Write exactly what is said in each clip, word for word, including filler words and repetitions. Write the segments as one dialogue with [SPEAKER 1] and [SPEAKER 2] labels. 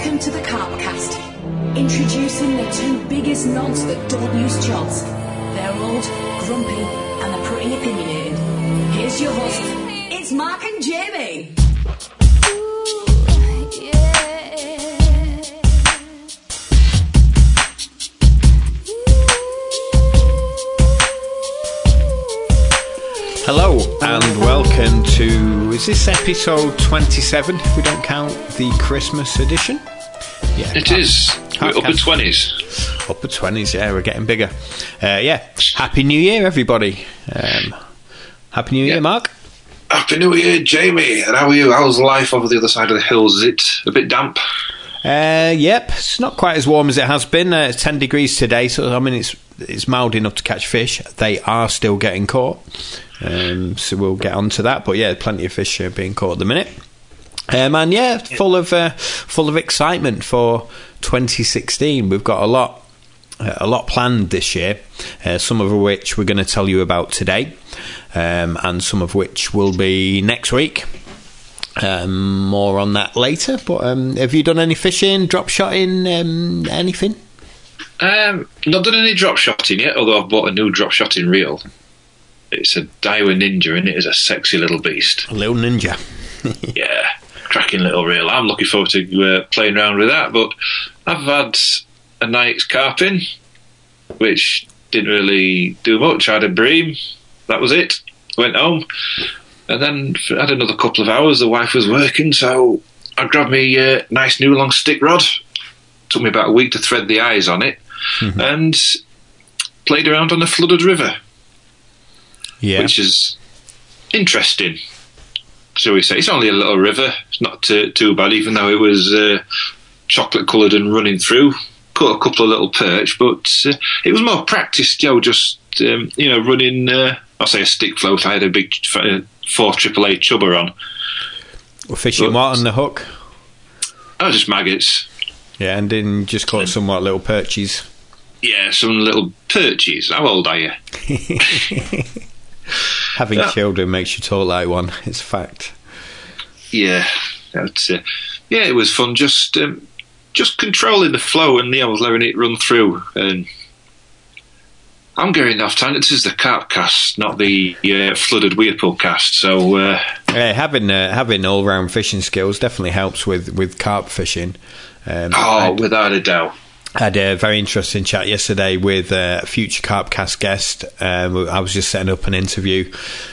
[SPEAKER 1] Welcome to the Carpcast. Introducing the two biggest nods that don't use chods. They're old, grumpy, and they're pretty opinionated. Here's your host, it's Mark and Jamie. Ooh, yeah.
[SPEAKER 2] Hello and welcome to, is this episode twenty-seven if we don't count the Christmas edition?
[SPEAKER 3] Yeah, it is. We're upper twenties.
[SPEAKER 2] Upper twenties, yeah, we're getting bigger. Uh, yeah, Happy New Year, everybody. Um, Happy New Year,
[SPEAKER 3] yeah.
[SPEAKER 2] Mark.
[SPEAKER 3] Happy New Year, Jamie. And how are you? How's life over the other side of the hills? Is it a bit damp?
[SPEAKER 2] Uh, yep, it's not quite as warm as it has been. Uh, it's ten degrees today, so I mean it's it's mild enough to catch fish. They are still getting caught, um, so we'll get on to that. But yeah, plenty of fish uh, being caught at the minute. Um, and yeah, full of uh, full of excitement for twenty sixteen. We've got a lot uh, a lot planned this year. Uh, some of which we're going to tell you about today, um, and some of which will be next week. Um, more on that later. But um, have you done any fishing, drop shotting, um, anything?
[SPEAKER 3] Um, not done any drop shotting yet. Although I've bought a new drop shotting reel. It's a Daiwa Ninja, and it is a sexy little beast.
[SPEAKER 2] A little ninja.
[SPEAKER 3] Yeah, cracking little reel. I'm looking forward to uh, playing around with that. But I've had a night's carping, which didn't really do much. I had a bream. That was it. Went home. And then had another couple of hours. The wife was working, so I grabbed me a uh, nice new long stick rod. Took me about a week to thread the eyes on it, mm-hmm. and played around on a flooded river.
[SPEAKER 2] Yeah,
[SPEAKER 3] which is interesting, shall we say? It's only a little river. It's not too, too bad, even though it was uh, chocolate coloured and running through. Caught a couple of little perch, but uh, it was more practice, Joe. Just um, you know, running. Uh, I'll say a stick float. I had a big uh, four triple A chubber on.
[SPEAKER 2] Well, fishing but, what on the hook?
[SPEAKER 3] Oh, just maggots.
[SPEAKER 2] Yeah, and then just caught some what little perches.
[SPEAKER 3] Yeah, some little perches. How old are you?
[SPEAKER 2] Having
[SPEAKER 3] yeah.
[SPEAKER 2] children makes you talk like one. It's a fact.
[SPEAKER 3] Yeah, that's, uh, yeah, it was fun. Just, um, just controlling the flow and yeah, I was letting it run through. And I'm going off time. This is the carp cast, not the uh, flooded weirpool cast. So uh,
[SPEAKER 2] yeah, having uh, having all round fishing skills definitely helps with with carp fishing. Um,
[SPEAKER 3] oh,
[SPEAKER 2] I'd,
[SPEAKER 3] without a doubt.
[SPEAKER 2] I had a very interesting chat yesterday with a future Carpcast guest. Um, I was just setting up an interview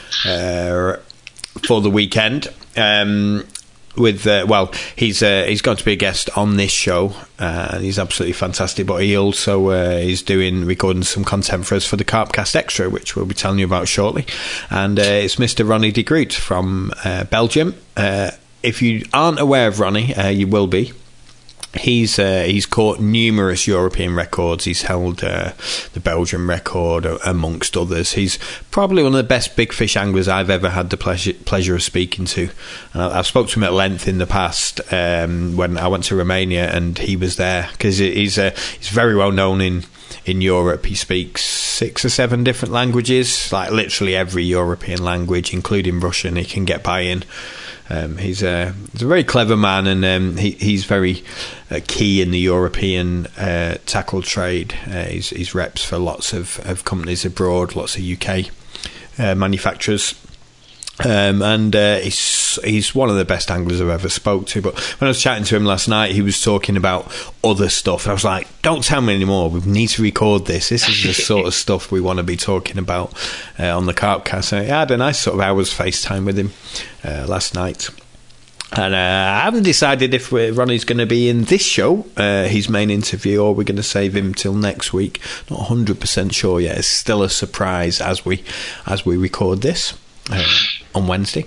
[SPEAKER 2] uh, for the weekend. Um, with uh, well, he's uh, he's going to be a guest on this show, uh, and he's absolutely fantastic. But he also uh, is doing recording some content for us for the Carpcast Extra, which we'll be telling you about shortly. And uh, it's Mister Ronnie de Groot from uh, Belgium. Uh, if you aren't aware of Ronnie, uh, you will be. He's uh, he's caught numerous European records. He's held uh, the Belgian record amongst others. He's probably one of the best big fish anglers I've ever had the pleasure pleasure of speaking to. Uh, I've spoken to him at length in the past um, when I went to Romania and he was there because he's uh, he's very well known in in Europe. He speaks six or seven different languages, like literally every European language, including Russian. He can get by in. Um, he's, a, he's a very clever man, and um, he, he's very uh, key in the European uh, tackle trade. Uh, he's, he's reps for lots of, of companies abroad, lots of U K uh, manufacturers. Um, and uh, he's he's one of the best anglers I've ever spoke to. But when I was chatting to him last night, he was talking about other stuff, and I was like, "Don't tell me anymore. We need to record this. This is the sort of stuff we want to be talking about uh, on the Carpcast." So I had a nice sort of hours FaceTime with him uh, last night. And uh, I haven't decided if we're, Ronnie's going to be in this show, uh, his main interview, or we're going to save him till next week. Not one hundred percent sure yet. It's still a surprise as we as we record this. Uh, on Wednesday.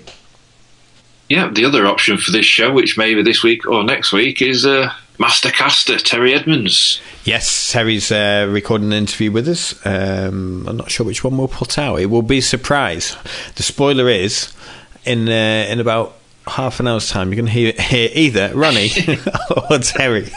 [SPEAKER 3] Yeah, the other option for this show, which may be this week or next week, is uh, Master Caster Terry Edmonds.
[SPEAKER 2] Yes, Terry's uh, recording an interview with us. Um, I'm not sure which one we'll put out. It will be a surprise. The spoiler is, in uh, in about half an hour's time, you're going to hear, hear either Ronnie or Terry.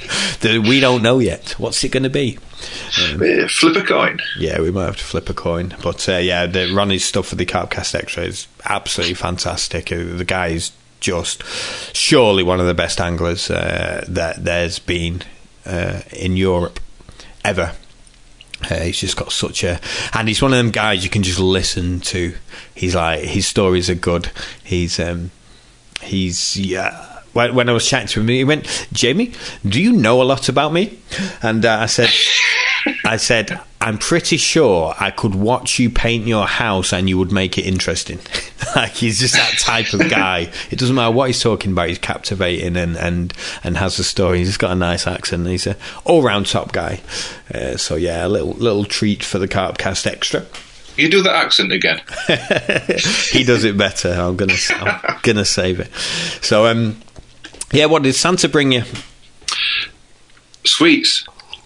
[SPEAKER 2] We don't know yet. What's it going to be?
[SPEAKER 3] Um, yeah, flip a coin.
[SPEAKER 2] Yeah, we might have to flip a coin. But uh, yeah, the Ronnie's stuff for the Carpcast Extra is absolutely fantastic. Uh, the guy is just surely one of the best anglers uh, that there's been uh, in Europe ever. Uh, he's just got such a, and he's one of them guys you can just listen to. He's like, his stories are good. He's um, he's yeah. When, when I was chatting to him, he went, "Jamie, do you know a lot about me?" And uh, I said, I said, "I'm pretty sure I could watch you paint your house and you would make it interesting." Like, he's just that type of guy. It doesn't matter what he's talking about; he's captivating and and, and has a story. He's just got a nice accent. He's a all-round top guy. Uh, so yeah, a little little treat for the Carpcast Extra.
[SPEAKER 3] You do that accent again.
[SPEAKER 2] He does it better. I'm gonna I'm gonna save it. So um. Yeah, what did Santa bring you?
[SPEAKER 3] Sweets.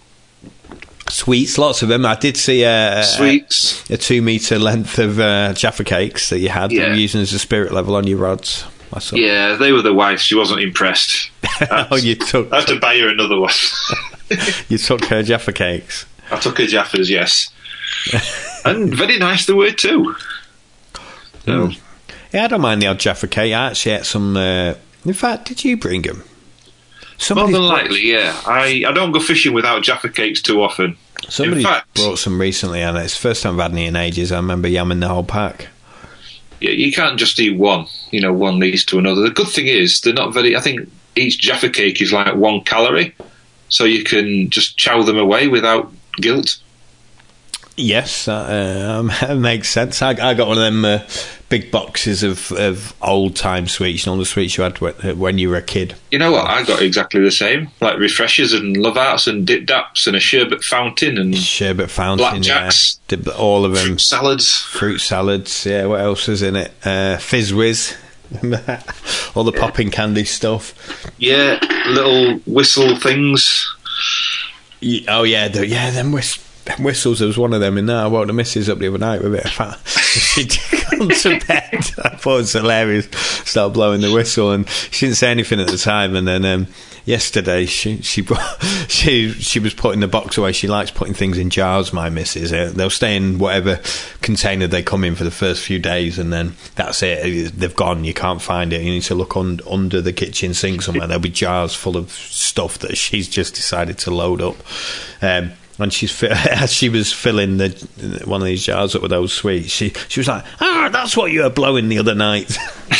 [SPEAKER 2] Sweets, lots of them. I did see a,
[SPEAKER 3] Sweets.
[SPEAKER 2] a, a two metre length of uh, Jaffa cakes that you had. Yeah. That you were using as a spirit level on your rods.
[SPEAKER 3] Yeah, they were the wife. She wasn't impressed.
[SPEAKER 2] Oh, you took...
[SPEAKER 3] I had to buy her another one.
[SPEAKER 2] You took her Jaffa cakes?
[SPEAKER 3] I took her Jaffas, yes. And very nice they were too. So.
[SPEAKER 2] Mm. Yeah, I don't mind the odd Jaffa cake. I actually ate some... Uh, In fact, did you bring them?
[SPEAKER 3] Somebody's More than likely, yeah. I, I don't go fishing without Jaffa cakes too often.
[SPEAKER 2] Somebody brought some recently, and it's the first time I've had any in ages. I remember yamming the whole pack.
[SPEAKER 3] Yeah, you can't just eat one. You know, one leads to another. The good thing is, they're not very... I think each Jaffa cake is like one calorie, so you can just chow them away without guilt.
[SPEAKER 2] Yes, that uh, makes sense. I, I got one of them uh, big boxes of, of old-time sweets, you know, the sweets you had when you were a kid.
[SPEAKER 3] You know what? I got exactly the same. Like refreshers and love arts and dip daps and a sherbet fountain and
[SPEAKER 2] sherbet fountain,
[SPEAKER 3] blackjacks,
[SPEAKER 2] yeah. All of them.
[SPEAKER 3] Fruit salads.
[SPEAKER 2] Fruit salads, yeah. What else was in it? Uh, Fizz Whiz. All the yeah. popping candy stuff.
[SPEAKER 3] Yeah, little whistle things.
[SPEAKER 2] Oh, yeah, the, yeah, them whistles. Whistles, there was one of them in there. I woke the missus up the other night with a bit of fat. She'd gone to bed. I thought it was hilarious. Started blowing the whistle, and she didn't say anything at the time. And then um, yesterday, she she brought, she she was putting the box away. She likes putting things in jars. My missus, they'll stay in whatever container they come in for the first few days, and then that's it. They've gone. You can't find it. You need to look un- under the kitchen sink somewhere. There'll be jars full of stuff that she's just decided to load up. Um, And she's as she was filling the one of these jars up with those sweets, she she was like, "Ah, that's what you were blowing the other night."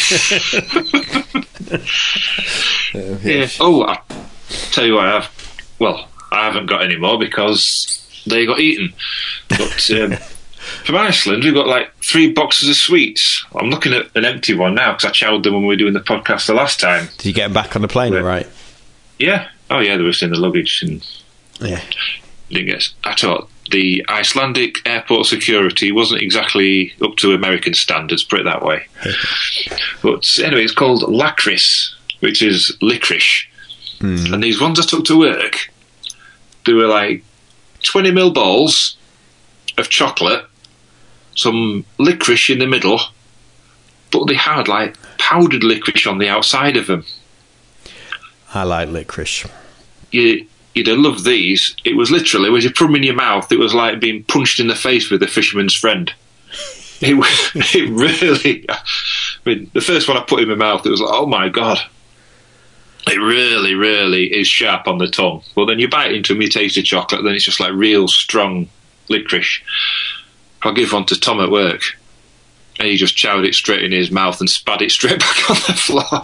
[SPEAKER 3] uh, yeah. Oh, I tell you what, I have. Well, I haven't got any more because they got eaten. But um, from Iceland, we've got like three boxes of sweets. I'm looking at an empty one now because I chowed them when we were doing the podcast the last time.
[SPEAKER 2] Did you get them back on the plane, yeah. Right?
[SPEAKER 3] Yeah. Oh, yeah. They were in the luggage and
[SPEAKER 2] yeah.
[SPEAKER 3] Didn't get at all. The Icelandic airport security wasn't exactly up to American standards, put it that way. But anyway, it's called Lakris, which is licorice. Mm. And these ones I took to work, they were like twenty mil balls of chocolate, some licorice in the middle, but they had like powdered licorice on the outside of them.
[SPEAKER 2] I like licorice.
[SPEAKER 3] You... You'd have loved these. It was literally, when you put them in your mouth, it was like being punched in the face with a fisherman's friend. It, it really... I mean, the first one I put in my mouth, it was like, oh my God. It really, really is sharp on the tongue. But then you bite into them, you taste the chocolate, then it's just like real strong licorice. I'll give one to Tom at work. And he just chowed it straight in his mouth and spat it straight back on the floor.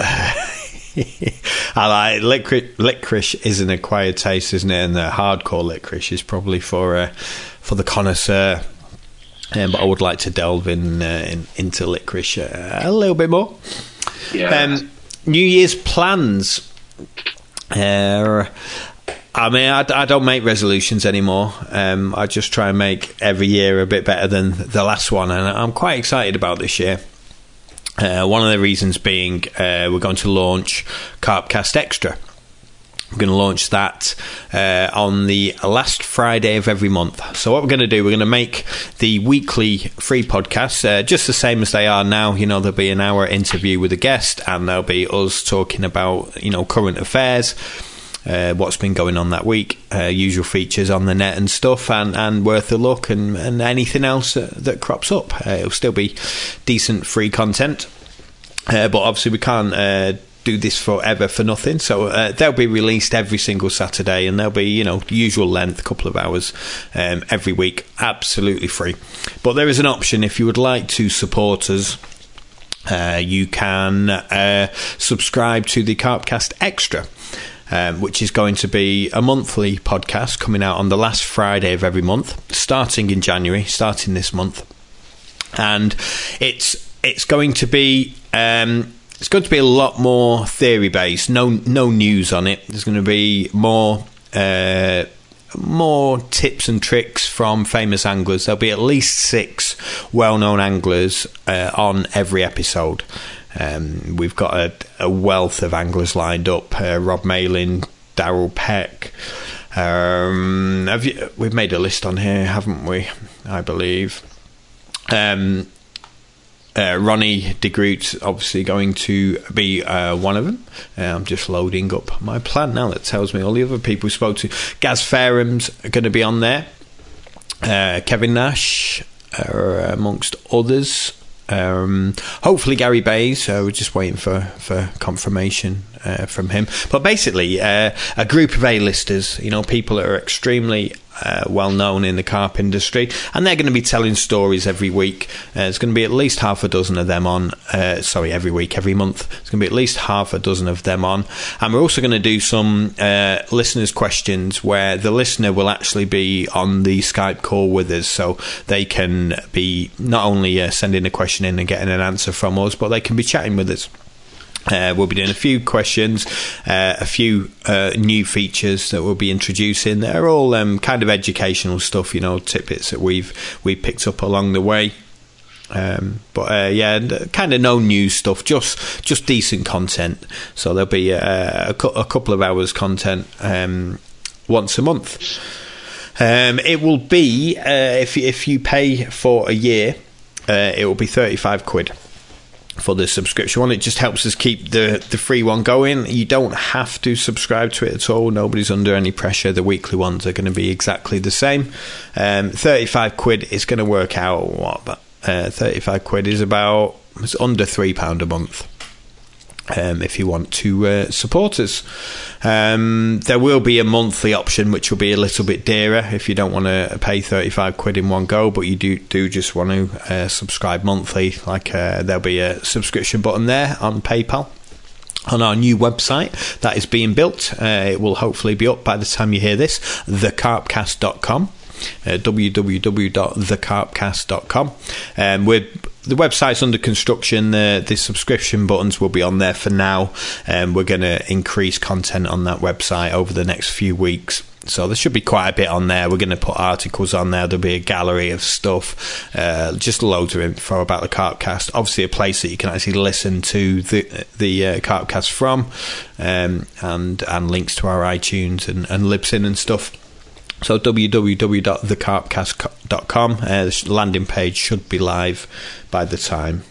[SPEAKER 2] I like licorice. Licorice is an acquired taste, isn't it? And the hardcore licorice is probably for uh, for the connoisseur. Um, but I would like to delve in, uh, in into licorice uh, a little bit more.
[SPEAKER 3] Yeah.
[SPEAKER 2] Um, New Year's plans. Uh, I mean, I, I don't make resolutions anymore. Um, I just try and make every year a bit better than the last one, and I'm quite excited about this year. Uh, one of the reasons being uh, we're going to launch Carpcast Extra. We're going to launch that uh, on the last Friday of every month. So what we're going to do, we're going to make the weekly free podcasts uh, just the same as they are now. You know, there'll be an hour interview with a guest, and there'll be us talking about, you know, current affairs, uh, what's been going on that week, uh, usual features on the net and stuff, and, and worth a look, and, and anything else that, that crops up. Uh, it'll still be decent free content. uh, but obviously we can't uh, do this forever for nothing, so uh, they'll be released every single Saturday, and they'll be, you know, usual length, a couple of hours um, every week, absolutely free. But there is an option if you would like to support us. Uh, you can uh, subscribe to the Carpcast Extra, um, which is going to be a monthly podcast coming out on the last Friday of every month, starting in January, starting this month, and it's it's going to be. Um, It's going to be a lot more theory-based, no no news on it. There's going to be more uh, more tips and tricks from famous anglers. There'll be at least six well-known anglers uh, on every episode. Um, we've got a, a wealth of anglers lined up. Uh, Rob Malin, Darryl Peck. Um, have you, we've made a list on here, haven't we? I believe. Um Uh, Ronnie de Groot's obviously going to be uh, one of them. Uh, I'm just loading up my plan now that tells me all the other people we spoke to. Gaz Fairham's going to be on there. Uh, Kevin Nash, uh, amongst others. Um, hopefully Gary Bays. Uh, we're just waiting for, for confirmation uh, from him. But basically, uh, a group of A-listers, you know, people that are extremely uh, well known in the carp industry, and they're going to be telling stories every week. Uh, there's going to be at least half a dozen of them on. Uh, sorry, every week, every month. There's going to be at least half a dozen of them on, and we're also going to do some uh, listeners' questions where the listener will actually be on the Skype call with us, so they can be not only uh, sending a question in and getting an answer from us, but they can be chatting with us. Uh, we'll be doing a few questions, uh, a few uh, new features that we'll be introducing. They're all um, kind of educational stuff, you know, tidbits that we've we picked up along the way. Um, but uh, yeah, kind of no news stuff, just just decent content. So there'll be uh, a, cu- a couple of hours content um, once a month. Um, it will be uh, if if you pay for a year, uh, it will be thirty-five quid. For the subscription one. It just helps us keep the the free one going. You don't have to subscribe to it at all. Nobody's under any pressure. The weekly ones are going to be exactly the same. um, thirty-five quid is going to work out what uh, thirty-five quid is about, it's under three pound a month. Um, if you want to uh, support us, um, there will be a monthly option which will be a little bit dearer if you don't want to pay thirty-five quid in one go, but you do do just want to uh, subscribe monthly. Like uh, there'll be a subscription button there on PayPal on our new website that is being built. Uh, it will hopefully be up by the time you hear this. the carpcast dot com. Uh, w w w dot the carpcast dot com. Um, we're The website's under construction. The, the subscription buttons will be on there for now. Um, we're going to increase content on that website over the next few weeks. So there should be quite a bit on there. We're going to put articles on there. There'll be a gallery of stuff. Uh, just loads of info about the Carpcast. Obviously a place that you can actually listen to the the uh, Carpcast from. Um, and, and links to our iTunes and, and Libsyn and stuff. So w w w dot the carpcast dot com. Uh, the landing page should be live by the time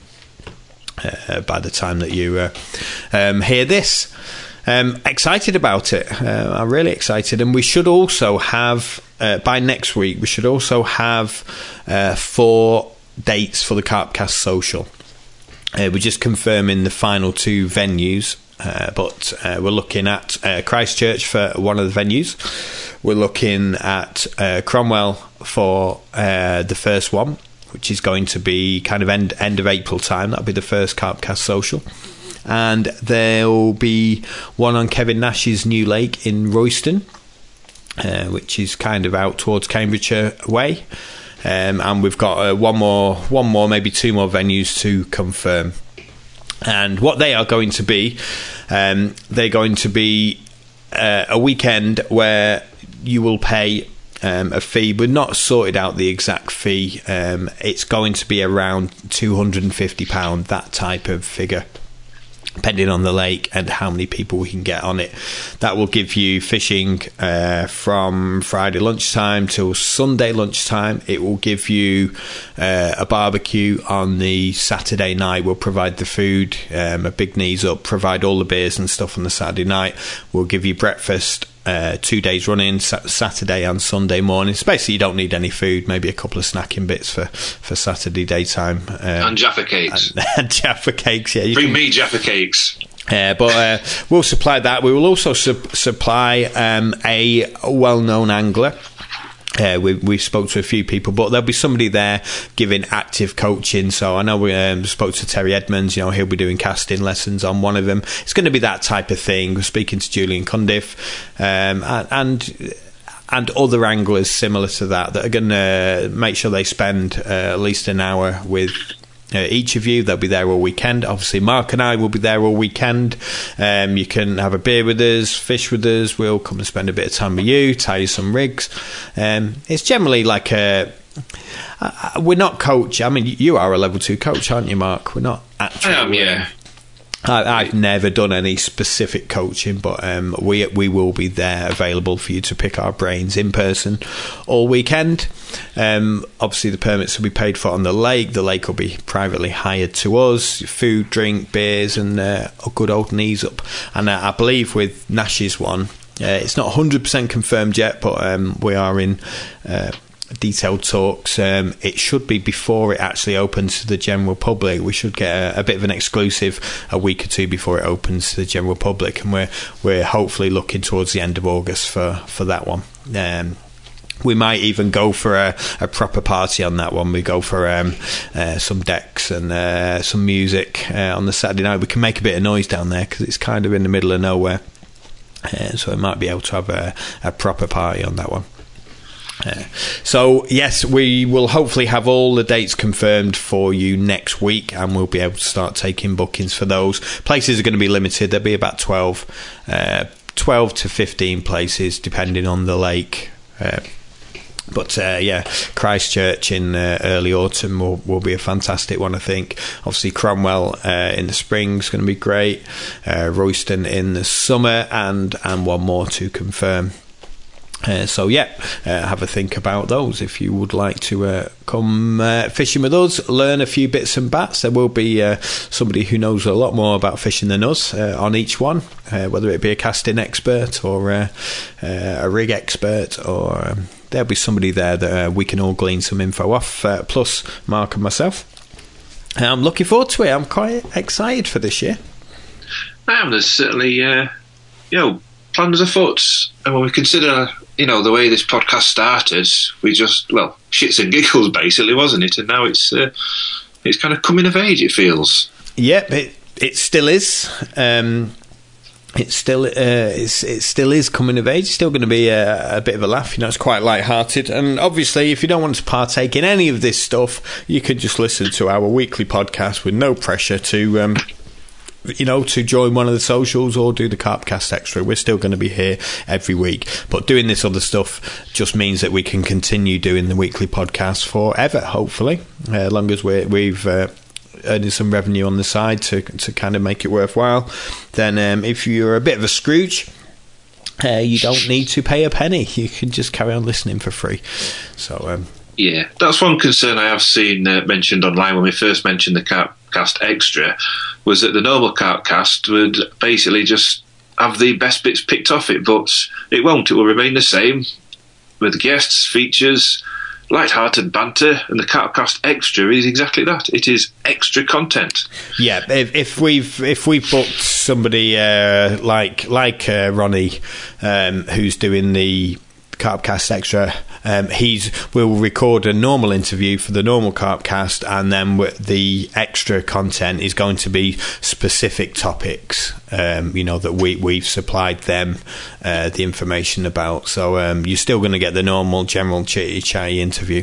[SPEAKER 2] uh, by the time that you uh, um, hear this. Um, excited about it. Uh, I'm really excited, and we should also have uh, by next week. We should also have uh, four dates for the Carpcast Social. Uh, we're just confirming the final two venues. Uh, but uh, we're looking at uh, Christchurch for one of the venues. We're looking at uh, Cromwell for uh, the first one, which is going to be kind of end end of April time. That'll be the first Carpcast Social. And there'll be one on Kevin Nash's new lake in Royston, uh, which is kind of out towards Cambridgeshire way. Um, and we've got uh, one more, one more, maybe two more venues to confirm. And what they are going to be, um, they're going to be uh, a weekend where you will pay um, a fee. We've not sorted out the exact fee. Um, it's going to be around two hundred fifty pounds, that type of figure, depending on the lake and how many people we can get on it. That will give you fishing uh, from Friday lunchtime till Sunday lunchtime. It will give you uh, a barbecue on the Saturday night. We'll provide the food, um, a big knees up, provide all the beers and stuff on the Saturday night. We'll give you breakfast Uh, two days running, sa- Saturday and Sunday morning. So basically, you don't need any food. Maybe a couple of snacking bits for, for Saturday daytime. Um,
[SPEAKER 3] and Jaffa cakes.
[SPEAKER 2] And, and Jaffa cakes, yeah. You
[SPEAKER 3] Bring
[SPEAKER 2] can,
[SPEAKER 3] me Jaffa cakes.
[SPEAKER 2] Uh, but uh, we'll supply that. We will also su- supply um, a well-known angler. Uh, we we spoke to a few people, but there'll be somebody there giving active coaching. So I know we um, spoke to Terry Edmonds. You know, he'll be doing casting lessons on one of them. It's going to be that type of thing. We're speaking to Julian Cundiff, um, and, and and other anglers similar to that that are going to make sure they spend uh, at least an hour with Uh, each of you. They'll be there all weekend. Obviously, Mark and I will be there all weekend. Um, you can have a beer with us, fish with us. We'll come and spend a bit of time with you, tie you some rigs. Um, it's generally like a... Uh, we're not coach. I mean, you are a level two coach, aren't you, Mark? We're not actually...
[SPEAKER 3] I am, yeah.
[SPEAKER 2] I, I've never done any specific coaching, but um, we we will be there available for you to pick our brains in person all weekend. Um, obviously, the permits will be paid for on the lake. The lake will be privately hired to us. Food, drink, beers, and uh, a good old knees up. And uh, I believe with Nash's one, uh, it's not one hundred percent confirmed yet, but um, we are in... Uh, detailed talks. Um, it should be before it actually opens to the general public. We should get a, a bit of an exclusive a week or two before it opens to the general public, and we're we're hopefully looking towards the end of August for for that one. Um, we might even go for a, a proper party on that one. We go for um, uh, some decks and uh, some music uh, on the Saturday night. We can make a bit of noise down there because it's kind of in the middle of nowhere, uh, so we might be able to have a, a proper party on that one. Uh, so yes, we will hopefully have all the dates confirmed for you next week, and we'll be able to start taking bookings for those. Places are going to be limited. There'll be about twelve, uh, twelve to fifteen places depending on the lake. Uh, But uh, yeah, Christchurch in uh, early autumn will, will be a fantastic one, I think. Obviously, Cromwell uh, in the spring is going to be great. Uh, Royston in the summer, and and one more to confirm. Uh, so yeah, uh, have a think about those if you would like to uh, come uh, fishing with us, learn a few bits and bats. There will be uh, somebody who knows a lot more about fishing than us uh, on each one, uh, whether it be a casting expert or uh, uh, a rig expert, or um, there'll be somebody there that uh, we can all glean some info off, uh, plus Mark and myself. I'm looking forward to it. I'm quite excited for this year.
[SPEAKER 3] I am. There's certainly, uh, you know, plans afoot, and when we consider, you know, the way this podcast started, we just, well, shits and giggles basically, wasn't it? And now it's uh, it's kind of coming of age, it feels.
[SPEAKER 2] Yeah, it it still is. Um, it still uh, it's, it still is coming of age. It's still going to be a, a bit of a laugh. You know, it's quite light-hearted. And obviously, if you don't want to partake in any of this stuff, you could just listen to our weekly podcast with no pressure to... Um, you know, to join one of the socials or do the Carpcast Extra. We're still going to be here every week, but doing this other stuff just means that we can continue doing the weekly podcast forever, hopefully, uh, as long as we're, we've uh, earning some revenue on the side to to kind of make it worthwhile. Then um, if you're a bit of a Scrooge, uh, you don't need to pay a penny. You can just carry on listening for free. So um,
[SPEAKER 3] yeah, that's one concern I have seen uh, mentioned online when we first mentioned the Carpcast Extra, was that the normal Carpcast would basically just have the best bits picked off it, but it won't. It will remain the same with guests, features, light-hearted banter, and the Carpcast Extra is exactly that. It is extra content.
[SPEAKER 2] Yeah, if, if we've if we've booked somebody uh, like like uh, Ronnie, um, who's doing the Carpcast Extra, um, he's we'll record a normal interview for the normal Carpcast, and then the extra content is going to be specific topics, um, you know, that we we've supplied them uh, the information about. So um, you're still going to get the normal general chitty chatty interview.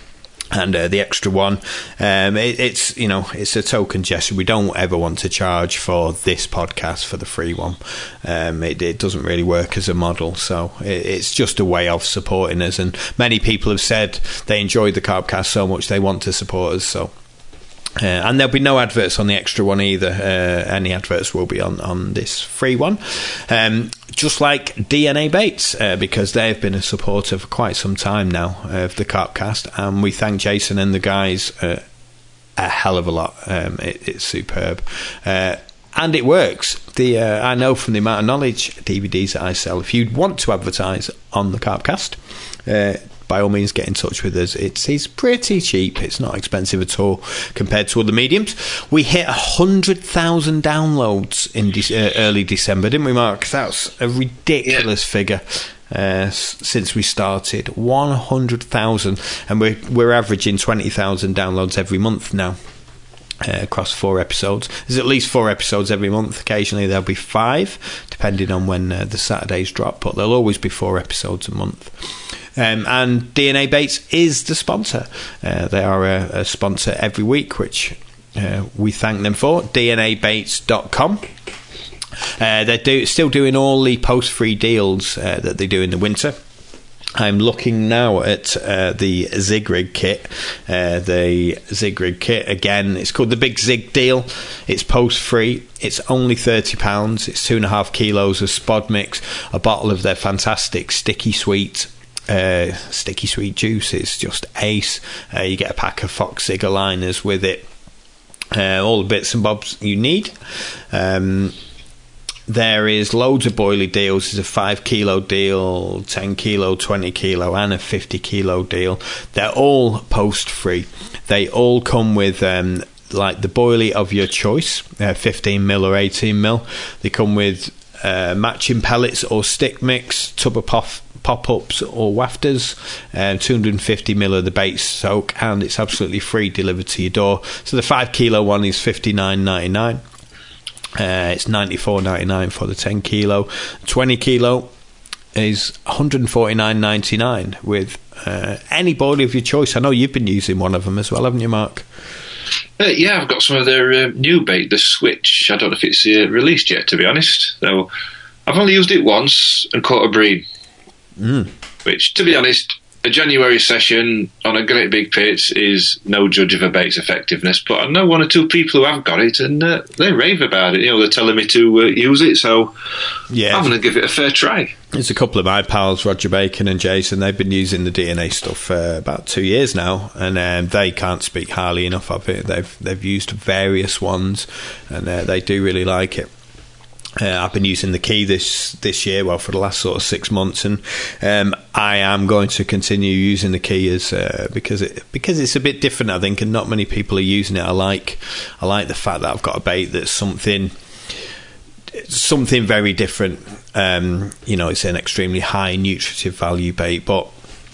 [SPEAKER 2] And uh, the extra one, um, it, it's you know it's a token gesture. We don't ever want to charge for this podcast for the free one. Um, it, it doesn't really work as a model, so it, it's just a way of supporting us. And many people have said they enjoyed the Carpcast so much they want to support us. So. Uh, and there'll be no adverts on the extra one either. Uh, any adverts will be on, on this free one. Um, just like D N A Baits, uh, because they've been a supporter for quite some time now uh, of the Carpcast, and we thank Jason and the guys uh, a hell of a lot. Um, it, it's superb. Uh, and it works. The uh, I know from the amount of knowledge D V Ds that I sell, if you want to advertise on the Carpcast, uh, by all means get in touch with us. It's, it's pretty cheap. It's not expensive at all compared to other mediums. We hit one hundred thousand downloads in de- uh, early December, didn't we, Mark? That's a ridiculous yeah. figure. Uh, s- since we started, one hundred thousand, and we're we're averaging twenty thousand downloads every month now. Uh, across four episodes. There's at least four episodes every month. Occasionally there'll be five, depending on when uh, the Saturdays drop, but there'll always be four episodes a month. Um, and D N A Baits is the sponsor. Uh, they are a, a sponsor every week, which uh, we thank them for. D N A baits dot com. Uh, they're do, still doing all the post-free deals uh, that they do in the winter. I'm looking now at uh, the Zigrig kit. Uh, the Zigrig kit, again, it's called the Big Zig Deal. It's post-free. It's only thirty pounds. It's two and a half kilos of spod mix, a bottle of their fantastic Sticky Sweet uh, Sticky Sweet juice. It's just ace. Uh, you get a pack of Fox Zigger liners with it. Uh, all the bits and bobs you need. Um... There is loads of boilie deals. There's a five kilo deal, ten kilo, twenty kilo, and a fifty kilo deal. They're all post free. They all come with um, like the boilie of your choice, uh, fifteen mil or eighteen mil. They come with uh, matching pellets or stick mix, tub of pop pop-ups or wafters, uh, two hundred fifty mil of the bait soak, and it's absolutely free delivered to your door. So the five kilo one is fifty-nine ninety-nine. Uh, it's ninety-four ninety-nine for the ten kilo. twenty kilo is one hundred forty-nine ninety-nine with uh, any boilie of your choice. I know you've been using one of them as well, haven't you, Mark?
[SPEAKER 3] Uh, yeah, I've got some of their uh, new bait, the Switch. I don't know if it's uh, released yet, to be honest. So I've only used it once and caught a bream. Mm. Which, to be honest, a January session on a great big pit is no judge of a bait's effectiveness, but I know one or two people who have got it, and uh, they rave about it. You know, they're telling me to uh, use it, so yeah. I'm going to give it a fair try.
[SPEAKER 2] There's a couple of my pals, Roger Bacon and Jason. They've been using the D N A stuff for about two years now, and um, they can't speak highly enough of it. They've they've used various ones, and uh, they do really like it. Uh, I've been using the Key this this year, well, for the last sort of six months, and um, I am going to continue using the Key as uh, because it because it's a bit different, I think, and not many people are using it. I like I like the fact that I've got a bait that's something something very different. Um, you know, it's an extremely high nutritive value bait, but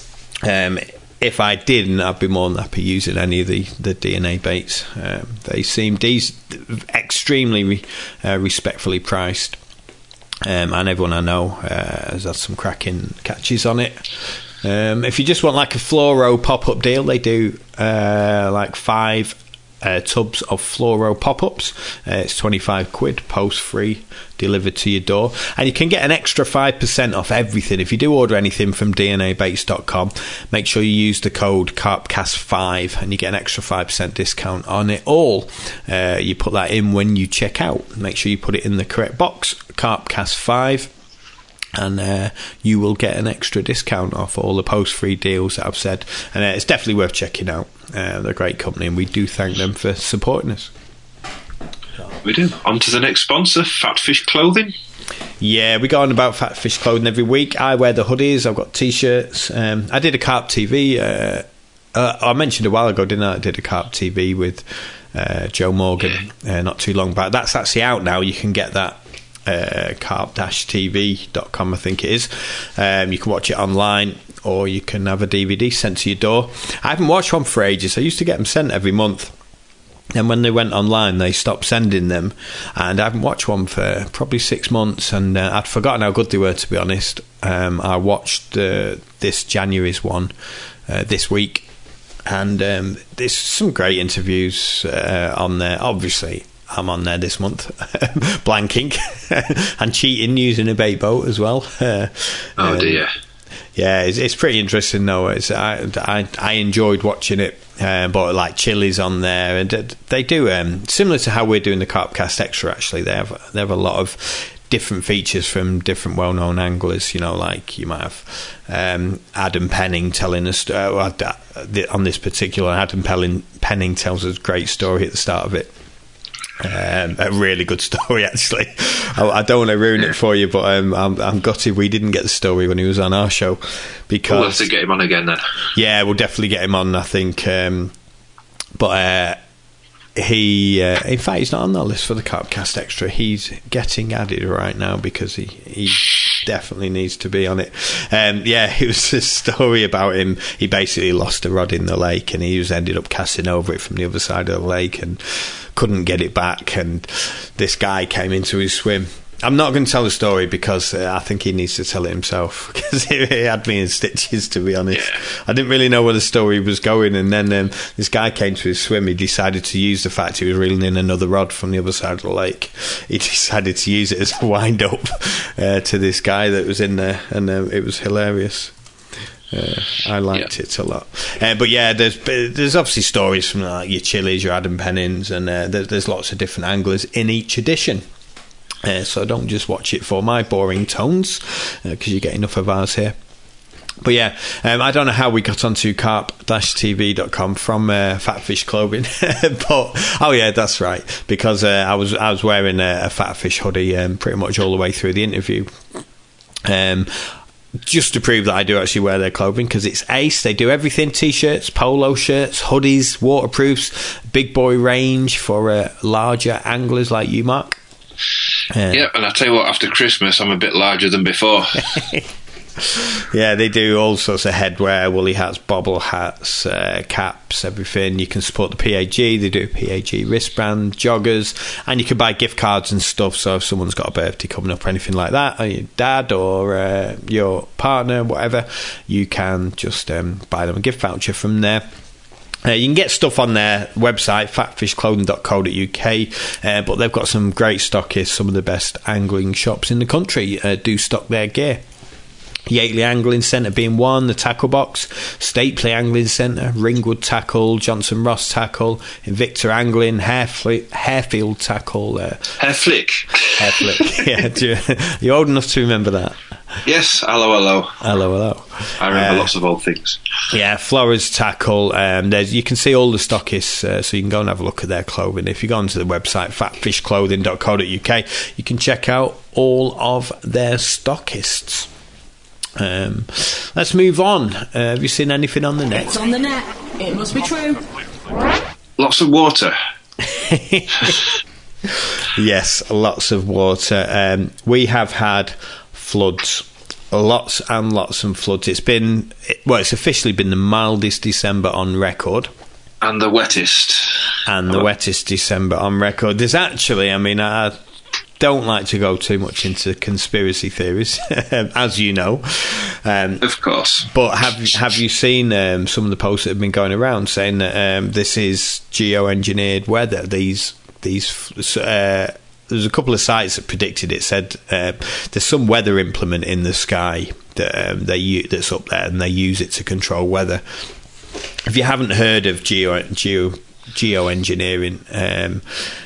[SPEAKER 2] um, if I didn't, I'd be more than happy using any of the, the D N A baits. Um, they seem these extremely re, uh, respectfully priced, um, and everyone I know uh, has had some cracking catches on it. Um, if you just want like a fluoro pop-up deal, they do uh, like five uh, tubs of fluoro pop-ups. Uh, it's twenty-five quid, post-free, delivered to your door, and you can get an extra five percent off everything. If you do order anything from D N A baits dot com, make sure you use the code carpcast five and you get an extra five percent discount on it all. Uh, you put that in when you check out. Make sure you put it in the correct box, carpcast five, and uh, you will get an extra discount off all the post-free deals that I've said. And uh, it's definitely worth checking out. Uh, they're a great company, and we do thank them for supporting us.
[SPEAKER 3] We do. On to the next sponsor, Fatfish Clothing.
[SPEAKER 2] Yeah, we go on about Fatfish Clothing every week. I wear the hoodies. I've got T-shirts. Um, I did a Carp T V. Uh, uh, I mentioned a while ago, didn't I? I did a Carp T V with uh, Joe Morgan uh, not too long back. That's actually out now. You can get that. Uh, carp dash T V dot com, I think it is. Um, you can watch it online, or you can have a D V D sent to your door. I haven't watched one for ages. I used to get them sent every month, and when they went online they stopped sending them, and I haven't watched one for probably six months, and uh, I'd forgotten how good they were, to be honest. um, I watched uh, this January's one uh, this week, and um, there's some great interviews uh, on there. Obviously I'm on there this month, blanking and cheating using a bait boat as well. Uh,
[SPEAKER 3] oh dear. Um,
[SPEAKER 2] yeah, it's, it's pretty interesting though. It's, I, I, I enjoyed watching it, uh, but like Chili's on there, and they do um, similar to how we're doing the Carpcast Extra. Actually, they have they have a lot of different features from different well-known anglers. You know, like you might have um, Adam Penning telling us uh, on this particular. Adam Penning, Penning tells us a great story at the start of it. Um, a really good story, actually. I, I don't want to ruin it for you, but um, I'm, I'm gutted we didn't get the story when he was on our show. Because
[SPEAKER 3] we'll have to get him on again then.
[SPEAKER 2] Yeah, we'll definitely get him on, I think. Um, but uh, he, uh, in fact, he's not on that list for the Carpcast Extra. He's getting added right now because he, he definitely needs to be on it. Um, yeah, it was a story about him. He basically lost a rod in the lake, and he was ended up casting over it from the other side of the lake and couldn't get it back. And this guy came into his swim. I'm not going to tell the story because uh, I think he needs to tell it himself, because it, it had me in stitches, to be honest.
[SPEAKER 3] Yeah.
[SPEAKER 2] I didn't really know where the story was going, and then um, this guy came to his swim. He decided to use the fact he was reeling in another rod from the other side of the lake. He decided to use it as a wind-up uh, to this guy that was in there, and uh, it was hilarious. Uh, I liked yeah. it a lot. Uh, but yeah, there's there's obviously stories from like your Chili's, your Adam Pennins, and uh, there's, there's lots of different anglers in each edition. Uh, so don't just watch it for my boring tones, because uh, you get enough of ours here. But yeah, um, I don't know how we got onto carp dash t v dot com from uh, Fatfish Clothing, but oh yeah, that's right, because uh, I was I was wearing a, a Fatfish hoodie um, pretty much all the way through the interview. Um, just to prove that I do actually wear their clothing, because it's ace. They do everything: t-shirts, polo shirts, hoodies, waterproofs, big boy range for uh, larger anglers like you, Mark. Uh,
[SPEAKER 3] yeah, and I tell you what, after Christmas I'm a bit larger than before.
[SPEAKER 2] Yeah, they do all sorts of headwear, woolly hats, bobble hats, uh, caps, everything. You can support the P A G. They do P A G wristband, joggers, and you can buy gift cards and stuff. So if someone's got a birthday coming up or anything like that, or your dad or uh, your partner, whatever, you can just um, buy them a gift voucher from there. Uh, you can get stuff on their website, fatfish clothing dot co dot uk, uh, but they've got some great stockists. Some of the best angling shops in the country uh, do stock their gear. Yateley Angling Centre being one, the Tackle Box, Stapley Angling Centre, Ringwood Tackle, Johnson Ross Tackle, Invicta Angling, Hairfli- Hairfield Tackle. Uh,
[SPEAKER 3] Hairflick.
[SPEAKER 2] Hairflick, yeah. You're old enough to remember that.
[SPEAKER 3] Yes, hello, hello.
[SPEAKER 2] Hello, hello.
[SPEAKER 3] I remember
[SPEAKER 2] uh,
[SPEAKER 3] lots of old things.
[SPEAKER 2] Yeah, Flores Tackle. Um, there's you can see all the stockists, uh, so you can go and have a look at their clothing. If you go onto the website, fatfish clothing dot co dot uk, you can check out all of their stockists. Um, let's move on. Uh, have you seen anything on the net?
[SPEAKER 1] It's on the net. It must be true.
[SPEAKER 3] Lots of water.
[SPEAKER 2] Yes, lots of water. Um, we have had floods, lots and lots of floods. It's been, well, it's officially been the mildest December on record.
[SPEAKER 3] And the wettest.
[SPEAKER 2] And the oh. wettest December on record. There's actually, I mean, I don't like to go too much into conspiracy theories, as you know. Um,
[SPEAKER 3] of course.
[SPEAKER 2] But have have you seen um, some of the posts that have been going around saying that um, this is geo-engineered weather? These these uh, there's a couple of sites that predicted it. Said uh, there's some weather implement in the sky that um, they that's up there, and they use it to control weather. If you haven't heard of geo geo geo-engineering, um,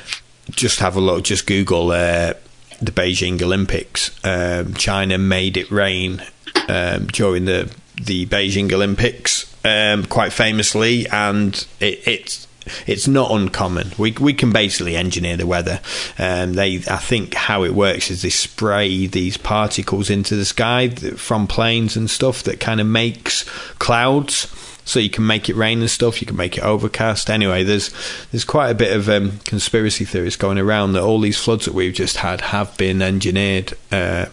[SPEAKER 2] just have a look. Just Google uh, the Beijing Olympics. Um, China made it rain um, during the the Beijing Olympics, um, quite famously, and it, it's it's not uncommon. We we can basically engineer the weather. Um, they, I think, how it works is they spray these particles into the sky from planes and stuff that kind of makes clouds. So you can make it rain and stuff. You can make it overcast. Anyway, there's there's quite a bit of um, conspiracy theories going around that all these floods that we've just had have been engineered. Uh,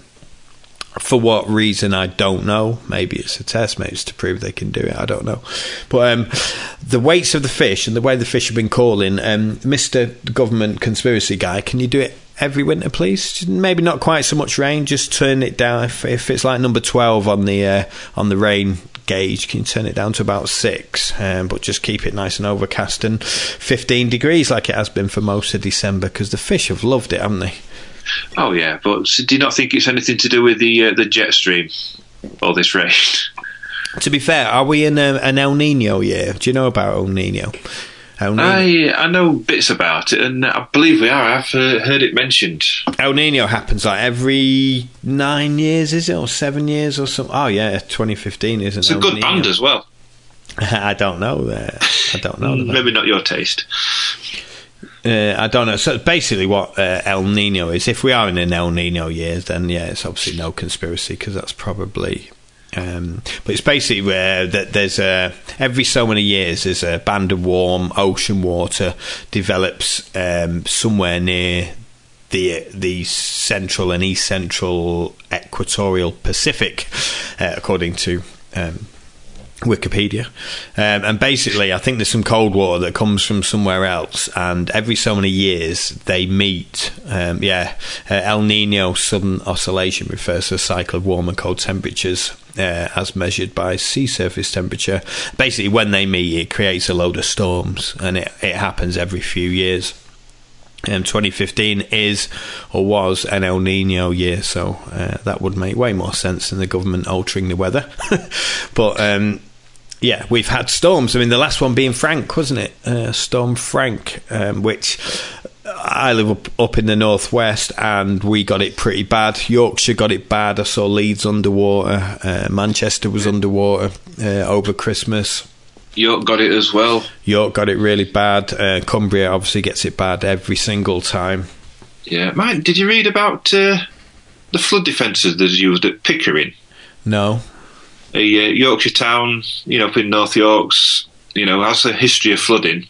[SPEAKER 2] for what reason, I don't know. Maybe it's a test. Maybe it's to prove they can do it. I don't know. But um, the weights of the fish and the way the fish have been calling, um, Mister Government Conspiracy Guy, can you do it every winter, please? Maybe not quite so much rain. Just turn it down. If, if it's like number twelve on the uh, on the rain gauge, can you turn it down to about six, um, but just keep it nice and overcast and fifteen degrees like it has been for most of December, because the fish have loved it, haven't they?
[SPEAKER 3] Oh yeah, but do you not think it's anything to do with the uh, the jet stream, all this rain?
[SPEAKER 2] To be fair, are we in a, an El Nino year? Do you know about El Nino? El Nino?
[SPEAKER 3] I I know bits about it, and I believe we are. I've uh, heard it mentioned.
[SPEAKER 2] El Nino happens like every nine years, is it, or seven years, or something? Oh yeah, twenty fifteen isn't it?
[SPEAKER 3] It's a good band as well.
[SPEAKER 2] I don't know. Uh, I don't know.
[SPEAKER 3] Maybe not your taste.
[SPEAKER 2] Uh, I don't know. So basically what uh, El Nino is, if we are in an El Nino year, then yeah, it's obviously no conspiracy, because that's probably... Um, but it's basically where that there's a... Every so many years, there's a band of warm ocean water develops um, somewhere near the the central and east central equatorial Pacific, uh, according to... Um, Wikipedia, um, and basically I think there's some cold water that comes from somewhere else, and every so many years they meet. Um, yeah, uh, El Nino sudden oscillation refers to a cycle of warm and cold temperatures uh, as measured by sea surface temperature. Basically, when they meet, it creates a load of storms, and it, it happens every few years. Um, twenty fifteen is or was an El Nino year, so uh, that would make way more sense than the government altering the weather. But um, yeah, we've had storms. I mean, the last one being Frank, wasn't it? Uh, Storm Frank, um, which I live up, up in the northwest, and we got it pretty bad. Yorkshire got it bad. I saw Leeds underwater. Uh, Manchester was underwater uh, over Christmas.
[SPEAKER 3] York got it as well.
[SPEAKER 2] York got it really bad. Uh, Cumbria obviously gets it bad every single time.
[SPEAKER 3] Yeah, Mike, did you read about uh, the flood defences that's used at Pickering?
[SPEAKER 2] No.
[SPEAKER 3] A uh, Yorkshire town, you know, up in North Yorks, you know, has a history of flooding.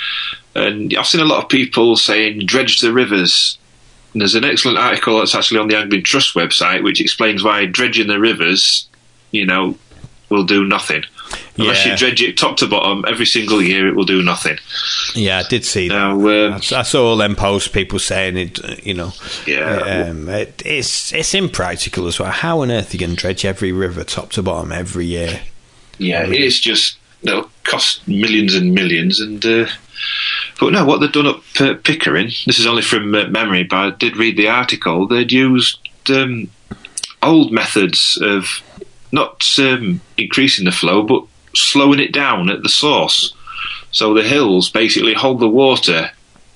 [SPEAKER 3] And I've seen a lot of people saying, dredge the rivers. And there's an excellent article that's actually on the Anglian Trust website, which explains why dredging the rivers, you know, will do nothing. Unless yeah. you dredge it top to bottom every single year, it will do nothing.
[SPEAKER 2] Yeah, I did see that.
[SPEAKER 3] Now, um,
[SPEAKER 2] I saw all them posts, people saying it, you know.
[SPEAKER 3] Yeah.
[SPEAKER 2] Um, it, it's it's impractical as well. How on earth are you going to dredge every river top to bottom every year?
[SPEAKER 3] Yeah, it is just, it'll cost millions and millions. And uh, But no, what they've done up uh, Pickering, this is only from uh, memory, but I did read the article, they'd used um, old methods of not um, increasing the flow, but slowing it down at the source. So the hills basically hold the water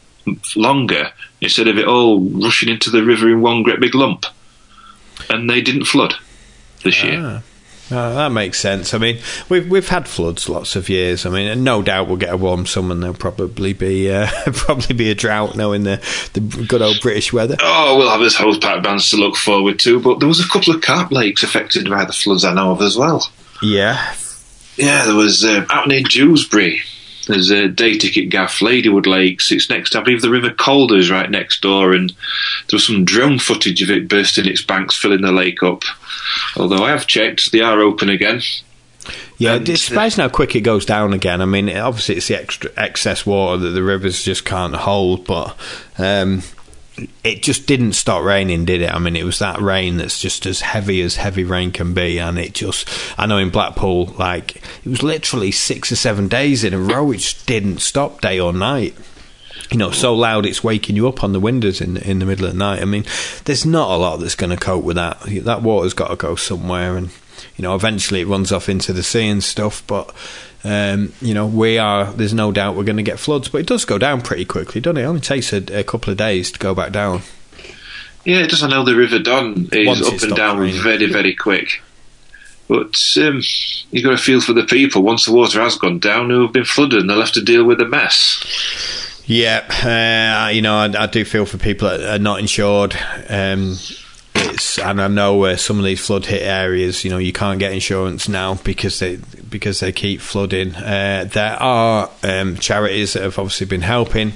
[SPEAKER 3] longer instead of it all rushing into the river in one great big lump. And they didn't flood this
[SPEAKER 2] ah.
[SPEAKER 3] year.
[SPEAKER 2] Oh, that makes sense. I mean, we've we've had floods lots of years. I mean, and no doubt we'll get a warm summer, and there'll probably be uh, probably be a drought, knowing the the good old British weather.
[SPEAKER 3] Oh, we'll have his hose pipe bands to look forward to. But there was a couple of carp lakes affected by the floods I know of as well.
[SPEAKER 2] Yeah,
[SPEAKER 3] yeah. There was uh, out near Dewsbury. There's a day ticket gaff, Ladywood Lakes. It's next, I believe the River Calder is right next door, and there was some drone footage of it bursting its banks, filling the lake up. Although I have checked, they are open again.
[SPEAKER 2] Yeah, and it's surprising how quick it goes down again. I mean, obviously it's the extra excess water that the rivers just can't hold, but um, it just didn't stop raining, did it? I mean, it was that rain that's just as heavy as heavy rain can be, and it just, I know in Blackpool, like, it was literally six or seven days in a row, it just didn't stop day or night. You know, so loud it's waking you up on the windows in in the middle of the night. I mean, there's not a lot that's going to cope with that. That water's got to go somewhere, and, you know, eventually it runs off into the sea and stuff, but... Um, you know, we are, there's no doubt we're going to get floods, but it does go down pretty quickly, doesn't it? It only takes a, a couple of days to go back down.
[SPEAKER 3] Yeah, it does. I know the River Don is
[SPEAKER 2] Once
[SPEAKER 3] up and down
[SPEAKER 2] raining.
[SPEAKER 3] very, very quick. But um, you've got to feel for the people, once the water has gone down, who have been flooded and they'll have to deal with the mess.
[SPEAKER 2] Yeah, uh, you know, I, I do feel for people that are not insured. Um, it's, and I know uh, some of these flood hit areas, you know, you can't get insurance now because they because they keep flooding. Uh, there are um, charities that have obviously been helping,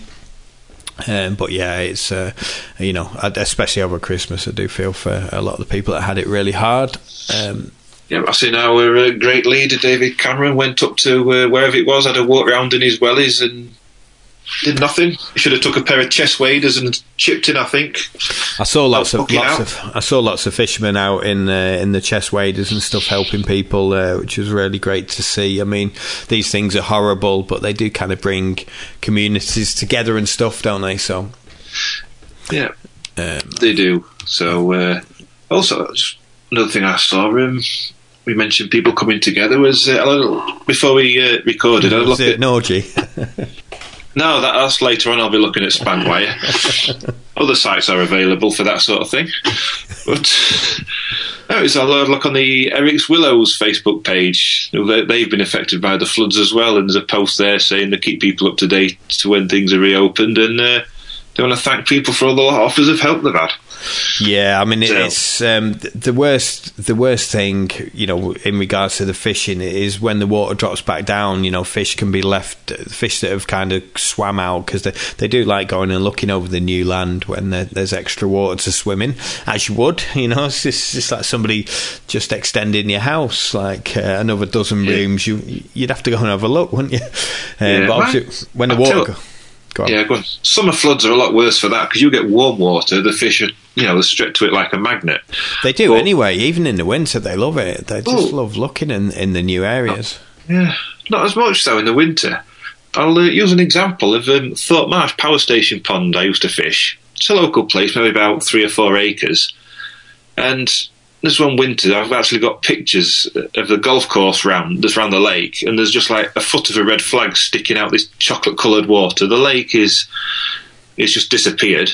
[SPEAKER 2] um, but yeah, it's uh, you know, especially over Christmas, I do feel for a lot of the people that had it really hard. Um,
[SPEAKER 3] Yeah, I seen our uh, great leader David Cameron went up to uh, wherever it was, had a walk round in his wellies and did nothing. He should have took a pair of chest waders and chipped in, I think.
[SPEAKER 2] I saw lots of lots
[SPEAKER 3] out.
[SPEAKER 2] of I saw lots of fishermen out in uh, in the chest waders and stuff helping people, uh, which was really great to see. I mean, these things are horrible, but they do kind of bring communities together and stuff, don't they? So
[SPEAKER 3] yeah,
[SPEAKER 2] um,
[SPEAKER 3] they do. So uh, also another thing I saw. Um, we mentioned people coming together was uh, a little, before we uh, recorded. I
[SPEAKER 2] was
[SPEAKER 3] looked
[SPEAKER 2] it
[SPEAKER 3] at
[SPEAKER 2] Norgie?
[SPEAKER 3] No, that, that's later on. I'll be looking at Spanwire. Other sites are available for that sort of thing. But no, it's a look on the Eric's Willows Facebook page. They've been affected by the floods as well, and there's a post there saying they keep people up to date to when things are reopened, and uh, they want to thank people for all the offers of help they've had.
[SPEAKER 2] Yeah, I mean,
[SPEAKER 3] So-
[SPEAKER 2] it's um, the worst. The worst thing, you know, in regards to the fishing, is when the water drops back down. You know, fish can be left. Fish that have kind of swam out, because they they do like going and looking over the new land when there, there's extra water to swim in, as you would. You know, it's just, it's like somebody just extending your house, like uh, another dozen
[SPEAKER 3] Yeah.
[SPEAKER 2] rooms. You you'd have to go and have a look, wouldn't you? Uh,
[SPEAKER 3] Yeah,
[SPEAKER 2] but obviously, when the
[SPEAKER 3] I'll
[SPEAKER 2] water.
[SPEAKER 3] tell-
[SPEAKER 2] Go, go on.
[SPEAKER 3] Yeah, go on. Summer floods are a lot worse for that because you get warm water. The fish are, you know, they're straight to it like a magnet.
[SPEAKER 2] They do
[SPEAKER 3] Well-
[SPEAKER 2] anyway. Even in the winter, they love it. They just
[SPEAKER 3] Oh.
[SPEAKER 2] love looking in, in the new areas.
[SPEAKER 3] Yeah, not as much so in the winter. I'll uh, use an example of um, Thorpe Marsh Power Station Pond I used to fish. It's a local place, maybe about three or four acres. And this one winter, I've actually got pictures of the golf course round that's round the lake, and there's just like a foot of a red flag sticking out this chocolate-coloured water. The lake is it's just disappeared.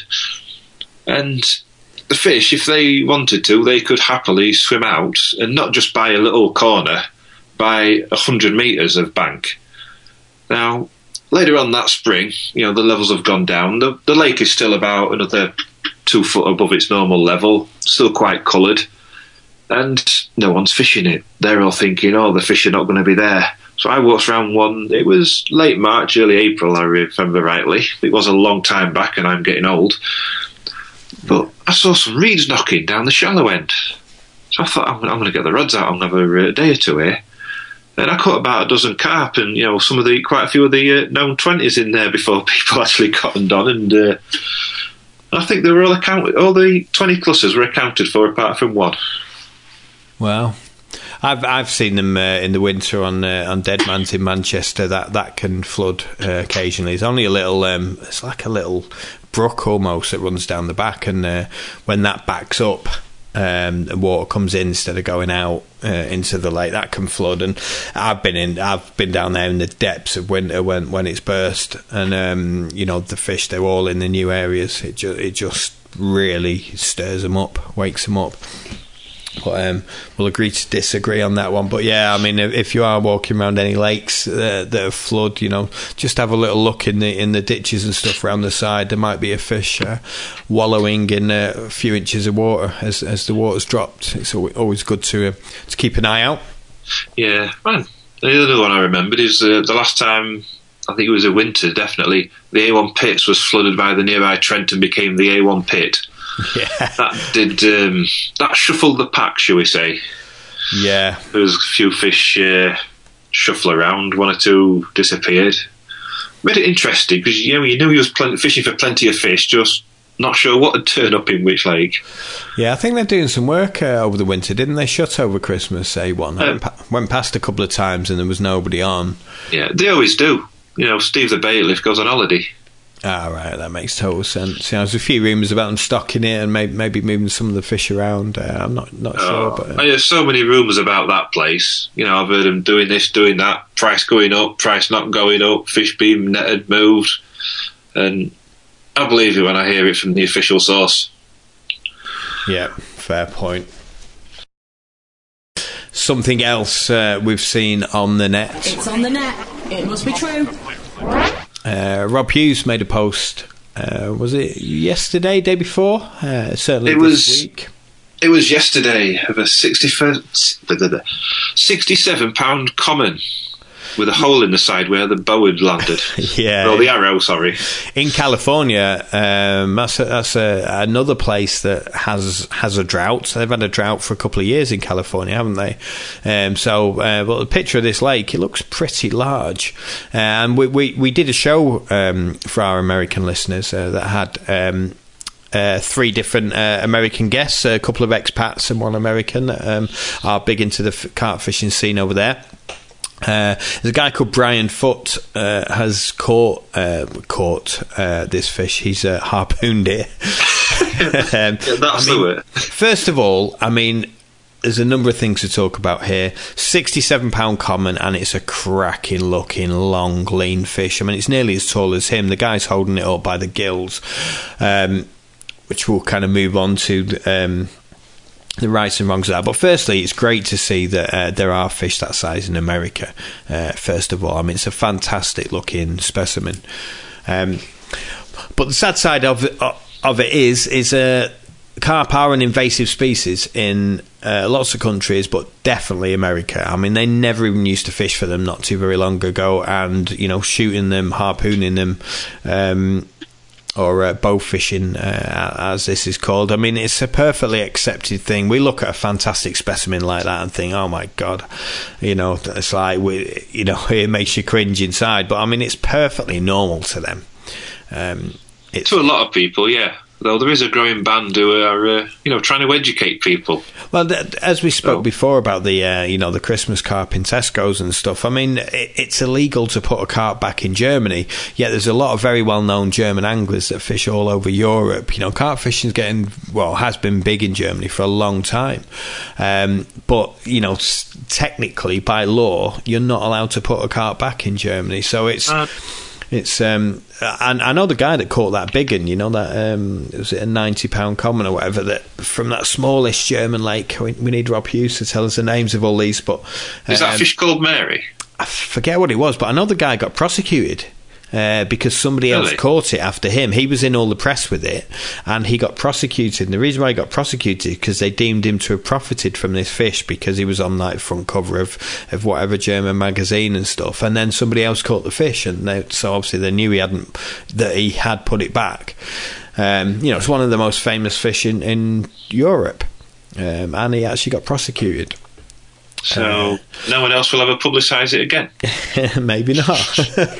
[SPEAKER 3] And the fish, if they wanted to, they could happily swim out, and not just by a little corner, by a hundred metres of bank. Now, later on that spring, you know, the levels have gone down. The, the lake is still about another two foot above its normal level, still quite coloured, and no one's fishing it. They're all thinking, oh, the fish are not going to be there. So I walked around one, it was late March, early April, I remember rightly. It was a long time back, and I'm getting old. But I saw some reeds knocking down the shallow end. So I thought, I'm, I'm going to get the rods out another uh, day or two here. And I caught about a dozen carp, and you know, some of the quite a few of the uh, known twenties in there before people actually cottoned on. And uh, I think they were all accounted. All the twenty clusters were accounted for, apart from one.
[SPEAKER 2] Well, I've I've seen them uh, in the winter on uh, on Deadmans in Manchester. That that can flood uh, occasionally. It's only a little. Um, it's like a little brook almost that runs down the back, and uh, when that backs up, um, the water comes in instead of going out uh, into the lake. That can flood. And I've been in. I've been down there in the depths of winter when when it's burst, and um, you know, the fish, they're all in the new areas. It ju- it just really stirs them up, wakes them up. But um, we'll agree to disagree on that one. But yeah, I mean, if, if you are walking around any lakes uh, that have flood, you know, just have a little look in the in the ditches and stuff around the side. There might be a fish uh, wallowing in uh, a few inches of water as as the water's dropped. It's al- always good to uh, to keep an eye out.
[SPEAKER 3] Yeah, man. The other one I remembered is uh, the last time, I think it was a winter, definitely, the A one pits was flooded by the nearby Trent and became the A one pit.
[SPEAKER 2] Yeah,
[SPEAKER 3] That did um, that shuffled the pack, shall we say?
[SPEAKER 2] yeah.
[SPEAKER 3] There was a few fish uh, shuffle around, one or two disappeared. Made it interesting because you know you knew he was plen- fishing for plenty of fish, just not sure what would turn up in which lake.
[SPEAKER 2] Yeah, I think they're doing some work uh, over the winter, didn't they? Shut over Christmas, A one. I
[SPEAKER 3] Um,
[SPEAKER 2] went, pa- went past a couple of times and there was nobody on.
[SPEAKER 3] Yeah, they always do. You know, Steve the bailiff goes on holiday.
[SPEAKER 2] Ah, right, that makes total sense. You know, there's a few rumours about them stocking it and maybe, maybe moving some of the fish around. Uh, I'm not not sure,
[SPEAKER 3] Oh,
[SPEAKER 2] but uh,
[SPEAKER 3] I hear so many rumours about that place. You know, I've heard them doing this, doing that, price going up, price not going up, fish being netted, moved, and I believe it when I hear it from the official source.
[SPEAKER 2] yeah, fair point. Something else uh, we've seen on the net.
[SPEAKER 1] It's on the net. It must be true.
[SPEAKER 2] Uh, Rob Hughes made a post. Uh, was it yesterday, day before? Uh, certainly
[SPEAKER 3] It
[SPEAKER 2] this
[SPEAKER 3] was-
[SPEAKER 2] week.
[SPEAKER 3] It was yesterday of a sixty-seven pound common with a hole in the side where the bow had landed.
[SPEAKER 2] Yeah.
[SPEAKER 3] Or the arrow, sorry.
[SPEAKER 2] In California, um, that's a, that's a, another place that has has a drought. They've had a drought for a couple of years in California, haven't they? Um, so, uh, but the picture of this lake, it looks pretty large. Uh, and we, we, we did a show um, for our American listeners uh, that had... Um, Uh, three different uh, American guests, a couple of expats and one American that um, are big into the f- carp fishing scene over there. Uh, there's a guy called Brian Foote uh, has caught uh, caught uh, this fish. He's uh, harpooned it. um,
[SPEAKER 3] Yeah, that's
[SPEAKER 2] I mean,
[SPEAKER 3] the word.
[SPEAKER 2] First of all, I mean, there's a number of things to talk about here. sixty-seven pound common, and it's a cracking looking, long, lean fish. I mean, it's nearly as tall as him. The guy's holding it up by the gills. Um, which we'll kind of move on to um, the rights and wrongs of that. But firstly, it's great to see that uh, there are fish that size in America. Uh, first of all, I mean, it's a fantastic looking specimen. Um, but the sad side of it, of it is, is uh, carp are an invasive species in uh, lots of countries, but definitely America. I mean, they never even used to fish for them not too very long ago, and you know, shooting them, harpooning them. Um, or uh, bow fishing, uh, as this is called. I mean, it's a perfectly accepted thing. We look at a fantastic specimen like that and think, oh my God, you know, it's like, we, you know, it makes you cringe inside. But I mean, it's perfectly normal to them. Um, it's,
[SPEAKER 3] to a lot of people, yeah. Though there is a growing band who are, uh, you know, trying to educate people.
[SPEAKER 2] Well, th- as we spoke
[SPEAKER 3] so.
[SPEAKER 2] before about the, uh, you know, the Christmas carp in Tesco's and stuff. I mean, it, it's illegal to put a carp back in Germany. Yet there's a lot of very well-known German anglers that fish all over Europe. You know, carp fishing is getting, well, has been big in Germany for a long time. Um, but you know, s- technically by law, you're not allowed to put a carp back in Germany. So it's. Uh. It's um, and I know the guy that caught that big one, you know, that um, was it a ninety pound common or whatever, that from that smallest German lake. We, we need Rob Hughes to tell us the names of all these. But um,
[SPEAKER 3] is that fish called Mary?
[SPEAKER 2] I forget what it was, but I know the guy got prosecuted. Uh, because somebody
[SPEAKER 3] really?
[SPEAKER 2] else caught it after him. He was in all the press with it, and he got prosecuted. And the reason why he got prosecuted is because they deemed him to have profited from this fish because he was on like front cover of, of whatever German magazine and stuff. And then somebody else caught the fish, and they, so obviously they knew he hadn't, that he had put it back. Um, you know, it's one of the most famous fish in, in Europe, um, and he actually got prosecuted.
[SPEAKER 3] So
[SPEAKER 2] uh,
[SPEAKER 3] no one else will ever publicise it again?
[SPEAKER 2] Maybe not.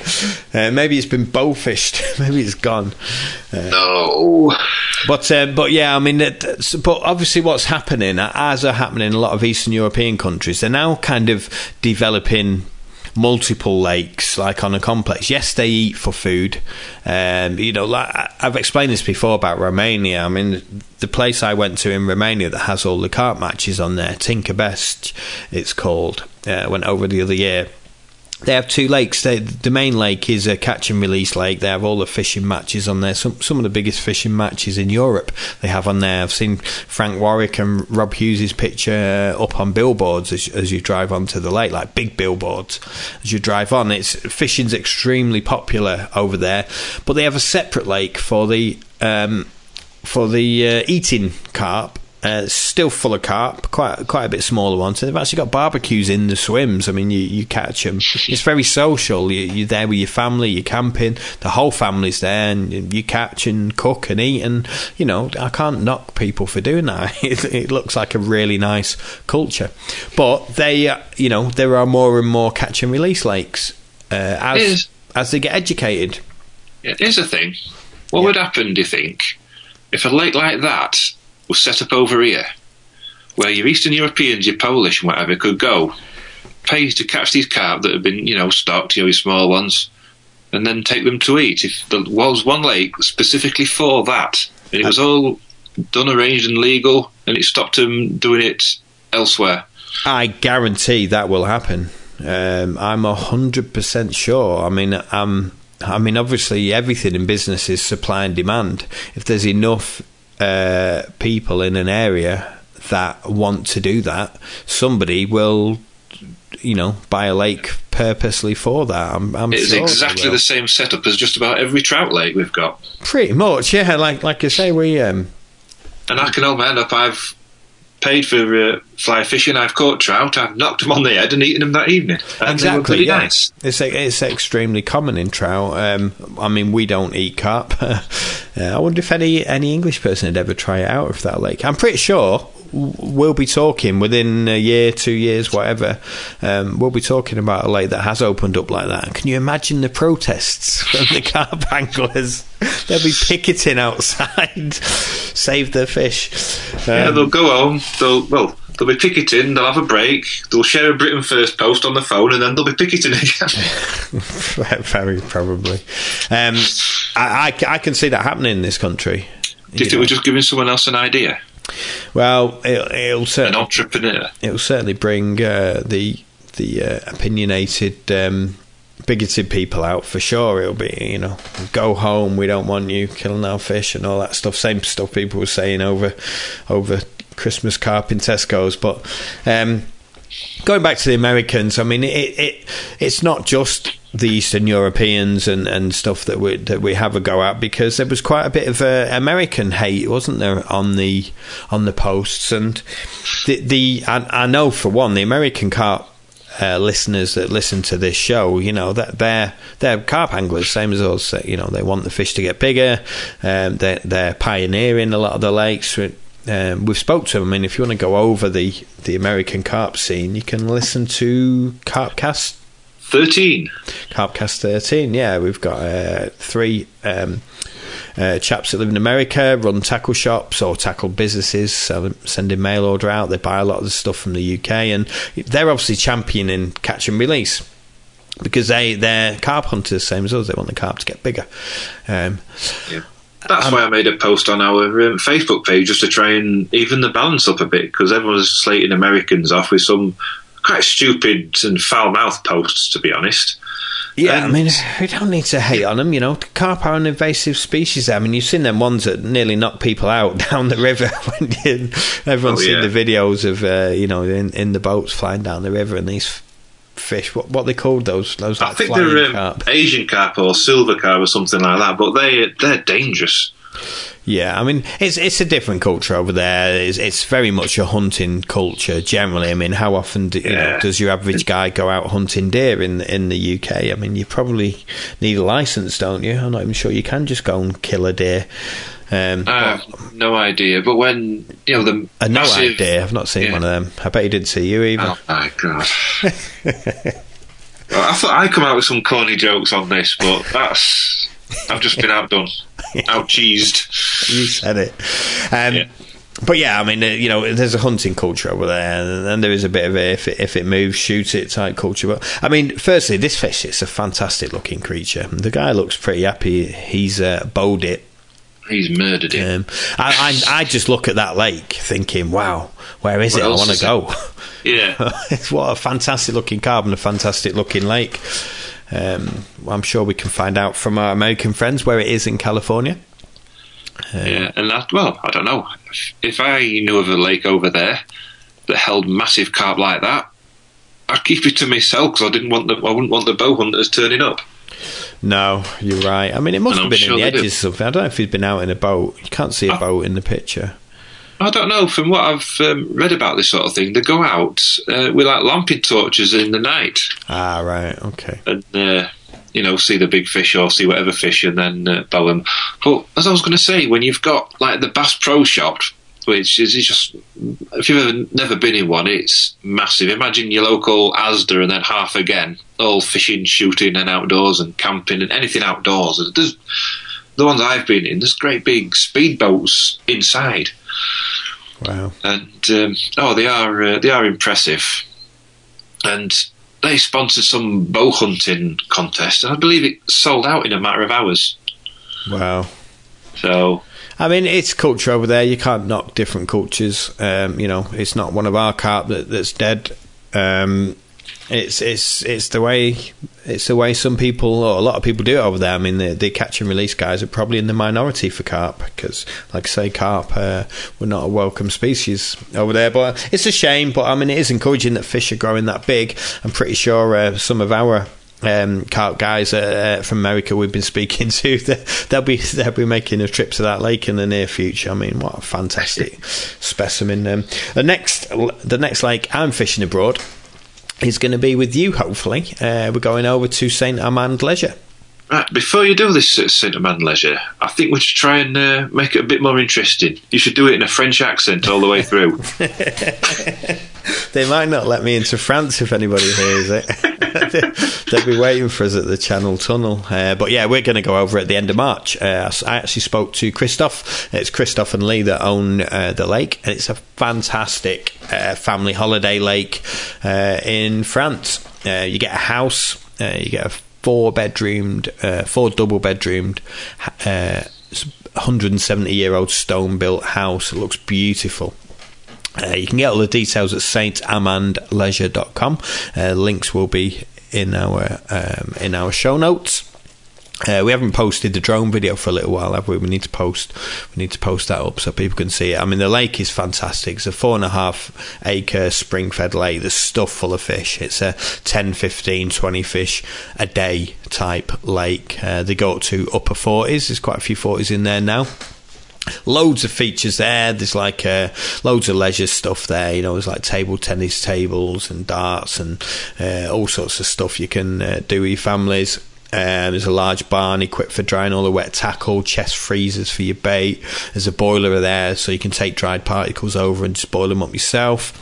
[SPEAKER 2] uh, maybe it's been bowfished. Maybe it's gone. Uh,
[SPEAKER 3] no.
[SPEAKER 2] But uh, but yeah, I mean, it, but obviously what's happening, as are happening in a lot of Eastern European countries, they're now kind of developing multiple lakes, like on a complex. Yes, they eat for food. Um, you know, like I've explained this before about Romania. I mean, the place I went to in Romania that has all the carp matches on there, Tinkerbest, it's called. Uh, went over the other year. They have two lakes. They, the main lake is a catch and release lake. They have all the fishing matches on there. Some some of the biggest fishing matches in Europe they have on there. I've seen Frank Warwick and Rob Hughes' picture up on billboards as, as you drive onto the lake, like big billboards as you drive on. It's fishing's extremely popular over there, but they have a separate lake for the um, for the uh, eating carp. Uh, still full of carp, quite quite a bit smaller ones. And they've actually got barbecues in the swims. I mean, you, you catch them. It's very social. You, you're there with your family, you're camping, the whole family's there, and you catch and cook and eat. And, you know, I can't knock people for doing that. It, it looks like a really nice culture. But, they, uh, you know, there are more and more catch and release lakes uh, as, as they get educated.
[SPEAKER 3] Yeah, here's the thing. What yeah. would happen, do you think, if a lake like that was set up over here, where your Eastern Europeans, your Polish and whatever could go, pay to catch these carp that have been, you know, stocked, you know, your small ones, and then take them to eat? If there was one lake specifically for that, and it was all done, arranged and legal, and it stopped them doing it elsewhere,
[SPEAKER 2] I guarantee that will happen. Um, I'm a hundred percent sure. I mean, um, I mean, obviously, everything in business is supply and demand. If there's enough Uh, people in an area that want to do that, somebody will, you know, buy a lake purposely for that. I'm, I'm
[SPEAKER 3] it's
[SPEAKER 2] sure
[SPEAKER 3] exactly the same setup as just about every trout lake we've got.
[SPEAKER 2] Pretty much, yeah. Like like I say, we um,
[SPEAKER 3] and I can hold my hand up. I've paid for uh, fly fishing. I've caught trout. I've knocked them on the head and eaten them that evening. And
[SPEAKER 2] exactly,
[SPEAKER 3] they were
[SPEAKER 2] yeah.
[SPEAKER 3] Nice.
[SPEAKER 2] It's it's extremely common in trout. Um, I mean, we don't eat carp. uh, I wonder if any any English person would ever try it out of that lake. I'm pretty sure we'll be talking within a year, two years, whatever. Um, we'll be talking about a lake that has opened up like that. Can you imagine the protests from the carp anglers? They'll be picketing outside, save the fish. Um,
[SPEAKER 3] yeah, they'll go home. They'll well, they'll be picketing. They'll have a break. They'll share a Britain First post on the phone, and then they'll be picketing again.
[SPEAKER 2] Very probably. Um, I, I I can see that happening in this country.
[SPEAKER 3] Do you, you think know. We're just giving someone else an idea?
[SPEAKER 2] Well, it, it'll certainly
[SPEAKER 3] an entrepreneur.
[SPEAKER 2] It'll certainly bring uh, the the uh, opinionated, um, bigoted people out for sure. It'll be, you know, go home. We don't want you killing our fish and all that stuff. Same stuff people were saying over over Christmas carp in Tesco's. But um, going back to the Americans, I mean, it, it it's not just the Eastern Europeans and, and stuff that we that we have a go at, because there was quite a bit of uh, American hate, wasn't there, on the on the posts. And the the I, I know for one, the American carp uh, listeners that listen to this show, you know, that they're they're carp anglers, same as us. You know, they want the fish to get bigger. Um, they're they're pioneering a lot of the lakes. Um, we've spoke to them. I mean, if you want to go over the the American carp scene, you can listen to Carpcast
[SPEAKER 3] thirteen.
[SPEAKER 2] Carpcast thirteen, yeah. We've got uh, three um, uh, chaps that live in America, run tackle shops or tackle businesses, sell, sending mail order out. They buy a lot of the stuff from the U K, and they're obviously championing catch and release, because they, they're carp hunters, same as us. They want the carp to get bigger. Um,
[SPEAKER 3] yeah. That's um, why I made a post on our um, Facebook page, just to try and even the balance up a bit, because everyone's slating Americans off with some quite stupid and foul-mouthed posts, to be honest.
[SPEAKER 2] Yeah,
[SPEAKER 3] and
[SPEAKER 2] I mean, we don't need to hate on them, you know. Carp are an invasive species. I mean, you've seen them ones that nearly knock people out down the river. When you, everyone's
[SPEAKER 3] oh,
[SPEAKER 2] seen
[SPEAKER 3] yeah.
[SPEAKER 2] the videos of, uh, you know, in, in the boats flying down the river, and these fish, what what they called those? Those like
[SPEAKER 3] I think
[SPEAKER 2] flying
[SPEAKER 3] they're um,
[SPEAKER 2] carp.
[SPEAKER 3] Asian carp or silver carp or something like that, but they they're dangerous.
[SPEAKER 2] Yeah, I mean, it's it's a different culture over there. It's, it's very much a hunting culture generally. I mean, how often do, you
[SPEAKER 3] yeah.
[SPEAKER 2] know, does your average guy go out hunting deer in in the U K? I mean, you probably need a license, don't you? I'm not even sure you can just go and kill a deer. Um,
[SPEAKER 3] I have no idea, but when, you know, the
[SPEAKER 2] a no
[SPEAKER 3] massive...
[SPEAKER 2] idea. I've not seen
[SPEAKER 3] yeah.
[SPEAKER 2] one of them. I bet he didn't see you either.
[SPEAKER 3] Oh my god. Well, I thought I'd come out with some corny jokes on this, but that's... I've just been outdone. Out-cheesed.
[SPEAKER 2] You said it. Um,
[SPEAKER 3] yeah.
[SPEAKER 2] But yeah, I mean, uh, you know, there's a hunting culture over there, and, and there is a bit of a if it, if it moves, shoot it type culture. But I mean, firstly, this fish, it's a fantastic looking creature. The guy looks pretty happy. He's uh, bowed it.
[SPEAKER 3] He's murdered it.
[SPEAKER 2] Um, I, I, I just look at that lake thinking, wow, where is
[SPEAKER 3] What
[SPEAKER 2] it? I
[SPEAKER 3] else
[SPEAKER 2] want to
[SPEAKER 3] is
[SPEAKER 2] go.
[SPEAKER 3] Yeah.
[SPEAKER 2] What a fantastic looking carp and a fantastic looking lake. Um, I'm sure we can find out from our American friends where it is in California. Um,
[SPEAKER 3] yeah, and that, well, I don't know. If, if I knew of a lake over there that held massive carp like that, I'd keep it to myself, because I didn't want the, I wouldn't want the bow hunters turning up.
[SPEAKER 2] No, you're right. I mean, it must
[SPEAKER 3] And
[SPEAKER 2] have
[SPEAKER 3] I'm
[SPEAKER 2] been
[SPEAKER 3] sure
[SPEAKER 2] in the
[SPEAKER 3] they
[SPEAKER 2] edges
[SPEAKER 3] do.
[SPEAKER 2] or something. I don't know if he's been out in a boat. You can't see a
[SPEAKER 3] I-
[SPEAKER 2] boat in the picture.
[SPEAKER 3] I don't know. From what I've um, read about this sort of thing, they go out uh, with like lamping torches in the night,
[SPEAKER 2] Ah, right, okay.
[SPEAKER 3] and uh, you know, see the big fish or see whatever fish, and then uh, bow them. But as I was going to say, when you've got like the Bass Pro Shop, which is just, if you've ever never been in one, it's massive. Imagine your local Asda and then half again, all fishing, shooting, and outdoors and camping and anything outdoors. There's the ones I've been in. There's great big speedboats inside.
[SPEAKER 2] Wow.
[SPEAKER 3] And um, oh, they are uh, they are impressive. And they sponsored some bow hunting contest, and I believe it sold out in a matter of hours.
[SPEAKER 2] Wow.
[SPEAKER 3] So,
[SPEAKER 2] I mean, it's culture over there. You can't knock different cultures. Um, you know, it's not one of our carp that, that's dead. Um, it's it's it's the way it's the way some people, or a lot of people, do it over there. I mean, the, the catch and release guys are probably in the minority for carp, because, like I say, carp uh, we're not a welcome species over there. But it's a shame. But I mean, it is encouraging that fish are growing that big. I'm pretty sure uh, some of our um, carp guys uh, uh, from America we've been speaking to, they'll be they'll be making a trip to that lake in the near future. I mean, what a fantastic specimen. Um, the next the next lake I'm fishing abroad is going to be with you, hopefully. Uh, we're going over to Saint Amand Leisure.
[SPEAKER 3] right, before you do this at Saint Amand Leisure, I think we should try and uh, make it a bit more interesting. You should do it in a French accent all the way through.
[SPEAKER 2] They might not let me into France if anybody hears it. They'll be waiting for us at the Channel Tunnel. Uh, but yeah, we're going to go over at the end of March. Uh, I actually spoke to Christophe. It's Christophe and Lee that own uh, the lake, and it's a fantastic uh, family holiday lake uh, in France. Uh, you get a house, uh, you get a four bedroomed, uh, four double bedroomed, uh, one hundred seventy year old stone built house. It looks beautiful. Uh, you can get all the details at saint amand leisure dot com. Uh, links will be in our um, in our show notes. Uh, we haven't posted the drone video for a little while, have we? We need to post. We need to post that up so people can see it. I mean, the lake is fantastic. It's a four and a half acre spring-fed lake. There's stuff full of fish. It's a ten, fifteen, twenty fish a day type lake. Uh, they go up to upper forties. There's quite a few forties in there now. Loads of features there. There's like uh, loads of leisure stuff there. You know, there's like table tennis tables and darts and uh, all sorts of stuff you can uh, do with your families. Uh, there's a large barn equipped for drying all the wet tackle, chest freezers for your bait. There's a boiler there so you can take dried particles over and just boil them up yourself.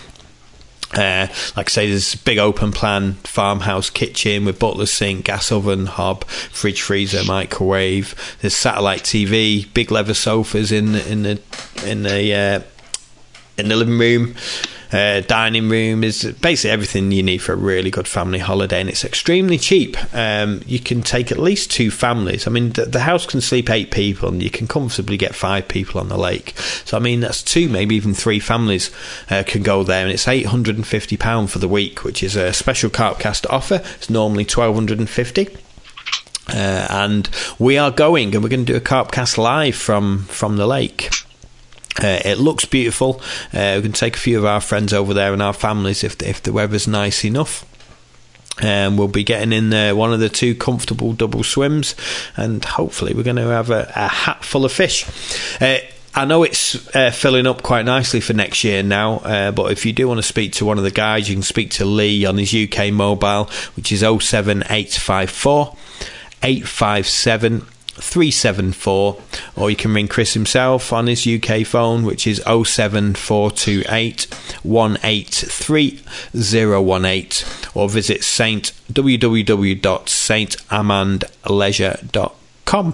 [SPEAKER 2] Uh, like I say, there's a big open plan farmhouse kitchen with butler sink, gas oven, hob, fridge, freezer, microwave. There's satellite T V, big leather sofas in the, in the in the uh, in the living room. Uh, dining room is basically everything you need for a really good family holiday, and it's extremely cheap. Um, you can take at least two families. I mean, the, the house can sleep eight people, and you can comfortably get five people on the lake. So, I mean, that's two, maybe even three families uh, can go there, and it's eight hundred and fifty pounds for the week, which is a special Carpcast offer. It's normally twelve hundred and fifty pounds. Uh, and we are going, and we're going to do a Carpcast live from from the lake. Uh, it looks beautiful. Uh, we can take a few of our friends over there and our families if if the weather's nice enough. And um, we'll be getting in uh, one of the two comfortable double swims, and hopefully we're going to have a, a hat full of fish. Uh, I know it's uh, filling up quite nicely for next year now, uh, but if you do want to speak to one of the guys, you can speak to Lee on his U K mobile, which is oh seven eight five four, eight five seven, three seven four, or you can ring Chris himself on his U K phone, which is oh seven four two eight, one eight three oh one eight, or visit Saint w w w dot saint amand leisure dot com.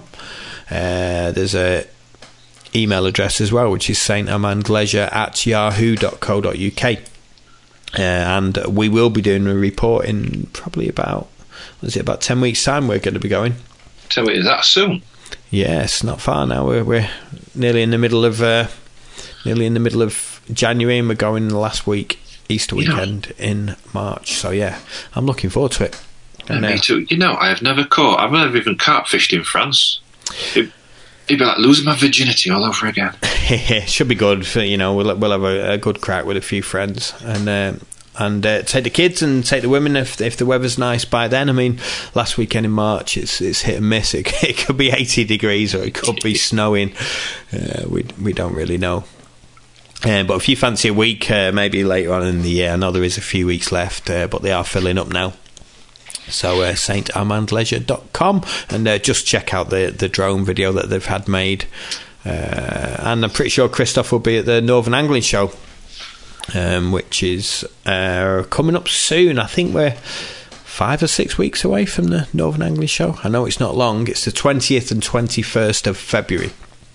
[SPEAKER 2] Uh, there's a email address as well, which is saintamandleisure at yahoo dot co dot uk. Uh, and we will be doing a report in probably about, was it about ten weeks time we're going to be going.
[SPEAKER 3] So it is that soon?
[SPEAKER 2] Yes, not far now. We're we're nearly in the middle of uh, nearly in the middle of January, and we're going the last week, Easter weekend yeah. in March. So yeah, I'm looking forward to it.
[SPEAKER 3] Yeah, me too. You know, I have never caught. I've never even carp fished in France. It, it'd be like losing my virginity all over again.
[SPEAKER 2] Should be good. For, you know, we'll we'll have a, a good crack with a few friends and. Um, And uh, take the kids and take the women if if the weather's nice by then. I mean, last weekend in March, it's it's hit and miss. It, it could be eighty degrees or it could be snowing. Uh, we we don't really know. Uh, but if you fancy a week, uh, maybe later on in the year, I know there is a few weeks left, uh, but they are filling up now. So uh, saint amand leisure dot com, and uh, just check out the, the drone video that they've had made. Uh, and I'm pretty sure Christoph will be at the Northern Angling Show. Um, which is uh, coming up soon. I think we're five or six weeks away from the Northern Angling Show. I know it's not long. It's the twentieth and twenty-first of February.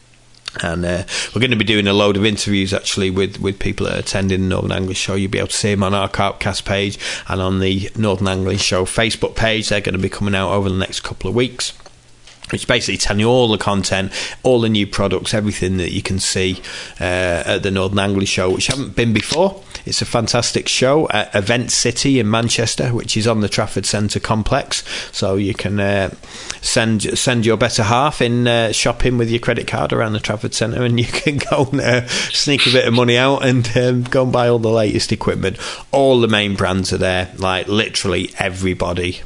[SPEAKER 2] And uh, we're going to be doing a load of interviews, actually, with, with people that are attending the Northern Angling Show. You'll be able to see them on our Carpcast page and on the Northern Angling Show Facebook page. They're going to be coming out over the next couple of weeks, which basically telling you all the content, all the new products, everything that you can see uh, at the Northern Angling Show, which haven't been before. It's a fantastic show at Event City in Manchester, which is on the Trafford Centre complex. So you can uh, send send your better half in uh, shopping with your credit card around the Trafford Centre, and you can go and uh, sneak a bit of money out and um, go and buy all the latest equipment. All the main brands are there, like literally everybody.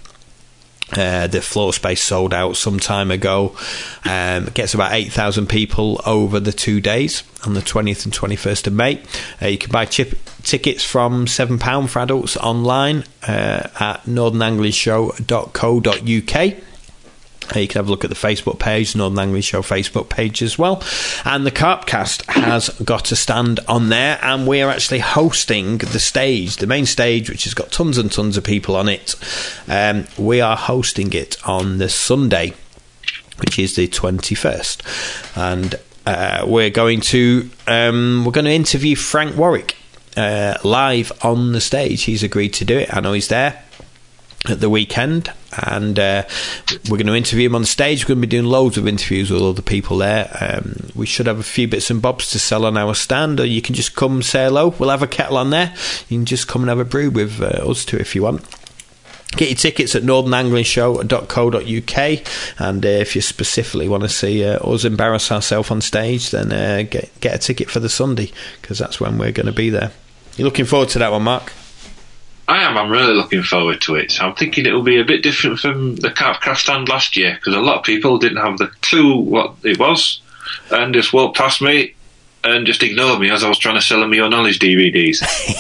[SPEAKER 2] Uh, the floor space sold out some time ago. Um, it gets about eight thousand people over the two days on the twentieth and twenty-first of May. Uh, you can buy chip- tickets from seven pounds for adults online uh, at northern angling show dot co dot uk. Uh, you can have a look at the Facebook page, Northern Angling Show Facebook page as well. And the Carpcast has got a stand on there, and we're actually hosting the stage, the main stage, which has got tons and tons of people on it. Um, we are hosting it on the Sunday, which is the twenty-first. And uh, we're going to um, we're going to interview Frank Warwick uh, live on the stage. He's agreed to do it. I know he's there at the weekend, and uh, we're going to interview him on the stage. We're going to be doing loads of interviews with other people there. Um, we should have a few bits and bobs to sell on our stand, or you can just come say hello. We'll have a kettle on there. You can just come and have a brew with uh, us too if you want. Get your tickets at northern angling show dot co dot uk, and uh, if you specifically want to see uh, us embarrass ourselves on stage, then uh, get get a ticket for the Sunday, because that's when we're going to be there. You looking forward to that one, Mark?
[SPEAKER 3] I am. I'm really looking forward to it. I'm thinking it will be a bit different from the Carpcast stand last year, because a lot of people didn't have the clue what it was and just walked past me and just ignored me as I was trying to sell them your Knowledge D V Ds.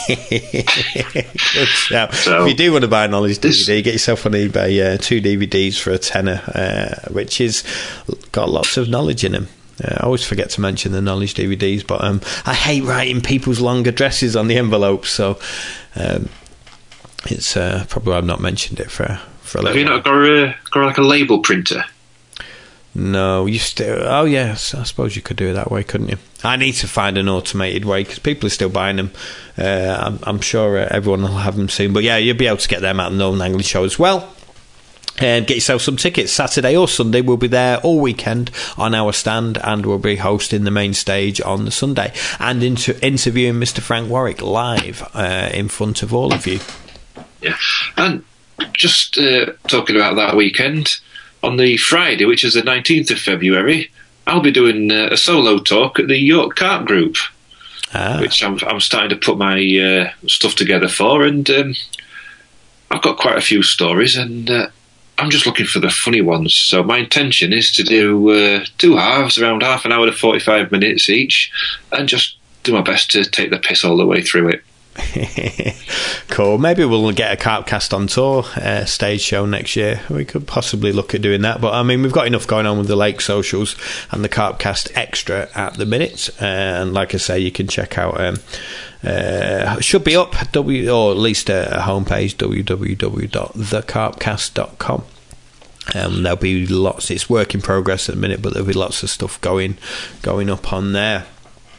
[SPEAKER 2] Now, so, if you do want to buy a Knowledge D V D, get yourself on eBay uh, two D V Ds for a tenner, uh, which is got lots of knowledge in them. Uh, I always forget to mention the Knowledge D V Ds, but um, I hate writing people's long addresses on the envelopes, so um, it's uh, probably why I've not mentioned it for for a little.
[SPEAKER 3] Have you
[SPEAKER 2] while.
[SPEAKER 3] not got a, got like a label printer?
[SPEAKER 2] No, you still. Oh yes, I suppose you could do it that way, couldn't you? I need to find an automated way, because people are still buying them. Uh, I'm, I'm sure uh, everyone will have them soon. But yeah, you'll be able to get them at the Northern Angling Show as well. And get yourself some tickets. Saturday or Sunday, we'll be there all weekend on our stand, and we'll be hosting the main stage on the Sunday and inter- interviewing Mister Frank Warwick live uh, in front of all of you.
[SPEAKER 3] Yeah, and just uh, talking about that weekend, on the Friday, which is the nineteenth of February, I'll be doing uh, a solo talk at the York Carp Group, ah. which I'm, I'm starting to put my uh, stuff together for, and um, I've got quite a few stories, and uh, I'm just looking for the funny ones. So my intention is to do uh, two halves, around half an hour to forty-five minutes each, and just do my best to take the piss all the way through it.
[SPEAKER 2] Cool. Maybe we'll get a Carpcast on tour uh, stage show next year. We could possibly look at doing that, but I mean, we've got enough going on with the Lake Socials and the Carpcast Extra at the minute, uh, and like I say, you can check out um, uh, should be up w or at least a, a homepage, w w w dot the carpcast dot com. Um, there'll be lots. It's work in progress at the minute, but there'll be lots of stuff going going up on there.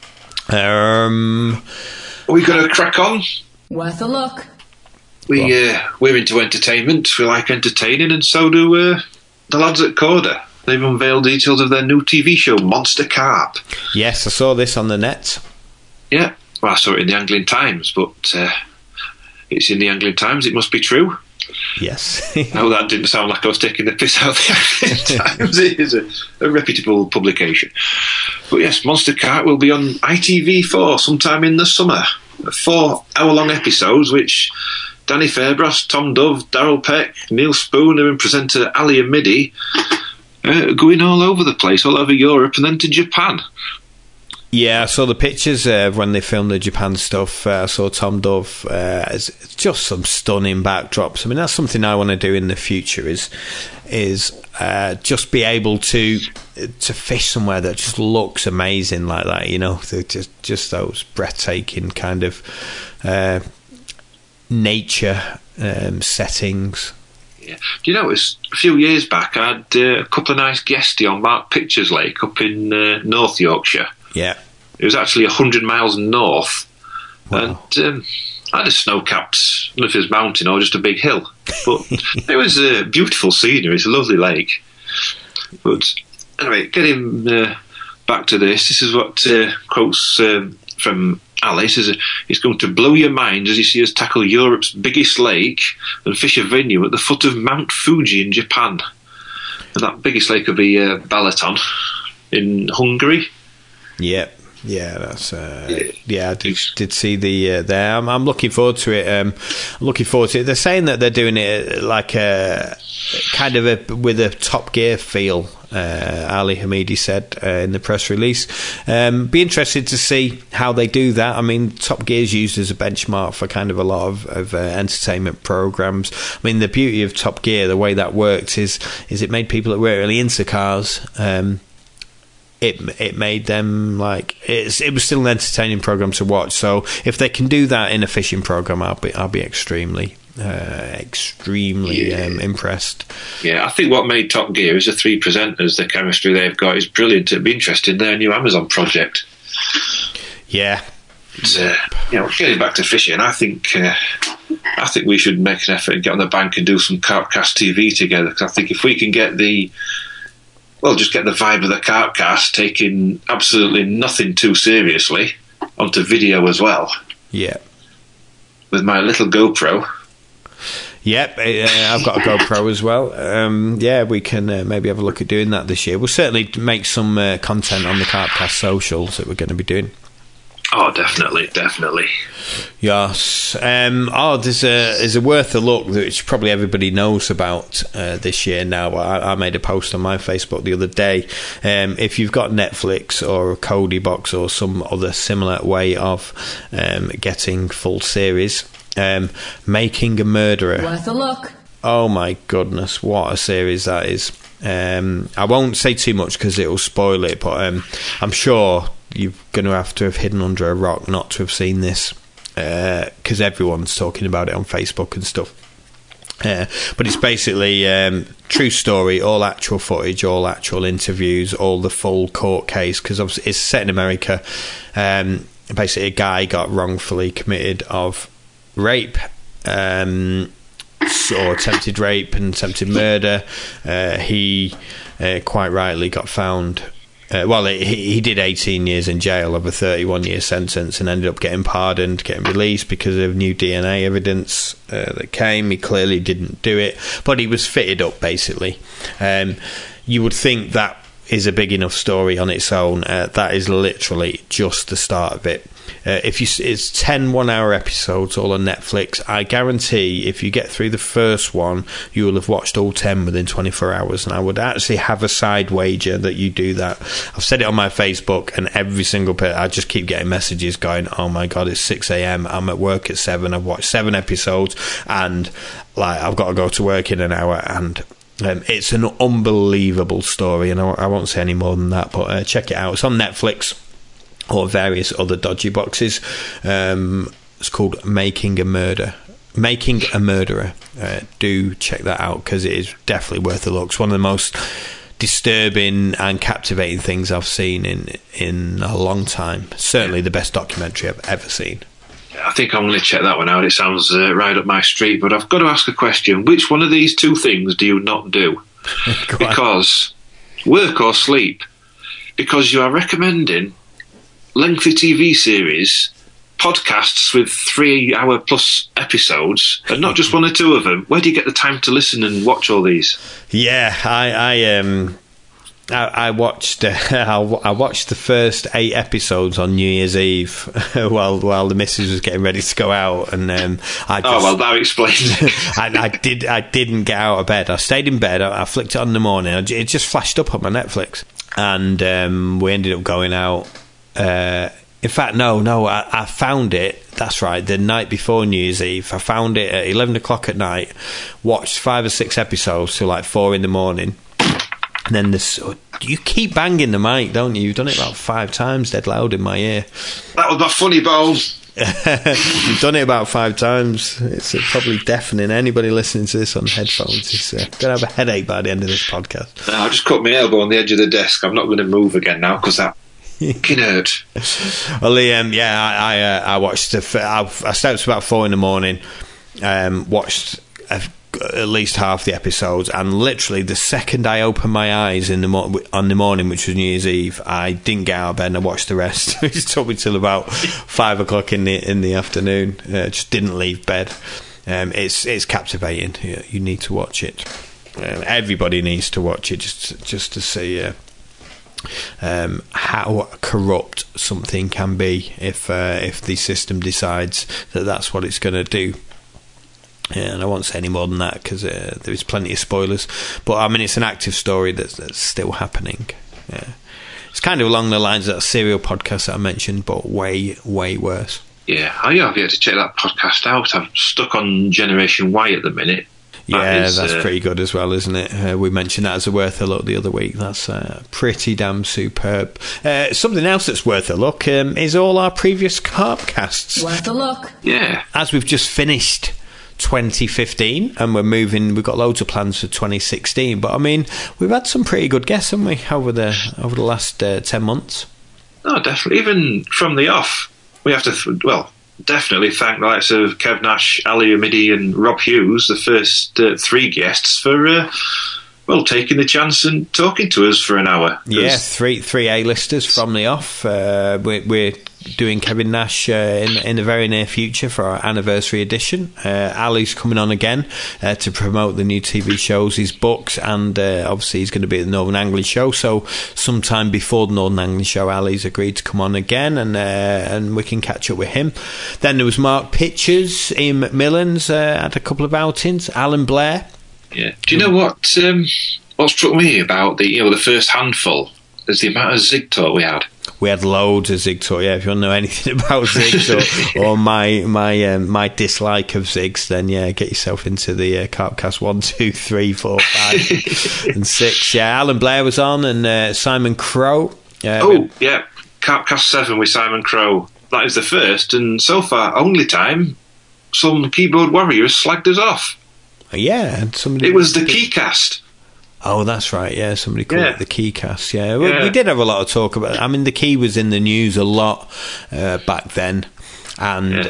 [SPEAKER 2] Um
[SPEAKER 3] Are we going to crack on?
[SPEAKER 1] Worth a look.
[SPEAKER 3] We, uh, we're into entertainment. We like entertaining, and so do uh, the lads at Coda. They've unveiled details of their new T V show, Monster Carp.
[SPEAKER 2] Yes, I saw this on the net.
[SPEAKER 3] Yeah, well, I saw it in the Angling Times, but uh, it's in the Angling Times. It must be true.
[SPEAKER 2] Yes.
[SPEAKER 3] No, that didn't sound like I was taking the piss out of the Angling Times. It is a, a reputable publication. But yes, Monster Carp will be on I T V four sometime in the summer. Four hour-long episodes, which Danny Fairbrass, Tom Dove, Darryl Peck, Neil Spooner and presenter Ali Amidi uh, going all over the place, all over Europe and then to Japan.
[SPEAKER 2] Yeah, I saw the pictures uh, when they filmed the Japan stuff. Uh, I saw Tom Dove. Uh, it's just some stunning backdrops. I mean, that's something I want to do in the future, is is uh, just be able to to fish somewhere that just looks amazing like that, you know, just, just those breathtaking kind of uh, nature um, settings.
[SPEAKER 3] Yeah. Do you notice, a few years back, I had uh, a couple of nice guests on Mark Pictures Lake up in uh, North Yorkshire.
[SPEAKER 2] Yeah.
[SPEAKER 3] It was actually one hundred miles north.
[SPEAKER 2] Wow.
[SPEAKER 3] And um, I had a snow-capped, I don't know if it was mountain or just a big hill. But it was a beautiful scenery. It's a lovely lake. But anyway, getting uh, back to this, this is what uh, quotes um, from Ali. Says it's going to blow your mind as you see us tackle Europe's biggest lake and fish a venue at the foot of Mount Fuji in Japan. And that biggest lake will be uh, Balaton in Hungary.
[SPEAKER 2] Yep. Yeah, that's uh, yeah. I did, did see the uh, there. I'm, I'm looking forward to it. Um, I'm looking forward to it. They're saying that they're doing it like a kind of a with a Top Gear feel. Uh, Ali Hamidi said uh, in the press release. Um, be interested to see how they do that. I mean, Top Gear is used as a benchmark for kind of a lot of, of uh, entertainment programs. I mean, the beauty of Top Gear, the way that worked is is it made people that were really into cars. Um, It it made them like it's it was still an entertaining program to watch. So if they can do that in a fishing program, I'll be I'll be extremely uh, extremely
[SPEAKER 3] yeah.
[SPEAKER 2] um, impressed.
[SPEAKER 3] Yeah, I think what made Top Gear is the three presenters. The chemistry they've got is brilliant. It'd be interesting in their new Amazon project.
[SPEAKER 2] Yeah,
[SPEAKER 3] but, uh, you know, getting back to fishing, I think uh, I think we should make an effort and get on the bank and do some Carpcast T V together. Because I think if we can get the Well, just get the vibe of the Carpcast, taking absolutely nothing too seriously, onto video as well.
[SPEAKER 2] Yeah.
[SPEAKER 3] With my little GoPro.
[SPEAKER 2] Yep, uh, I've got a GoPro as well. Um, yeah, we can uh, maybe have a look at doing that this year. We'll certainly make some uh, content on the Carpcast socials that we're going to be doing.
[SPEAKER 3] Oh, definitely, definitely.
[SPEAKER 2] Yes. Um, oh, there's a there's a worth a look which probably everybody knows about uh, this year now. I, I made a post on my Facebook the other day. Um, if you've got Netflix or a Kodi box or some other similar way of um, getting full series, um, Making a Murderer.
[SPEAKER 1] Worth a look.
[SPEAKER 2] Oh my goodness, what a series that is. Um, I won't say too much because it will spoil it, but um, I'm sure you're going to have to have hidden under a rock not to have seen this, because uh, everyone's talking about it on Facebook and stuff. Uh, but it's basically um, true story, all actual footage, all actual interviews, all the full court case, because obviously it's set in America. Um, basically, a guy got wrongfully committed of rape, um, or attempted rape and attempted murder. Uh, he uh, quite rightly got found. Uh, well, he, he did eighteen years in jail of a thirty-one year sentence and ended up getting pardoned, getting released because of new D N A evidence uh, that came. He clearly didn't do it, but he was fitted up, basically. Um, you would think that is a big enough story on its own. Uh, that is literally just the start of it. Uh, if you, it's ten one-hour episodes all on Netflix. I guarantee if you get through the first one, you will have watched all ten within twenty-four hours. And I would actually have a side wager that you do that. I've said it on my Facebook, and every single person, I just keep getting messages going, "Oh my god, it's six a.m. I'm at work at seven. I've watched seven episodes, and like I've got to go to work in an hour." And Um, it's an unbelievable story, and I, I won't say any more than that, but uh, check it out. It's on Netflix or various other dodgy boxes. Um, it's called Making a Murder. Making a Murderer. Uh, do check that out, because it is definitely worth a look. It's one of the most disturbing and captivating things I've seen in in a long time. Certainly the best documentary I've ever seen.
[SPEAKER 3] I think I'm going to check that one out. It sounds uh, right up my street, but I've got to ask a question. Which one of these two things do you not do? Because work or sleep? Because you are recommending lengthy T V series, podcasts with three-hour plus episodes, and not just one or two of them. Where do you get the time to listen and watch all these?
[SPEAKER 2] Yeah, I... I um I, I watched uh, I watched the first eight episodes on New Year's Eve while while the missus was getting ready to go out, and um, I just,
[SPEAKER 3] oh well, that explains it.
[SPEAKER 2] I, I did I didn't get out of bed. I stayed in bed. I, I flicked it on in the morning. It just flashed up on my Netflix, and um, we ended up going out. Uh, in fact, no, no, I, I found it. That's right. The night before New Year's Eve, I found it at eleven o'clock at night. Watched five or six episodes till like four in the morning. And then this, you keep banging the mic, don't you? You've done it about five times, dead loud in my ear.
[SPEAKER 3] That was my funny bone.
[SPEAKER 2] You've done it about five times. It's uh, probably deafening anybody listening to this on headphones. It's uh, going to have a headache by the end of this podcast.
[SPEAKER 3] No, I just cut my elbow on the edge of the desk. I'm not going to move again now because that fucking hurt.
[SPEAKER 2] Well, Liam, yeah, I I, uh, I watched. The, I, I started about four in the morning. Um, watched. A, at least half the episodes, and literally the second I opened my eyes in the mo- on the morning, which was New Year's Eve, I didn't get out of bed and I watched the rest. It took me till about five o'clock in the in the afternoon. Uh, just didn't leave bed. Um, it's it's captivating. You, you need to watch it. Um, everybody needs to watch it just just to see uh, um, how corrupt something can be if uh, if the system decides that that's what it's going to do. Yeah, and I won't say any more than that because uh, there is plenty of spoilers. But I mean, it's an active story that's, that's still happening. Yeah. It's kind of along the lines of that serial podcast that I mentioned, but way, way worse.
[SPEAKER 3] Yeah, I have yet to check that podcast out. I'm stuck on Generation Y at the minute.
[SPEAKER 2] That yeah, is, that's
[SPEAKER 3] uh,
[SPEAKER 2] pretty good as well, isn't it? Uh, we mentioned that as a worth a look the other week. That's uh, pretty damn superb. Uh, something else that's worth a look um, is all our previous Carpcasts.
[SPEAKER 1] Worth a look.
[SPEAKER 3] Yeah.
[SPEAKER 2] As we've just finished twenty fifteen and we're moving, we've got loads of plans for twenty sixteen, but I mean, we've had some pretty good guests, haven't we, over the over the last uh, ten months?
[SPEAKER 3] Oh, definitely. Even from the off, we have to th- well definitely thank the likes of Kev Nash, Ali Amidi and Rob Hughes, the first uh, three guests, for uh, well taking the chance and talking to us for an hour.
[SPEAKER 2] Yeah, three three A-listers from the off. Uh, we're, we're doing Kevin Nash uh, in in the very near future for our anniversary edition. Uh, Ali's coming on again uh, to promote the new T V shows, his books, and uh, obviously he's going to be at the Northern Angling Show. So sometime before the Northern Angling Show, Ali's agreed to come on again, and uh, and we can catch up with him. Then there was Mark Pitchers, Ian McMillan's uh, had a couple of outings, Alan Blair.
[SPEAKER 3] Yeah. Do you know what um, what struck me about the you know the first handful is the amount of Zig talk we had.
[SPEAKER 2] We had loads of Zig talk. Yeah, if you want to know anything about Zigs or, or my my um, my dislike of Zigs, then yeah, get yourself into the uh, Carpcast one, two, three, four, five, and six. Yeah, Alan Blair was on, and uh, Simon Crowe. Uh,
[SPEAKER 3] oh yeah, Carpcast seven with Simon Crowe. That is the first, and so far only time some keyboard warriors slagged us off.
[SPEAKER 2] Yeah, and somebody.
[SPEAKER 3] It was the Keycast.
[SPEAKER 2] Oh, that's right. Yeah, somebody called
[SPEAKER 3] yeah.
[SPEAKER 2] it the Keycast. Yeah, well,
[SPEAKER 3] yeah,
[SPEAKER 2] we did have a lot of talk about it. I mean, the Key was in the news a lot uh, back then, and
[SPEAKER 3] yeah.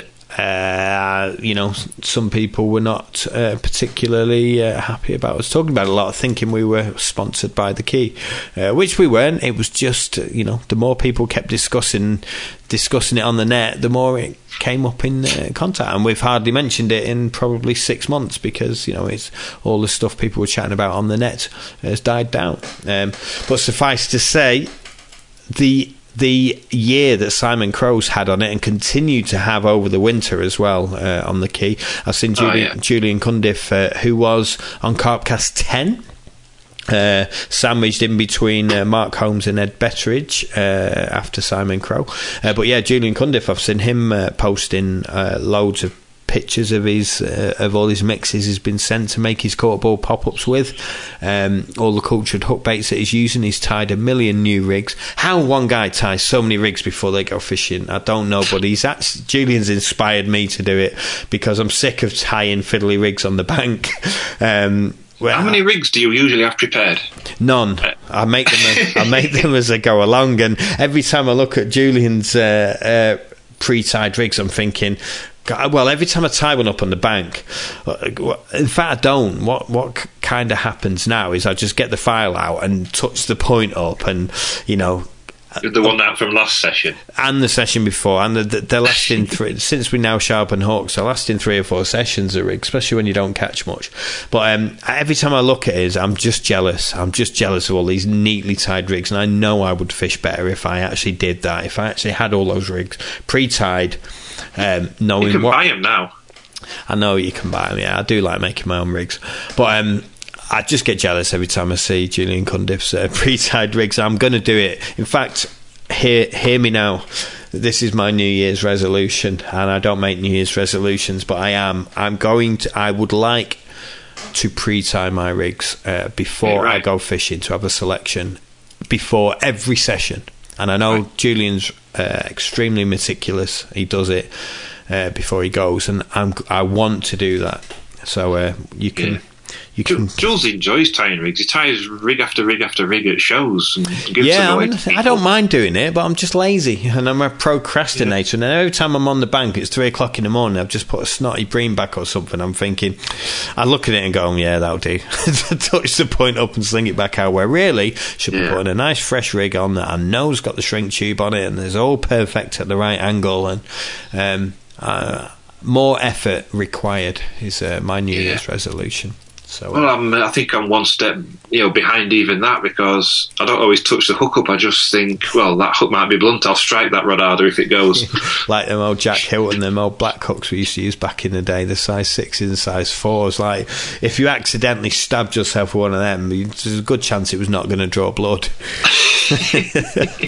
[SPEAKER 2] uh, you know, some people were not uh, particularly uh, happy about us talking about it a lot, thinking we were sponsored by the Key, uh, which we weren't. It was just, you know, the more people kept discussing discussing it on the net, the more it came up in uh, contact, and we've hardly mentioned it in probably six months because, you know, it's all the stuff people were chatting about on the net has died down. Um, but suffice to say, the the year that Simon Crowe's had on it and continued to have over the winter as well uh, on the Key. I've seen Julian, oh, yeah. Julian Cundiff, uh, who was on Carpcast ten. Uh, sandwiched in between uh, Mark Holmes and Ed Betteridge uh, after Simon Crowe. Uh, but yeah, Julian Cundiff, I've seen him uh, posting uh, loads of pictures of his uh, of all his mixes he's been sent to make his quarter ball pop-ups with. Um, all the cultured hook baits that he's using. He's tied a million new rigs. How one guy ties so many rigs before they go fishing, I don't know, but he's actually, Julian's inspired me to do it because I'm sick of tying fiddly rigs on the bank. um
[SPEAKER 3] Well, how many rigs do you usually have prepared?
[SPEAKER 2] None. I make them. As, I make them as I go along, and every time I look at Julian's uh, uh, pre-tied rigs, I'm thinking, well, every time I tie one up on the bank, in fact, I don't. What what kind of happens now is I just get the file out and touch the point up, and you know.
[SPEAKER 3] The one out from last session,
[SPEAKER 2] and the session before, and the, they're lasting three. Since we now sharpen hooks, they're lasting three or four sessions a rig, especially when you don't catch much. But um, every time I look at it, I'm just jealous. I'm just jealous of all these neatly tied rigs, and I know I would fish better if I actually did that. If I actually had all those rigs pre-tied, um, knowing
[SPEAKER 3] you can
[SPEAKER 2] what
[SPEAKER 3] buy them now.
[SPEAKER 2] I know you can buy them. Yeah, I do like making my own rigs, but um. I just get jealous every time I see Julian Cundiff's uh, pre-tied rigs. I'm going to do it. In fact, hear hear me now. This is my New Year's resolution, and I don't make New Year's resolutions, but I am. I'm going to. I would like to pre-tie my rigs uh, before yeah, right. I go fishing to have a selection before every session. And I know right. Julian's uh, extremely meticulous. He does it uh, before he goes, and I'm, I want to do that. So uh, you can. Yeah. You can...
[SPEAKER 3] Jules enjoys tying rigs. He ties rig after rig after rig at shows and gives
[SPEAKER 2] yeah,
[SPEAKER 3] them away
[SPEAKER 2] I, mean,
[SPEAKER 3] to people.
[SPEAKER 2] I don't mind doing it, but I'm just lazy and I'm a procrastinator. Yeah. And every time I'm on the bank, it's three o'clock in the morning. I've just put a snotty bream back or something. I'm thinking, I look at it and go, yeah, that'll do. Touch the point up and sling it back out. Where really should be yeah. putting a nice fresh rig on that I know's got the shrink tube on it and it's all perfect at the right angle. And um, uh, more effort required is uh, my New yeah. Year's resolution. So,
[SPEAKER 3] well, I'm, I think I'm one step, you know, behind even that because I don't always touch the hook up. I just think, well, that hook might be blunt. I'll strike that rod harder if it goes.
[SPEAKER 2] Like them old Jack Hilton, them old black hooks we used to use back in the day, the size sixes and size fours. Like, if you accidentally stabbed yourself with one of them, there's a good chance it was not going to draw blood.
[SPEAKER 3] oh, yeah.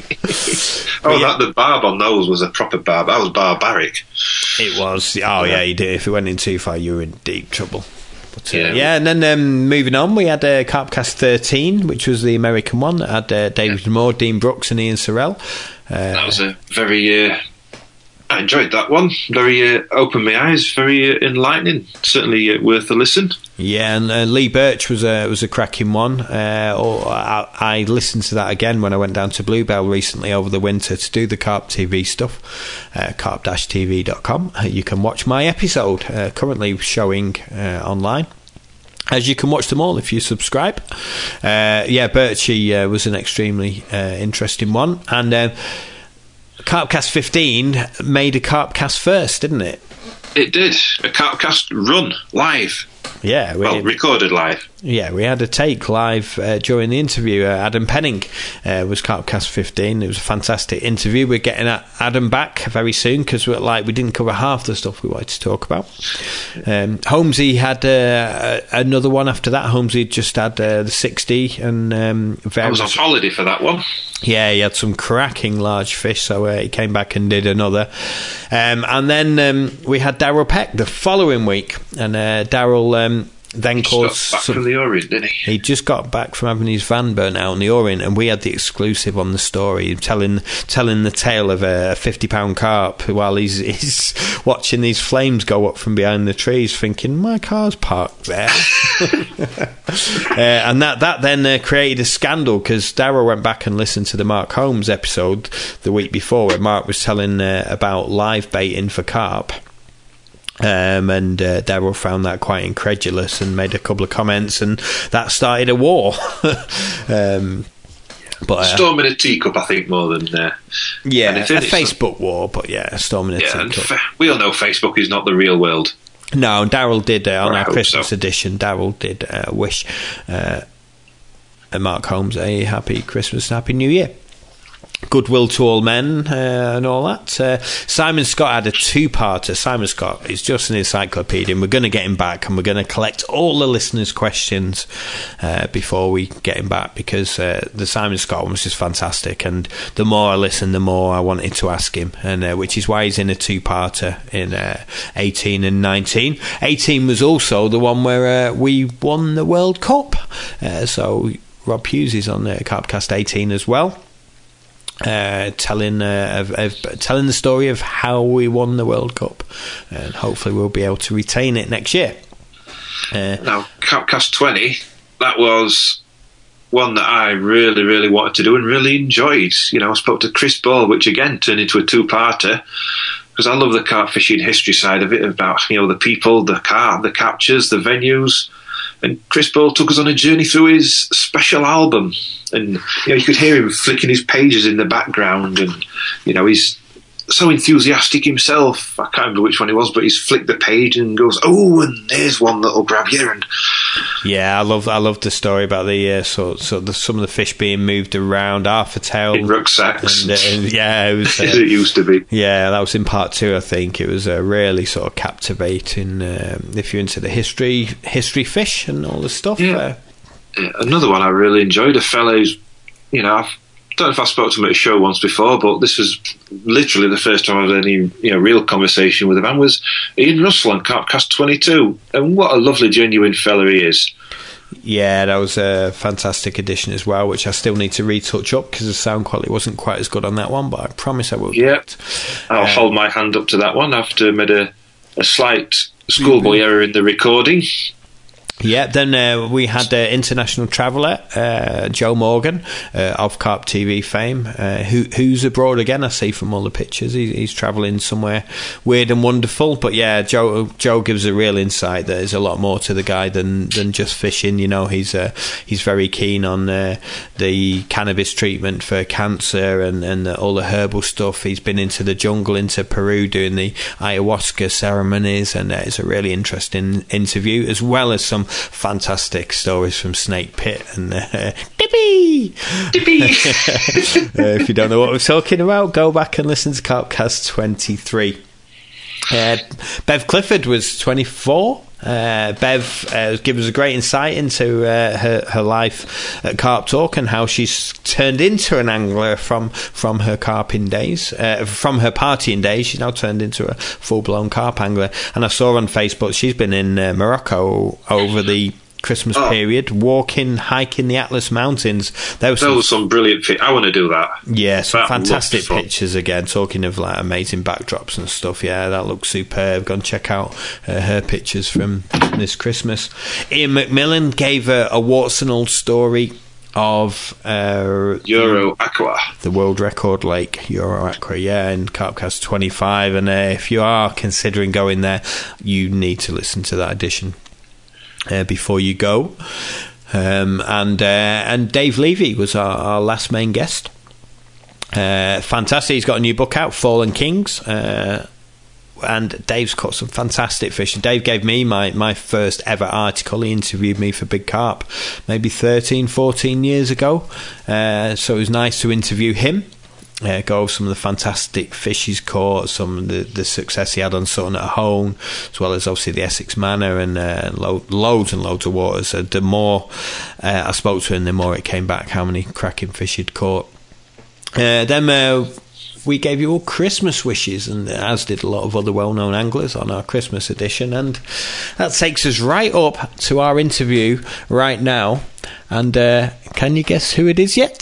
[SPEAKER 3] that the barb on those was a proper barb. That was barbaric.
[SPEAKER 2] It was. Oh, yeah, yeah you did. If it went in too far, you were in deep trouble. But, uh, yeah. yeah, and then um, moving on, we had uh, Carpcast thirteen, which was the American one. It had uh, David yeah. Moore, Dean Brooks, and Ian Sorrell. Uh,
[SPEAKER 3] that was a very. Uh, I enjoyed that one. Very uh, opened my eyes. Very uh, enlightening. Certainly uh, worth a listen.
[SPEAKER 2] Yeah, and uh, Lee Birch was a was a cracking one. Uh, or I, I listened to that again when I went down to Bluebell recently over the winter to do the Carp T V stuff. Uh, carp dash T V dot com. Uh, you can watch my episode uh, currently showing uh, online. As you can watch them all if you subscribe. Uh, yeah, Birchie uh, was an extremely uh, interesting one, and. Uh, Carpcast fifteen made a Carpcast first, didn't it?
[SPEAKER 3] It did. A Carpcast run live.
[SPEAKER 2] Yeah, we,
[SPEAKER 3] well, recorded live.
[SPEAKER 2] Yeah, we had a take live uh, during the interview. Uh, Adam Penning uh, was Carpcast fifteen. It was a fantastic interview. We're getting Adam back very soon because we're like we didn't cover half the stuff we wanted to talk about. Um, Holmesy had uh, another one after that. Holmesy just had uh, the sixty and um, various...
[SPEAKER 3] I was on holiday for that one.
[SPEAKER 2] Yeah, he had some cracking large fish, so uh, he came back and did another. Um, and then um, we had Daryl Peck the following week, and uh, Daryl um, then called...
[SPEAKER 3] Just got back some, from the Orient, didn't he?
[SPEAKER 2] He just got back from having his van burnt out in the Orient, and we had the exclusive on the story, telling telling the tale of a fifty pound carp while he's, he's watching these flames go up from behind the trees, thinking, my car's parked there. uh, and that, that then uh, created a scandal, because Darryl went back and listened to the Mark Holmes episode the week before, where Mark was telling uh, about live baiting for carp. Um, and uh, Daryl found that quite incredulous and made a couple of comments, and that started a war. um, but uh,
[SPEAKER 3] storm in a teacup, I think, more than uh,
[SPEAKER 2] yeah,
[SPEAKER 3] anything.
[SPEAKER 2] a Facebook war. But yeah, a storm in a
[SPEAKER 3] yeah,
[SPEAKER 2] teacup.
[SPEAKER 3] Fa- we all know Facebook is not the real world.
[SPEAKER 2] No, Daryl did uh, on
[SPEAKER 3] or
[SPEAKER 2] our Christmas
[SPEAKER 3] so.
[SPEAKER 2] edition. Daryl did uh, wish uh, Mark Holmes a happy Christmas and happy New Year. Goodwill to all men uh, and all that. Uh, Simon Scott had a two-parter. Simon Scott is just an encyclopedia, and we're going to get him back, and we're going to collect all the listeners' questions uh, before we get him back, because uh, the Simon Scott one was just fantastic, and the more I listened, the more I wanted to ask him, and uh, which is why he's in a two-parter in uh, eighteen and nineteen. eighteen was also the one where uh, we won the World Cup, uh, so Rob Hughes is on uh, Carpcast eighteen as well. Uh, telling uh, of, of telling the story of how we won the World Cup, and hopefully we'll be able to retain it next year. Uh,
[SPEAKER 3] now, Carpcast twenty, that was one that I really, really wanted to do and really enjoyed. You know, I spoke to Chris Ball, which again turned into a two-parter, because I love the carp fishing history side of it, about, you know, the people, the carp, the captures, the venues. And Chris Ball took us on a journey through his special album, and you know, you could hear him flicking his pages in the background, and you know, he's so enthusiastic himself. I can't remember which one it was, but he's flicked the page and goes, "Oh, and there's one that'll grab you." And
[SPEAKER 2] yeah, I love I love the story about the uh, so so the, some of the fish being moved around, half a tail
[SPEAKER 3] in rucksacks.
[SPEAKER 2] And, uh, and, yeah, it was, uh,
[SPEAKER 3] as it used to be.
[SPEAKER 2] Yeah, that was in part two, I think. It was uh, really sort of captivating um, if you're into the history history fish and all the stuff.
[SPEAKER 3] Yeah.
[SPEAKER 2] Uh,
[SPEAKER 3] yeah. Another one I really enjoyed. A fellow who's, you know, I've I don't know if I spoke to him at a show once before, but this was literally the first time I've had any, you know, real conversation with a man, was Ian Russell on Carpcast twenty-two. And what a lovely, genuine fella he is.
[SPEAKER 2] Yeah, that was a fantastic edition as well, which I still need to retouch up because the sound quality wasn't quite as good on that one, but I promise I will.
[SPEAKER 3] Yeah, I'll um, hold my hand up to that one after I made a, a slight schoolboy error in the recording.
[SPEAKER 2] Yeah, then uh, we had uh, international traveller uh, Joe Morgan uh, of Carp T V fame, uh, who who's abroad again. I see from all the pictures he, he's travelling somewhere weird and wonderful. But yeah, Joe Joe gives a real insight. There's a lot more to the guy than, than just fishing. You know, he's uh, he's very keen on uh, the cannabis treatment for cancer and and the, all the herbal stuff. He's been into the jungle, into Peru, doing the ayahuasca ceremonies, and uh, it's a really interesting interview, as well as some fantastic stories from Snake Pit and uh, Dippy
[SPEAKER 3] Dippy.
[SPEAKER 2] uh, if you don't know what we're talking about, go back and listen to Carpcast twenty-three. uh, Bev Clifford was twenty-four. Uh, Bev uh, gives us a great insight into uh, her, her life at Carp Talk and how she's turned into an angler from from her carping days, uh, from her partying days. She's now turned into a full-blown carp angler. And I saw on Facebook she's been in uh, Morocco over the Christmas oh. period, walking, hiking the Atlas Mountains. There was,
[SPEAKER 3] there
[SPEAKER 2] some,
[SPEAKER 3] was some brilliant fi- I want to do that.
[SPEAKER 2] Yeah, some
[SPEAKER 3] that
[SPEAKER 2] fantastic pictures again, talking of like amazing backdrops and stuff. Yeah, that looks superb. Go and check out uh, her pictures from this Christmas. Ian McMillan gave a, a warts and all story of uh,
[SPEAKER 3] Euro Aqua,
[SPEAKER 2] the world record lake, Euro Aqua, yeah, in Carpcast twenty-five. And uh, if you are considering going there, you need to listen to that edition Uh, before you go. Um, and uh, and Dave Levy was our, our last main guest Uh, fantastic. He's got a new book out, Fallen Kings. Uh, and Dave's caught some fantastic fish. And Dave gave me my, my first ever article. He interviewed me for Big Carp maybe thirteen, fourteen years ago. Uh, so it was nice to interview him. Uh, go over some of the fantastic fish he's caught, some of the, the success he had on Sutton at Hone, as well as obviously the Essex Manor, and uh, lo- loads and loads of waters. Uh, the more uh, I spoke to him, the more it came back how many cracking fish he'd caught. Uh, then uh, we gave you all Christmas wishes, and as did a lot of other well-known anglers on our Christmas edition. And that takes us right up to our interview right now. And uh, can you guess who it is yet?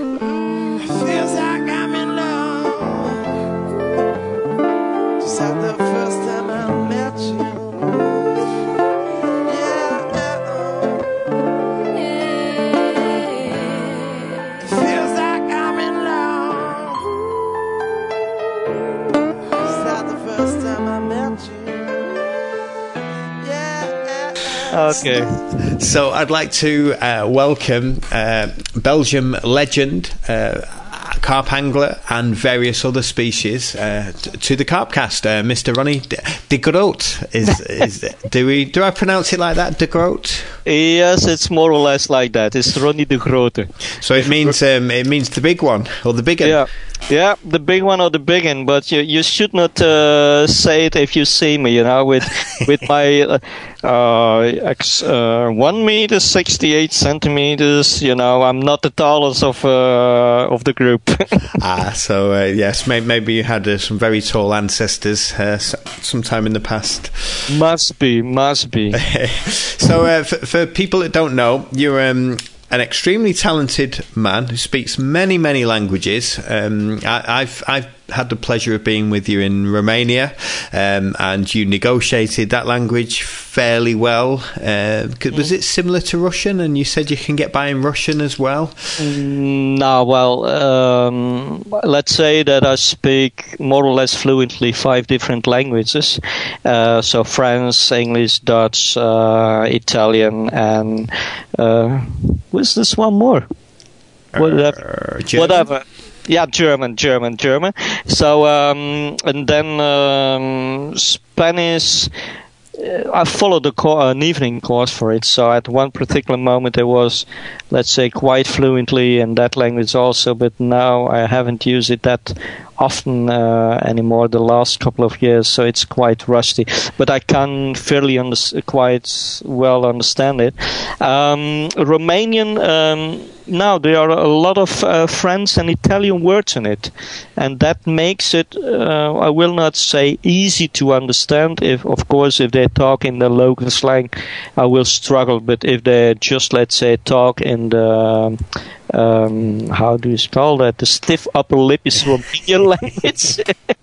[SPEAKER 4] Okay.
[SPEAKER 2] So I'd like to uh, welcome uh, Belgium legend, uh, carp angler and various other species uh, t- to the Carpcast. Uh, Mister Ronnie de, de Groot. Is, is do we do I pronounce it like that, de Groot?
[SPEAKER 4] Yes, it's more or less like that. It's Ronnie de Grote.
[SPEAKER 2] So it means um, it means the big one or the big one.
[SPEAKER 4] Yeah. Yeah, the big one or the big one, but you you should not uh, say it if you see me, you know, with with my uh, uh, ex, uh, one meter sixty eight centimeters. You know, I'm not the tallest of uh, of the group.
[SPEAKER 2] ah, so uh, yes, may- maybe you had uh, some very tall ancestors uh, sometime in the past.
[SPEAKER 4] Must be, must be.
[SPEAKER 2] So uh, for, for people that don't know, you're um. an extremely talented man who speaks many, many languages. Um, I, I've I've had the pleasure of being with you in Romania, um, and you negotiated that language fairly well. Uh, was it similar to Russian? And you said you can get by in Russian as well?
[SPEAKER 4] No, well, um, let's say that I speak more or less fluently five different languages. Uh, so French, English, Dutch, uh, Italian, and uh, what's this one more? Whatever.
[SPEAKER 2] Uh,
[SPEAKER 4] Whatever. Yeah, German, German, German. So, um, and then um, Spanish. Uh, I followed a co- an evening course for it. So at one particular moment, I was, let's say, quite fluently in that language also. But now I haven't used it that often uh, anymore the last couple of years. So it's quite rusty. But I can fairly under- quite well understand it. Um, Romanian. Um, Now, there are a lot of uh, French and Italian words in it, and that makes it, uh, I will not say easy to understand. If, of course, if they talk in the local slang, I will struggle. But if they just, let's say, talk in the, um, how do you call that, the stiff upper lip is Romanian language.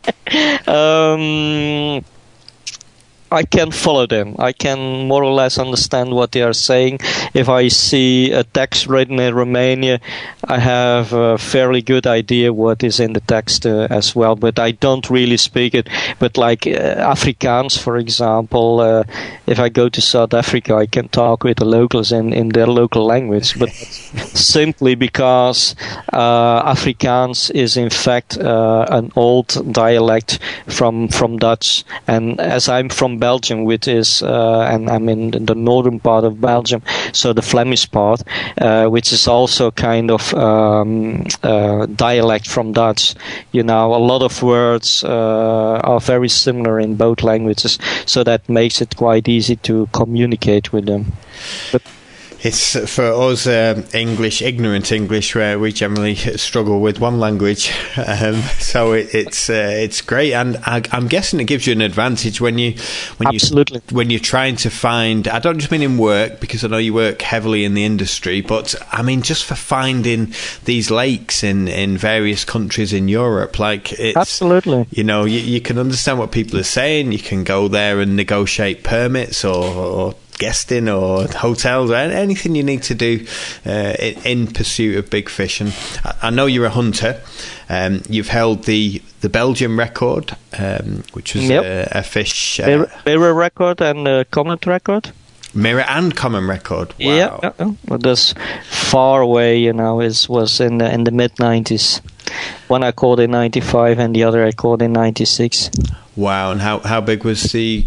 [SPEAKER 4] um... I can follow them. I can more or less understand what they are saying. If I see a text written in Romania, I have a fairly good idea what is in the text uh, as well. But I don't really speak it. But like uh, Afrikaans, for example, uh, if I go to South Africa, I can talk with the locals in, in their local language. But simply because uh, Afrikaans is in fact uh, an old dialect from from Dutch, and as I'm from Belgium, which is, uh, and I'm in the northern part of Belgium, so the Flemish part, uh, which is also kind of um, uh, dialect from Dutch. You know, a lot of words uh, are very similar in both languages, so that makes it quite easy to communicate with them. But
[SPEAKER 2] It's for us um, English, ignorant English, where we generally struggle with one language. Um, so it, it's uh, it's great, and I, I'm guessing it gives you an advantage when you when
[SPEAKER 4] Absolutely.
[SPEAKER 2] you when you're trying to find. I don't just mean in work, because I know you work heavily in the industry, but I mean just for finding these lakes in, in various countries in Europe. Like it's,
[SPEAKER 4] Absolutely.
[SPEAKER 2] you know, you, you can understand what people are saying. You can go there and negotiate permits or. or guesting or hotels or anything you need to do uh, in, in pursuit of big fish. And I, I know you're a hunter. Um, you've held the the Belgian record, um, which was
[SPEAKER 4] yep.
[SPEAKER 2] a, a fish uh,
[SPEAKER 4] mirror, mirror record and a common record.
[SPEAKER 2] Mirror and common record. Wow.
[SPEAKER 4] Yeah, uh, well, that's far away. You know, it was in the, in the mid nineties. One I caught in ninety-five and the other I caught in ninety-six.
[SPEAKER 2] Wow, and how, how big was the...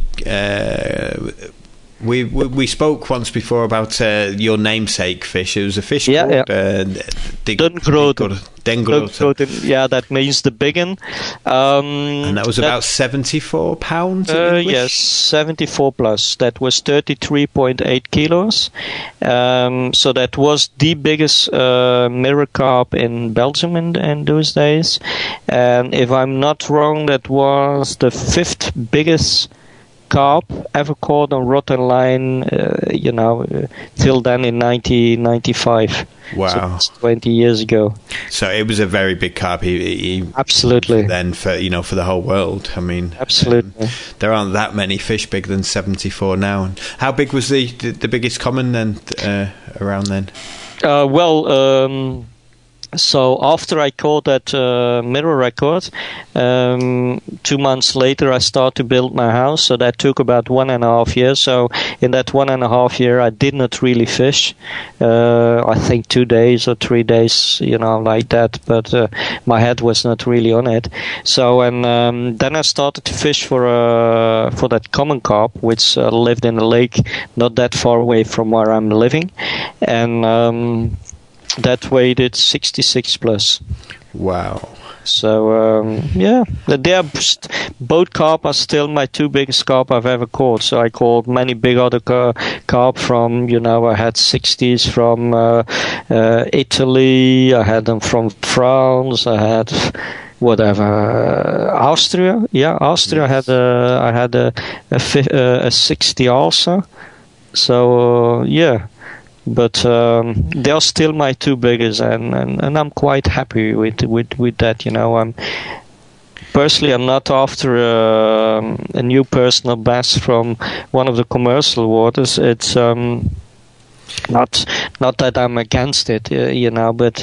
[SPEAKER 2] Uh, we, we we spoke once before about uh, your namesake fish. It was a fish
[SPEAKER 4] yeah,
[SPEAKER 2] called...
[SPEAKER 4] Yeah.
[SPEAKER 2] Uh,
[SPEAKER 4] Dungroten.
[SPEAKER 2] Dungroten.
[SPEAKER 4] Yeah, that means the big one. Um,
[SPEAKER 2] and that was about that, seventy-four pounds?
[SPEAKER 4] Uh, yes, seventy-four plus. That was thirty-three point eight kilos. Um, so that was the biggest uh, mirror carp in Belgium in, in those days. And if I'm not wrong, that was the fifth biggest carp ever caught on rod and line, uh, you know, uh, till then in nineteen ninety-five.
[SPEAKER 2] Wow.
[SPEAKER 4] So twenty years ago.
[SPEAKER 2] So it was a very big carp. He, he,
[SPEAKER 4] Absolutely.
[SPEAKER 2] Then for, you know, for the whole world. I mean,
[SPEAKER 4] absolutely.
[SPEAKER 2] Um, there aren't that many fish bigger than seventy-four now. And how big was the, the, the biggest common then, uh, around then?
[SPEAKER 4] Uh, well, um, so after I caught that uh, mirror record, um, two months later I started to build my house. So that took about one and a half years. So in that one and a half year, I did not really fish. Uh, I think two days or three days, you know, like that. But uh, my head was not really on it. So and um, then I started to fish for uh, for that common carp, which uh, lived in a lake not that far away from where I'm living, and. Um, That weighed it sixty-six plus.
[SPEAKER 2] Wow.
[SPEAKER 4] So, um, yeah, they are st- both carp are still my two biggest carp I've ever caught. So I caught many big other car- carp from, you know, I had sixties from uh, uh, Italy, I had them from France, I had whatever, uh, Austria. Yeah, Austria yes. had a, I had a, a, fi- uh, a sixty also. So, uh, yeah. But um, they are still my two biggest, and, and, and I'm quite happy with, with, with that. You know, I'm personally I'm not after a, a new personal best from one of the commercial waters. It's um, not not that I'm against it, uh, you know, but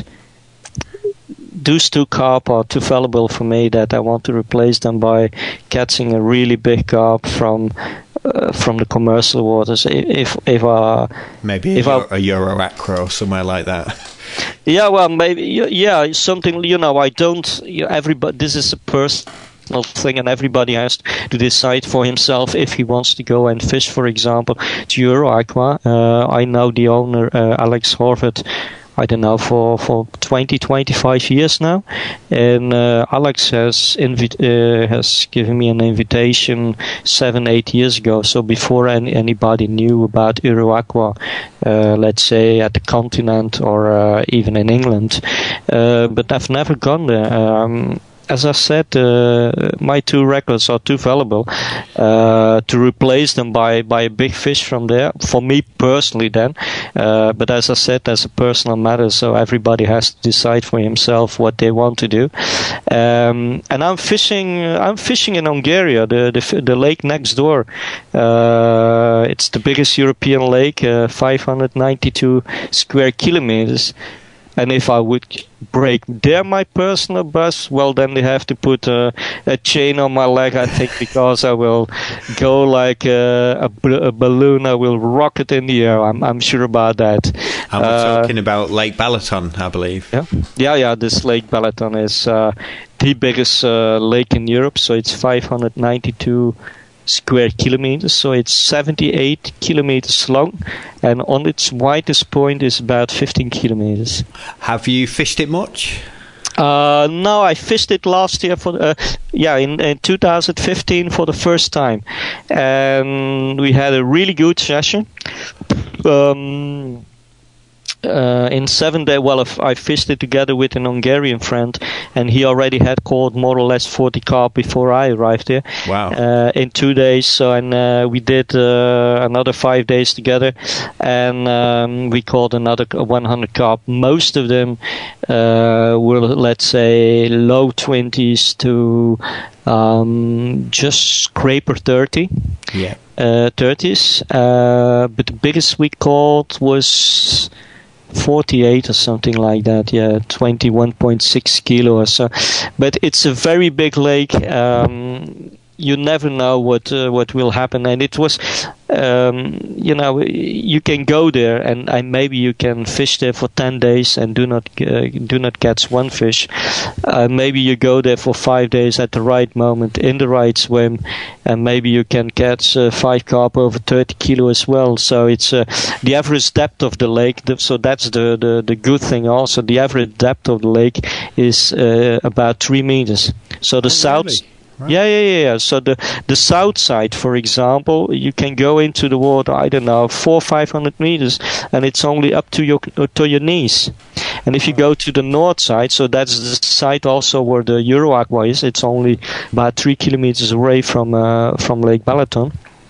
[SPEAKER 4] those two carp are too valuable for me that I want to replace them by catching a really big carp from. Uh, from the commercial waters, if if uh,
[SPEAKER 2] maybe
[SPEAKER 4] if
[SPEAKER 2] a,
[SPEAKER 4] I,
[SPEAKER 2] a Euro Acro or somewhere like that.
[SPEAKER 4] Yeah, well, maybe yeah, something. You know, I don't. You know, everybody. This is a personal thing, and everybody has to decide for himself if he wants to go and fish, for example, to Euro Aqua. Uh, I know the owner, uh, Alex Horvath. I don't know, for, for twenty, twenty-five years now. And uh, Alex has invi- uh, has given me an invitation seven, eight years ago. So before any, anybody knew about EuroAqua, uh, let's say at the continent or uh, even in England. Uh, but I've never gone there. Um, As I said, uh, my two records are too valuable uh, to replace them by, by a big fish from there, for me personally then. Uh, but as I said, that's a personal matter, so everybody has to decide for himself what they want to do. Um, and I'm fishing I'm fishing in Hungary, the, the, the lake next door. Uh, it's the biggest European lake, uh, five hundred ninety-two square kilometers. And if I would break there my personal bus, well, then they have to put a, a chain on my leg, I think, because I will go like a, a, a balloon. I will rocket in the air. I'm, I'm sure about that.
[SPEAKER 2] And we're
[SPEAKER 4] uh,
[SPEAKER 2] talking about Lake Balaton, I believe.
[SPEAKER 4] Yeah, yeah, yeah. This Lake Balaton is uh, the biggest uh, lake in Europe, so it's five hundred ninety-two square kilometers, so it's seventy-eight kilometers long, and on its widest point is about fifteen kilometers.
[SPEAKER 2] Have you fished it much?
[SPEAKER 4] Uh, no, I fished it last year for uh, yeah in, in two thousand fifteen for the first time, and we had a really good session. Um, Uh, in seven days, well, if I fished it together with an Hungarian friend, and he already had caught more or less forty carp before I arrived there.
[SPEAKER 2] Wow!
[SPEAKER 4] Uh, in two days, so and uh, we did uh, another five days together, and um, we caught another one hundred carp. Most of them uh, were, let's say, low twenties to um, just scraper thirty.
[SPEAKER 2] Yeah.
[SPEAKER 4] Uh, thirties, uh, but the biggest we caught was forty-eight or something like that, yeah, twenty-one point six kilo or so. But it's a very big lake. Um, you never know what uh, what will happen. And it was, um, you know, you can go there and, and maybe you can fish there for ten days and do not uh, do not catch one fish. Uh, maybe you go there for five days at the right moment in the right swim, and maybe you can catch uh, five carp over thirty kilo as well. So it's uh, the average depth of the lake. So that's the, the, the good thing also. The average depth of the lake is uh, about three meters. So the
[SPEAKER 2] oh,
[SPEAKER 4] south.
[SPEAKER 2] Really? Right.
[SPEAKER 4] Yeah, yeah, yeah, yeah. So the the south side, for example, you can go into the water, I don't know, four, five hundred meters, and it's only up to your to your knees. And if you go to the north side, so that's the side also where the Euroaqua is, it's only about three kilometers away from uh, from Lake Balaton.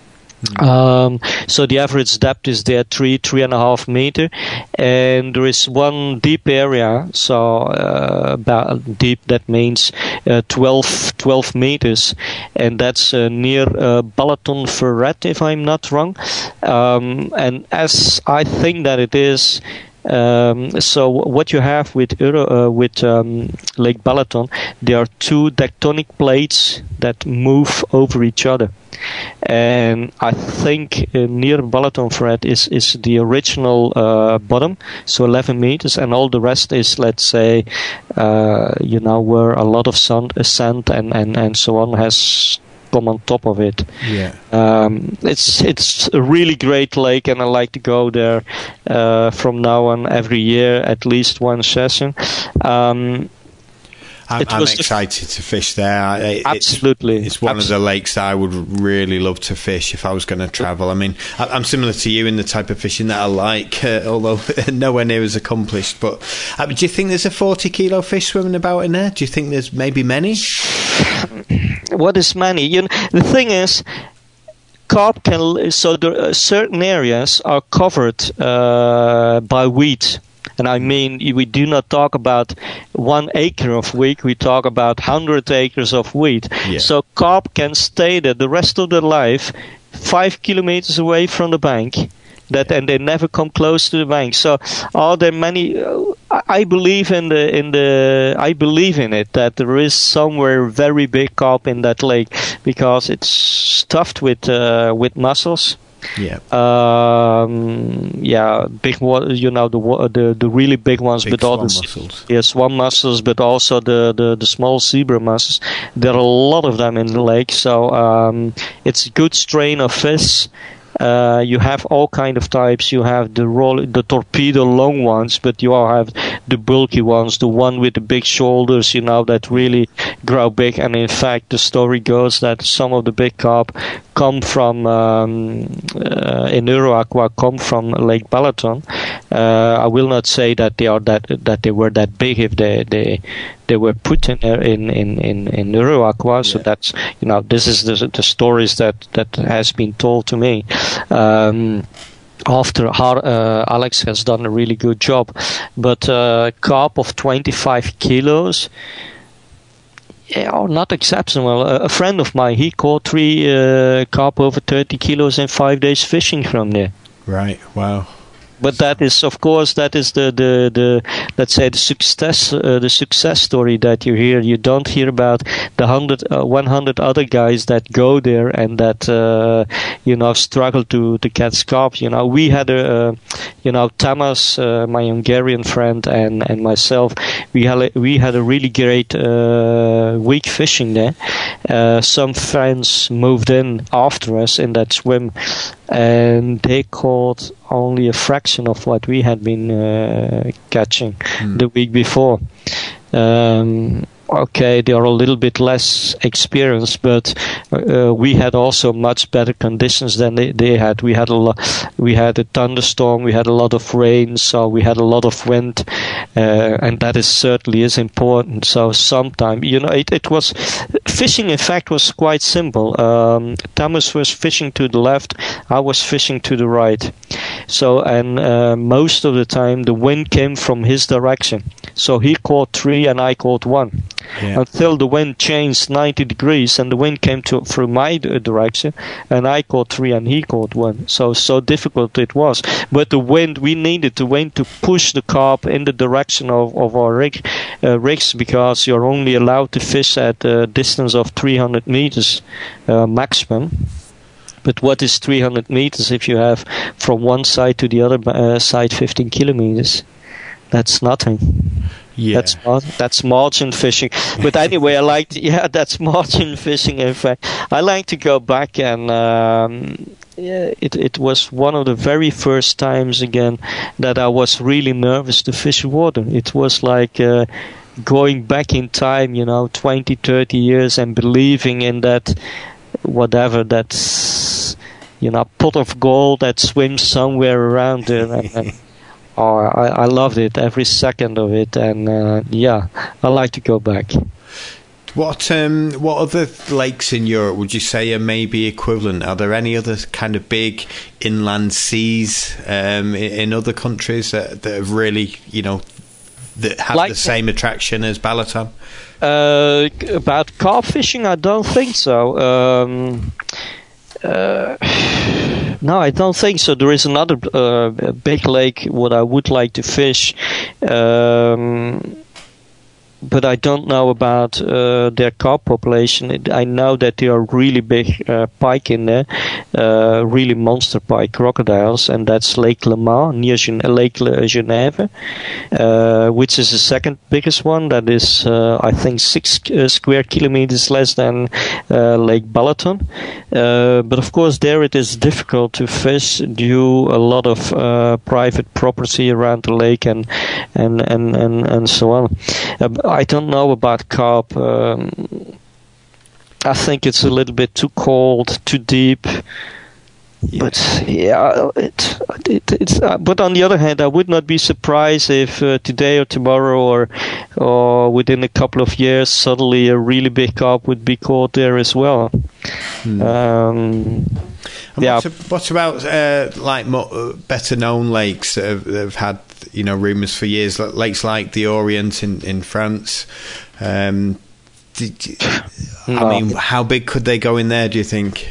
[SPEAKER 4] Um, so the average depth is there three, three and a half meter, and there is one deep area. So uh, about deep, that means uh, twelve, twelve meters, and that's uh, near uh, Balaton Ferret, if I'm not wrong. Um, and as I think that it is. Um, so what you have with Euro, uh, with um, Lake Balaton, there are two tectonic plates that move over each other, and I think uh, near Balaton Ferret is is the original uh, bottom, so eleven meters, and all the rest is, let's say, uh, you know, where a lot of sand, sand and, and, and so on has come on top of it.
[SPEAKER 2] Yeah.
[SPEAKER 4] Um, it's it's a really great lake, and I like to go there uh, from now on every year, at least one session. Um,
[SPEAKER 2] I'm, I'm excited to fish there. It,
[SPEAKER 4] absolutely.
[SPEAKER 2] It's, it's one
[SPEAKER 4] absolutely.
[SPEAKER 2] of the lakes that I would really love to fish if I was going to travel. I mean, I, I'm similar to you in the type of fishing that I like, uh, although nowhere near as accomplished. But uh, do you think there's a forty kilo fish swimming about in there? Do you think there's maybe many?
[SPEAKER 4] What is many? You know, the thing is, carp can. So there, uh, certain areas are covered uh, by weed. And I mean, we do not talk about one acre of wheat, we talk about one hundred acres of wheat.
[SPEAKER 2] Yeah.
[SPEAKER 4] So carp can stay there the rest of their life, five kilometers away from the bank, that, and they never come close to the bank. So are there many... Uh, I believe in the in the I believe in it that there is somewhere very big carp in that lake, because it's stuffed with uh, with mussels.
[SPEAKER 2] Yeah.
[SPEAKER 4] Um, yeah, big one. You know the the the really big ones,
[SPEAKER 2] big
[SPEAKER 4] but all the
[SPEAKER 2] mussels.
[SPEAKER 4] Yeah, swam mussels, but also the, the, the small zebra mussels. There are a lot of them in the lake, so um, it's a good strain of fish. Uh, you have all kind of types. You have the roll, the torpedo long ones, but you all have the bulky ones, the one with the big shoulders, you know, that really grow big. And in fact, the story goes that some of the big carp come from um, uh, in Euroaqua, come from Lake Balaton. Uh, I will not say that they are that that they were that big if they they they were put in in in in, in Euroaqua. So yeah. That's, you know, this is the the stories that that has been told to me. Um, after uh, Alex has done a really good job, but uh, carp of twenty-five kilos. Yeah, oh, not exceptional. A, a friend of mine, he caught three uh, carp over thirty kilos in five days fishing from there.
[SPEAKER 2] Right. Wow.
[SPEAKER 4] But that is, of course, that is the, the, the let's say the success uh, the success story that you hear. You don't hear about the hundred, uh, one hundred other guys that go there and that uh, you know struggle to to catch carp. You know, we had a uh, you know Tamas, uh, my Hungarian friend, and, and myself. We had a, we had a really great uh, week fishing there. Uh, some friends moved in after us in that swim, and they caught only a fraction of what we had been uh, catching mm. the week before. Um, okay, they are a little bit less experienced, but uh, we had also much better conditions than they, they had. We had a lot, we had a thunderstorm, we had a lot of rain, so we had a lot of wind, uh, and that is certainly is important. So sometime, you know, it, it was fishing. In fact, was quite simple. Um, Thomas was fishing to the left, I was fishing to the right. So and uh, most of the time the wind came from his direction. So he caught three and I caught one. Yeah. Until the wind changed ninety degrees and the wind came to through my direction, and I caught three and he caught one. So so difficult it was. But the wind, we needed the wind to push the carp in the direction of, of our rig, uh, rigs, because you're only allowed to fish at a distance of three hundred meters uh, maximum. But what is three hundred meters if you have from one side to the other uh, side fifteen kilometers? That's nothing. Yeah. That's mar- that's margin fishing. But anyway, I like to, yeah, that's margin fishing. In fact, I like to go back and um, yeah, it it was one of the very first times again that I was really nervous to fish water. It was like uh, going back in time, you know, twenty, thirty years, and believing in that whatever that's, you know, pot of gold that swims somewhere around there. And, and, oh, I, I loved it, every second of it, and uh, yeah, I like to go back.
[SPEAKER 2] What um, what other lakes in Europe would you say are maybe equivalent? Are there any other kind of big inland seas um, in, in other countries that, that have really, you know, that have like, the same attraction as Balaton?
[SPEAKER 4] Uh, about carp fishing, I don't think so. Um, uh, no, I don't think so. There is another uh, big lake what I would like to fish, um, but I don't know about uh, their carp population. I know that there are really big uh, pike in there, uh, really monster pike crocodiles, and that's Lake Le Mans near Gen- Lake Le- Genève, uh, which is the second biggest one. That is, uh, I think, six uh, square kilometers less than uh, Lake Balaton. Uh, but of course, there it is difficult to fish due a lot of uh, private property around the lake and and and and, and so on. Uh, I don't know about carp. Um, I think it's a little bit too cold, too deep. Yeah. But yeah, it, it, it's. Uh, but on the other hand, I would not be surprised if uh, today or tomorrow or or within a couple of years, suddenly a really big carp would be caught there as well. Hmm. Um, yeah.
[SPEAKER 2] What, what about uh, like more, better known lakes that have, that have had, you know, rumours for years, like lakes like the Orient in in France? Um, did you, no. I mean, how big could they go in there, do you think?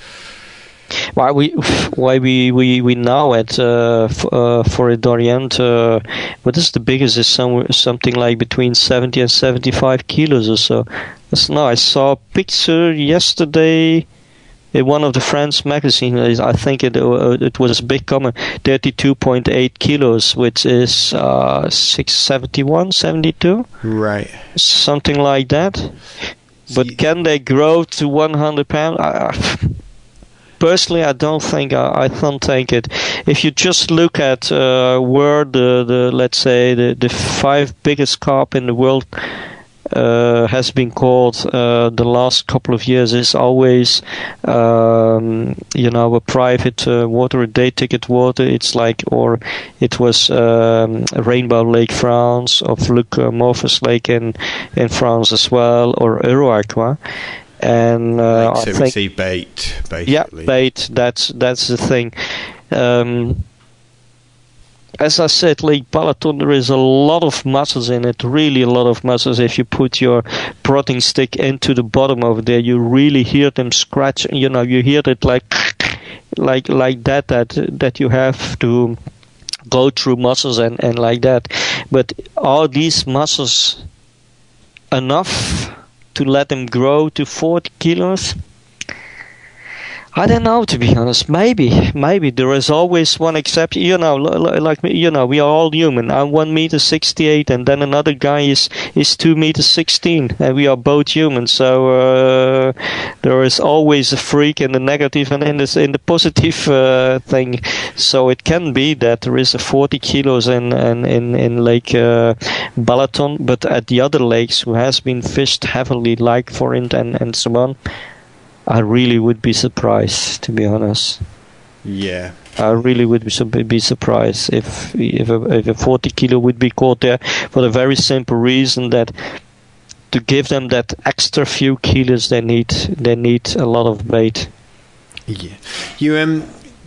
[SPEAKER 4] Why we why we we, we know at uh, f- uh, for Orient, uh, what is the biggest is somewhere something like between seventy and seventy-five kilos or so. That's no. I saw a picture yesterday in one of the French magazines. I think it uh, it was a big comment, thirty-two point eight kilos, which is uh, six seventy-one, seventy-two,
[SPEAKER 2] right?
[SPEAKER 4] Something like that. But can they grow to one hundred pounds? I, Personally, I don't think I, I don't think it. If you just look at uh, where the, the let's say the, the five biggest carp in the world uh, has been caught uh, the last couple of years, is always um, you know a private uh, water, a day ticket water. It's like, or it was um, Rainbow Lake France, or Fluke uh, Morphos Lake in in France as well, or Euroaqua. And uh,
[SPEAKER 2] like to
[SPEAKER 4] I think,
[SPEAKER 2] receive bait, basically.
[SPEAKER 4] Yeah, bait. That's that's the thing. Um, as I said, Lake Balaton, there is a lot of mussels in it. Really, a lot of mussels. If you put your prodding stick into the bottom over there, you really hear them scratch. You know, you hear it like, like like that. That that you have to go through mussels and and like that. But are these mussels enough to let them grow to forty kilos? I don't know, to be honest. Maybe, maybe there is always one exception. You know, like me, you know, we are all human. I'm one meter sixty-eight, and then another guy is is two meters sixteen, and we are both human. So uh, there is always a freak in the negative and in the in the positive uh, thing. So it can be that there is a forty kilos in in in, in Lake uh, Balaton, but at the other lakes who has been fished heavily, like Forint and and so on, I really would be surprised, to be honest.
[SPEAKER 2] Yeah,
[SPEAKER 4] I really would be, be surprised if if a, if a forty kilo would be caught there, for the very simple reason that to give them that extra few kilos, they need they need a lot of bait.
[SPEAKER 2] Yeah, you um,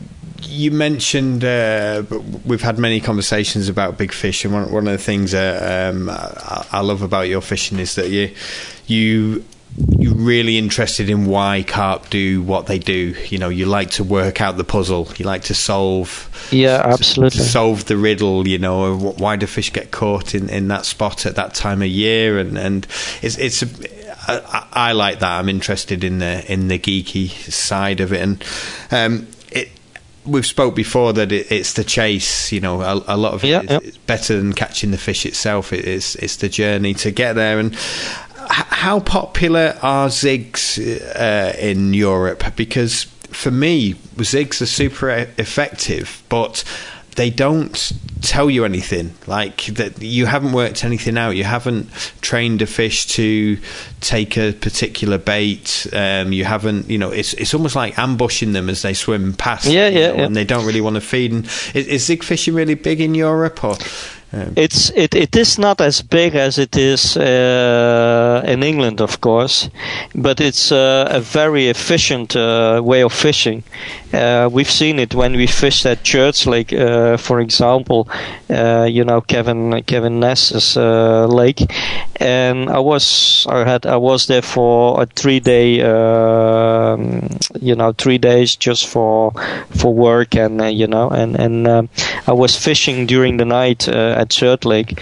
[SPEAKER 2] you mentioned uh, we've had many conversations about big fish, and one, one of the things uh, um, I, I love about your fishing is that you you you're really interested in why carp do what they do. You know, you like to work out the puzzle. You like to solve.
[SPEAKER 4] Yeah, absolutely.
[SPEAKER 2] Solve the riddle. You know, why do fish get caught in, in that spot at that time of year? And and it's it's. A, I, I like that. I'm interested in the in the geeky side of it, and um, it. We've spoke before that it, it's the chase. You know, a, a lot of it
[SPEAKER 4] yeah,
[SPEAKER 2] is,
[SPEAKER 4] yeah.
[SPEAKER 2] it's better than catching the fish itself. It is it's the journey to get there. And how popular are zigs uh, in Europe? Because for me, zigs are super effective, but they don't tell you anything. Like that, you haven't worked anything out. You haven't trained a fish to take a particular bait. Um, you haven't, you know, it's it's almost like ambushing them as they swim past.
[SPEAKER 4] Yeah, yeah,
[SPEAKER 2] know,
[SPEAKER 4] yeah.
[SPEAKER 2] And they don't really want to feed. And is, is zig fishing really big in Europe, or? Um,
[SPEAKER 4] It's it, it is not as big as it is uh, in England, of course, but it's uh, a very efficient uh, way of fishing. Uh, we've seen it when we fished at Church Lake, uh, for example. Uh, you know, Kevin Kevin Ness's uh, lake, and I was I had I was there for a three day, uh, you know, three days just for for work, and uh, you know, and and um, I was fishing during the night uh, at Church Lake,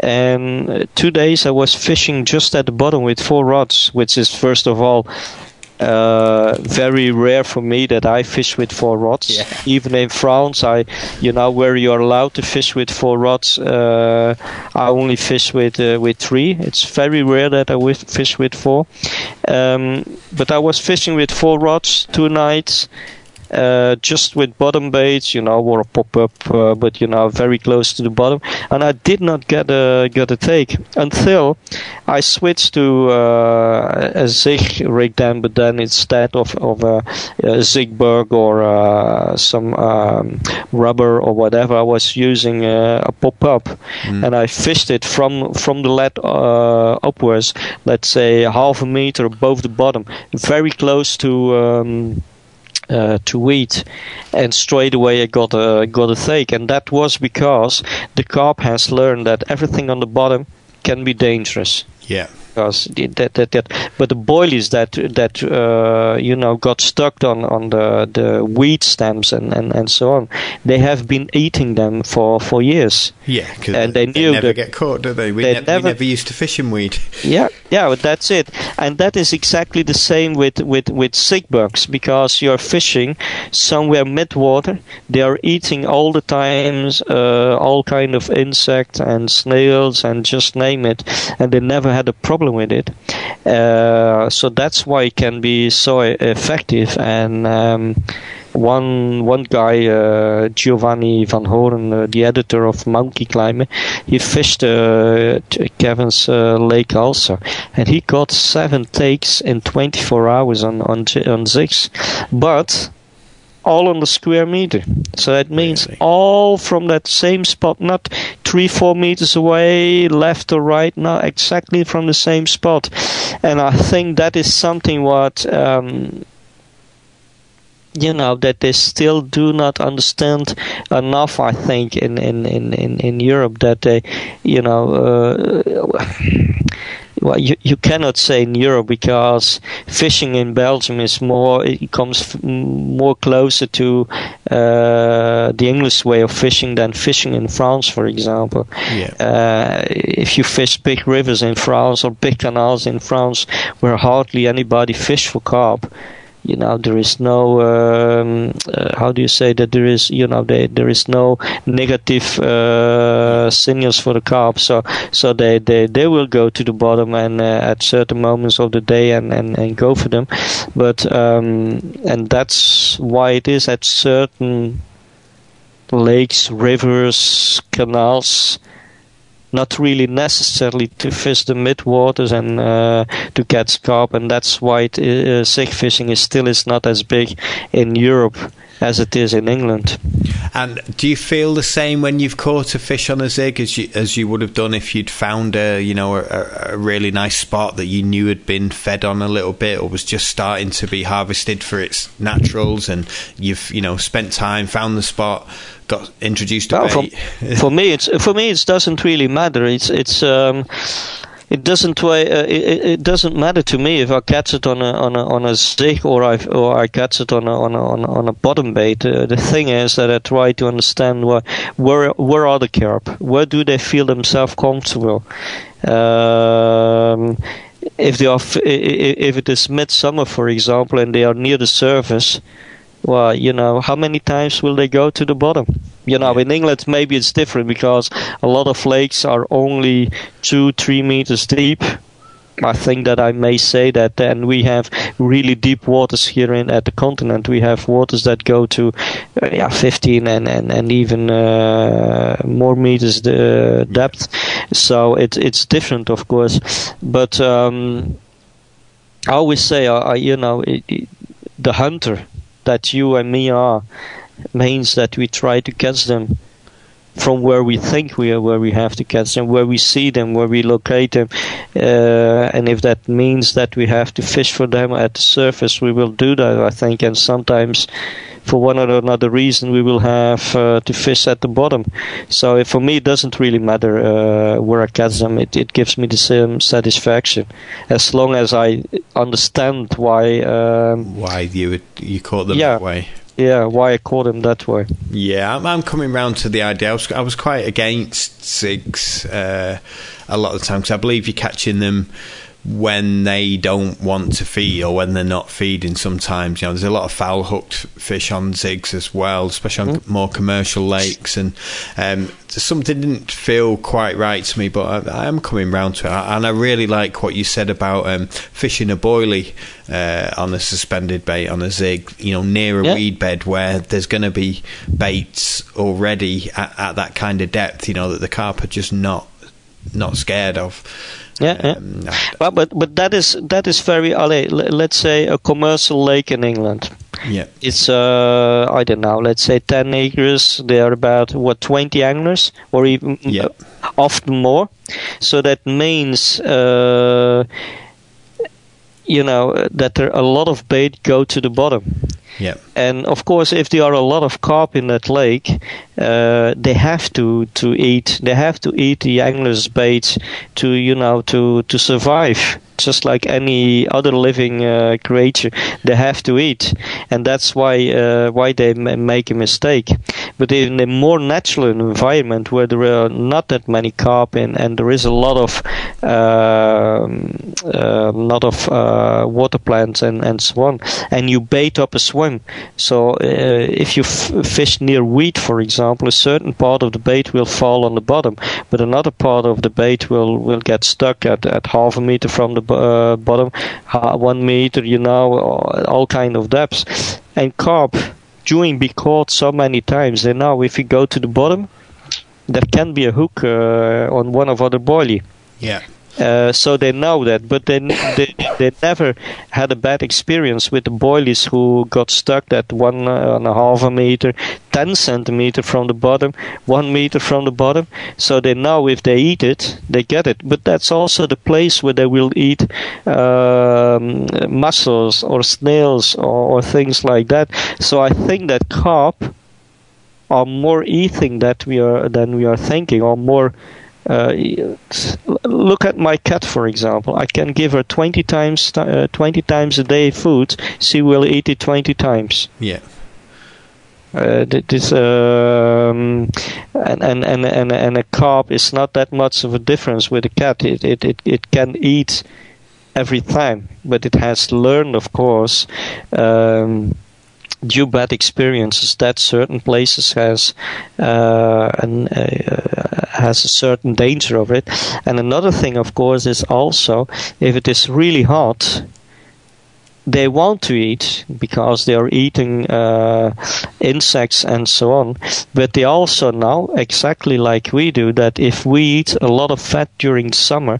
[SPEAKER 4] and two days I was fishing just at the bottom with four rods, which is first of all uh, very rare for me that I fish with four rods.
[SPEAKER 2] Yeah.
[SPEAKER 4] Even in France, I, you know, where you're allowed to fish with four rods, uh, I only fish with uh, with three. It's very rare that I will fish with four. Um, but I was fishing with four rods two nights. Uh, just with bottom baits, you know, or a pop-up, uh, but you know, very close to the bottom, and I did not get a get a take until I switched to uh, a zig rig then. But then instead of of a, a zig bug or uh, some um, rubber or whatever, I was using uh, a pop-up, mm. and I fished it from from the lead uh, upwards, let's say half a meter above the bottom, very close to. Um, Uh, to weed, and straight away I got a got a take, and that was because the carp has learned that everything on the bottom can be dangerous.
[SPEAKER 2] Yeah.
[SPEAKER 4] Because that, that, that, but the boilies that that uh, you know got stuck on, on the, the weed stems and, and, and so on, they have been eating them for, for years.
[SPEAKER 2] Yeah, because
[SPEAKER 4] and
[SPEAKER 2] they,
[SPEAKER 4] they,
[SPEAKER 2] they
[SPEAKER 4] knew
[SPEAKER 2] never
[SPEAKER 4] that
[SPEAKER 2] get caught, do they? We,
[SPEAKER 4] they
[SPEAKER 2] ne-
[SPEAKER 4] never,
[SPEAKER 2] we never used to fish in weed.
[SPEAKER 4] Yeah, yeah, but that's it. And that is exactly the same with, with, with zig bugs, because you're fishing somewhere mid-water. They are eating all the times uh, all kind of insects and snails and just name it, and they never had a problem with it. Uh, so that's why it can be so effective. And um, one one guy, uh, Giovanni Van Horen, uh, the editor of Monkey Climber, he fished uh, Kevin's uh, lake also, and he got seven takes in twenty-four hours on on, on zigs, but all on the square meter. So that means really? All from that same spot, not three, four meters away, left or right, no, exactly from the same spot. And I think that is something what, um, you know, that they still do not understand enough, I think, in, in, in, in, in Europe, that they, you know, uh, well, you, you cannot say in Europe, because fishing in Belgium is more, it comes f- more closer to uh, the English way of fishing than fishing in France, for example.
[SPEAKER 2] Yeah.
[SPEAKER 4] Uh, if you fish big rivers in France or big canals in France, where hardly anybody fish for carp, you know, there is no, um, uh, how do you say that there is, you know, they, there is no negative uh, signals for the carp. So so they, they, they will go to the bottom and uh, at certain moments of the day and, and, and go for them. But, um, and that's why it is at certain lakes, rivers, canals, not really necessarily to fish the mid-waters and uh, to catch carp, and that's why it, uh, zig fishing is still is not as big in Europe as it is in England.
[SPEAKER 2] And do you feel the same when you've caught a fish on a zig as you as you would have done if you'd found a you know a, a really nice spot that you knew had been fed on a little bit or was just starting to be harvested for its naturals, and you've you know spent time, found the spot, got introduced to
[SPEAKER 4] well,
[SPEAKER 2] bait?
[SPEAKER 4] For, for me, it's for me it doesn't really matter. It's it's. Um, It doesn't weigh, uh, it, it doesn't matter to me if I catch it on a on a on a zig or I or I catch it on a on a on a, on a bottom bait. Uh, the thing is that I try to understand where where where are the carp? Where do they feel themselves comfortable? Um, if they are if it is midsummer, for example, and they are near the surface, well, you know, how many times will they go to the bottom? You know, in England maybe it's different because a lot of lakes are only two, three meters deep. I think that I may say that, and we have really deep waters here in at the continent. We have waters that go to uh, yeah, fifteen and and and even uh, more meters uh, depth. So it it's different, of course. But um, I always say, uh, you know, it, it, the hunter that you and me are means that we try to catch them from where we think we are, where we have to catch them, where we see them, where we locate them, uh, and if that means that we have to fish for them at the surface, we will do that, I think, and sometimes for one or another reason we will have uh, to fish at the bottom. So for me it doesn't really matter uh, where I catch them. It, it gives me the same satisfaction as long as I understand why um,
[SPEAKER 2] why you would, you caught them
[SPEAKER 4] yeah,
[SPEAKER 2] that way.
[SPEAKER 4] Yeah, why I caught them that way.
[SPEAKER 2] Yeah, I'm, I'm coming round to the idea. I was, I was quite against zigs uh, a lot of the time because I believe you're catching them when they don't want to feed or when they're not feeding sometimes. You know, there's a lot of foul hooked fish on zigs as well, especially on mm. more commercial lakes, and um, something didn't feel quite right to me, but I, I am coming round to it. And I really like what you said about um, fishing a boilie uh, on a suspended bait on a zig, you know, near a yeah. reed bed where there's going to be baits already at, at that kind of depth, you know, that the carp are just not not scared of.
[SPEAKER 4] Yeah,
[SPEAKER 2] um,
[SPEAKER 4] yeah. Well, but but that is that is very. Let's say a commercial lake in England.
[SPEAKER 2] Yeah,
[SPEAKER 4] it's uh I don't know. Let's say ten acres. There are about what twenty anglers, or even
[SPEAKER 2] yeah.
[SPEAKER 4] uh, often more. So that means uh, you know that there a lot of bait go to the bottom.
[SPEAKER 2] Yeah.
[SPEAKER 4] And of course, if there are a lot of carp in that lake, uh, they have to, to eat. They have to eat the angler's bait to you know to, to survive. Just like any other living uh, creature, they have to eat, and that's why uh, why they m- make a mistake. But in a more natural environment where there are not that many carp in, and there is a lot of uh, uh, lot of uh, water plants and, and so on, and you bait up a swim. So uh, if you f- fish near wheat, for example, a certain part of the bait will fall on the bottom, but another part of the bait will, will get stuck at, at half a meter from the Uh, bottom, uh, one meter, you know, all kind of depths. And carp, doing be caught so many times, and now if you go to the bottom, there can be a hook uh, on one of other boilie.
[SPEAKER 2] Yeah.
[SPEAKER 4] Uh, so they know that, but they, they they never had a bad experience with the boilies who got stuck at one and a half a meter, ten centimeter from the bottom, one meter from the bottom. So they know if they eat it, they get it. But that's also the place where they will eat um, mussels or snails or, or things like that. So I think that carp are more eating that we are than we are thinking, or more. Uh, look at my cat, for example. I can give her twenty times, uh, twenty times a day food. She will eat it twenty times.
[SPEAKER 2] Yeah.
[SPEAKER 4] Uh, this um, and, and and and and a carp is not that much of a difference with a cat. It it it, it can eat every time, but it has learned, of course. Um, due bad experiences that certain places has uh, an, uh, has a certain danger of it. And another thing, of course, is also if it is really hot, they want to eat because they are eating uh, insects and so on. But they also know, exactly like we do, that if we eat a lot of fat during summer,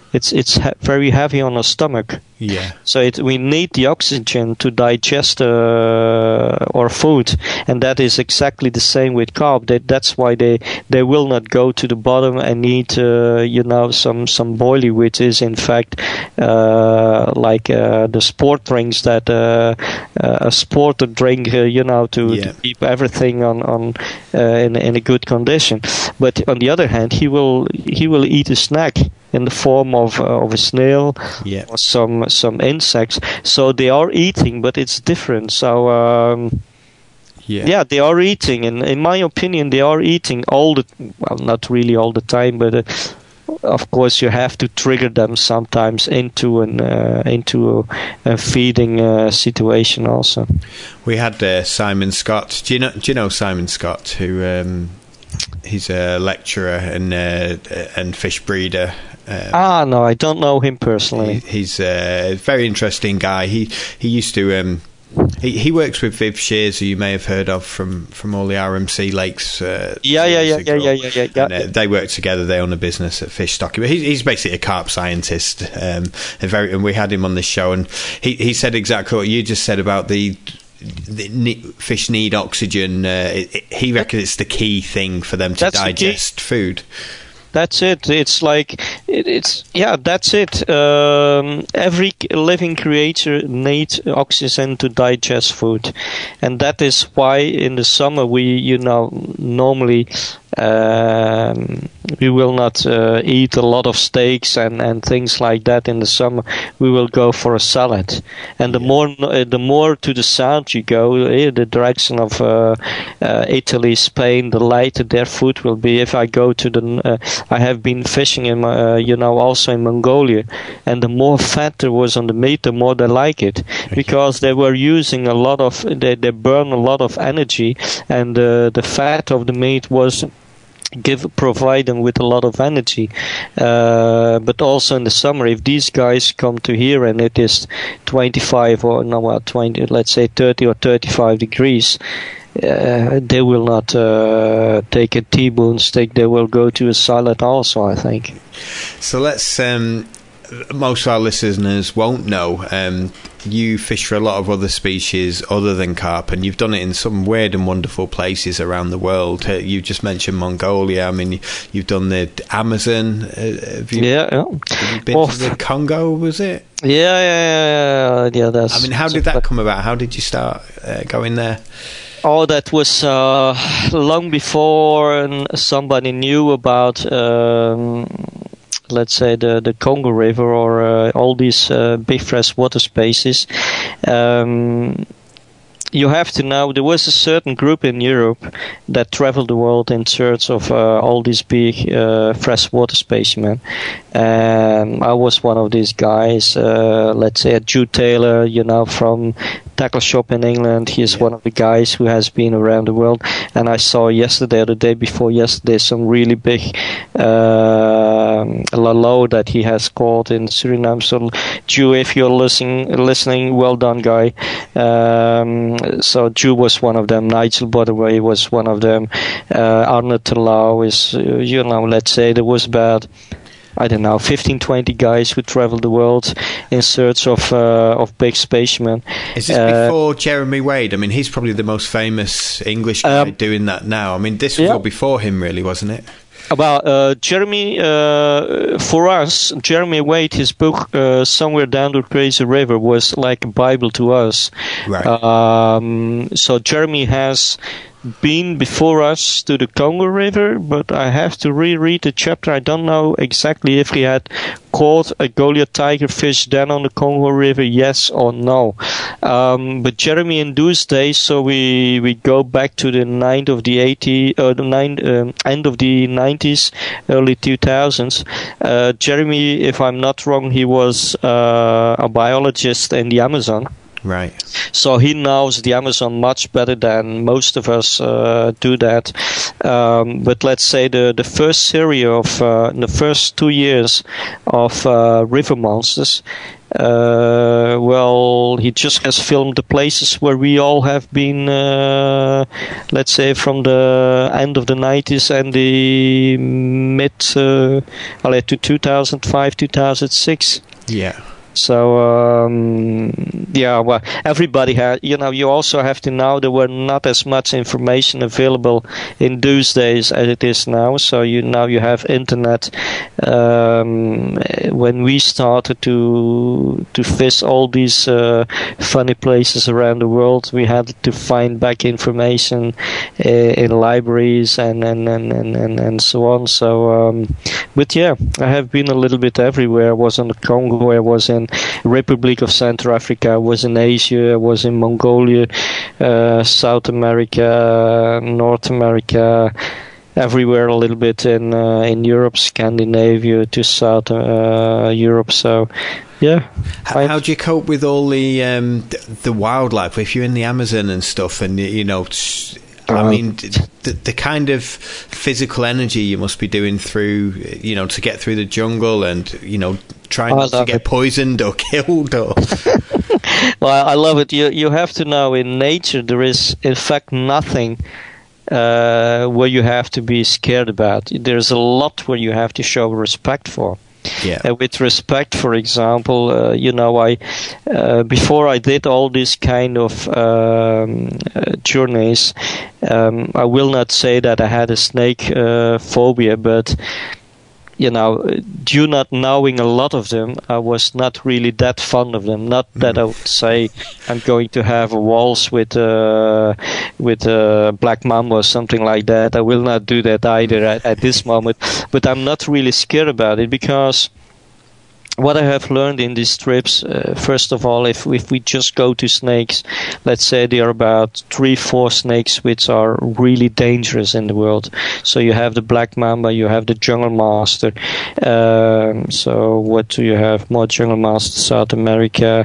[SPEAKER 4] it's it's he- very heavy on our stomach.
[SPEAKER 2] Yeah.
[SPEAKER 4] So it, we need the oxygen to digest uh, our food, and that is exactly the same with carp. That, that's why they, they will not go to the bottom and need uh, you know some some boilie, which is in fact uh, like uh, the sport drinks that uh, uh, a sporter drink, uh, you know, to,
[SPEAKER 2] Yeah.
[SPEAKER 4] to keep everything on on uh, in in a good condition. But on the other hand, he will he will eat a snack in the form of uh, of a snail
[SPEAKER 2] Yeah.
[SPEAKER 4] or some some insects. So they are eating, but it's different. So um,
[SPEAKER 2] Yeah.
[SPEAKER 4] yeah, they are eating, and in my opinion, they are eating all the well, not really all the time, but uh, of course you have to trigger them sometimes into an uh, into a, a feeding uh, situation also.
[SPEAKER 2] We had uh, Simon Scott. Do you know? Do you know Simon Scott? Who um, he's a lecturer and uh, and fish breeder. Um,
[SPEAKER 4] ah, no, I don't know him personally.
[SPEAKER 2] He, he's a very interesting guy. He he used to um, he he works with Viv Shears, who you may have heard of from, from all the R M C lakes. Uh,
[SPEAKER 4] Yeah, yeah,
[SPEAKER 2] years
[SPEAKER 4] yeah,
[SPEAKER 2] ago.
[SPEAKER 4] yeah, yeah, yeah, yeah.
[SPEAKER 2] And, uh, they work together. They own a business at Fish Stocking. But he's, he's basically a carp scientist. Um, a very, and we had him on this show, and he he said exactly what you just said about the. The ne- fish need oxygen. Uh, it, it, he reckons it's the key thing for them to
[SPEAKER 4] That's the key.
[SPEAKER 2] digest food.
[SPEAKER 4] That's it. It's like it, it's yeah. That's it. Um, every living creature needs oxygen to digest food, and that is why in the summer we, you know, normally um, we will not uh, eat a lot of steaks and, and things like that in the summer. We will go for a salad, and the more uh, the more to the south you go, uh, the direction of uh, uh, Italy, Spain, the lighter their food will be. If I go to the uh, I have been fishing in, uh, you know, also in Mongolia, and the more fat there was on the meat, the more they like it, because they were using a lot of, they, they burn a lot of energy, and uh, the fat of the meat was give provide them with a lot of energy. Uh, but also in the summer, if these guys come to here and it is twenty-five or no, well, twenty, let's say thirty or thirty-five degrees. Uh, they will not uh, take a T-bone steak. They will go to a salad also, I think.
[SPEAKER 2] So let's. Um, most of our listeners won't know. Um, you fish for a lot of other species other than carp, and you've done it in some weird and wonderful places around the world. Uh, you just mentioned Mongolia. I mean, you've done the Amazon. Uh, have you,
[SPEAKER 4] yeah, yeah.
[SPEAKER 2] Have you been
[SPEAKER 4] well,
[SPEAKER 2] to the Congo? Was it?
[SPEAKER 4] Yeah, yeah, yeah, yeah. yeah that's,
[SPEAKER 2] I mean, how did that come about? How did you start uh, going there?
[SPEAKER 4] Oh, that was uh, long before somebody knew about, um, let's say, the, the Congo River or uh, all these uh, big freshwater spaces. Um, you have to know there was a certain group in Europe that traveled the world in search of uh, all these big uh, freshwater spacemen. Um, I was one of these guys. Uh, let's say Jude Taylor, you know, from Tackle Shop in England. He is yeah. one of the guys who has been around the world. And I saw yesterday or the day before yesterday some really big uh, lalo that he has caught in Suriname. So, Jude, if you're listening, listening, well done, guy. Um, so Jude was one of them. Nigel Butterway was one of them. Uh, Arne Terlouw is, uh, you know, let's say there was about, I don't know, fifteen, twenty guys who traveled the world in search of uh, of big spacemen.
[SPEAKER 2] Is this uh, before Jeremy Wade? I mean, he's probably the most famous English guy um, doing that now. I mean, this was yeah. all before him, really, wasn't it?
[SPEAKER 4] Well, uh, Jeremy, uh, for us, Jeremy Wade, his book, uh, Somewhere Down the Crazy River, was like a Bible to us.
[SPEAKER 2] Right.
[SPEAKER 4] Um, so Jeremy has been before us to the Congo River, but I have to reread the chapter. I don't know exactly if he had caught a Goliath tigerfish then on the Congo River, yes or no. Um, but Jeremy in those days, so we we go back to the ninth of the eighty, uh, the nine, um, end of the nineties, early two thousands. Uh, Jeremy, if I'm not wrong, he was uh, a biologist in the Amazon.
[SPEAKER 2] Right.
[SPEAKER 4] So he knows the Amazon much better than most of us uh, do that. Um, but let's say the, the first series of uh, the first two years of uh, River Monsters, Uh, well, he just has filmed the places where we all have been, uh, let's say, from the end of the nineties and the mid, uh, to two thousand five, two thousand six.
[SPEAKER 2] Yeah.
[SPEAKER 4] So, um, yeah, well, everybody had, you know, you also have to know there were not as much information available in those days as it is now. So you now you have internet. Um, when we started to to visit all these uh, funny places around the world, we had to find back information uh, in libraries and and, and, and, and, and so on. So, um, but yeah, I have been a little bit everywhere. I was in the Congo, I was in Republic of Central Africa, I was in Asia, I was in Mongolia, uh, South America, North America, everywhere a little bit in uh, in Europe, Scandinavia to South uh, Europe. So, yeah.
[SPEAKER 2] How, how do you cope with all the um, the wildlife if you're in the Amazon and stuff? And you know, I mean, the, the kind of physical energy you must be doing through, you know, to get through the jungle and, you know, trying not to get it. poisoned or killed. Or
[SPEAKER 4] well, I love it. You you have to know in nature there is, in fact, nothing uh, where you have to be scared about. There's a lot where you have to show respect for.
[SPEAKER 2] Yeah.
[SPEAKER 4] Uh, with respect, for example, uh, you know, I uh, before I did all these kind of um, uh, journeys, um, I will not say that I had a snake uh, phobia, but you know, due not knowing a lot of them, I was not really that fond of them. Not that I would say I'm going to have a waltz with uh, with a black mamba or something like that. I will not do that either at, at this moment. But I'm not really scared about it because what I have learned in these trips, uh, first of all, if if we just go to snakes, let's say there are about three, four snakes which are really dangerous in the world. So you have the black mamba, you have the jungle master. Um, so what do you have? More jungle master, South America,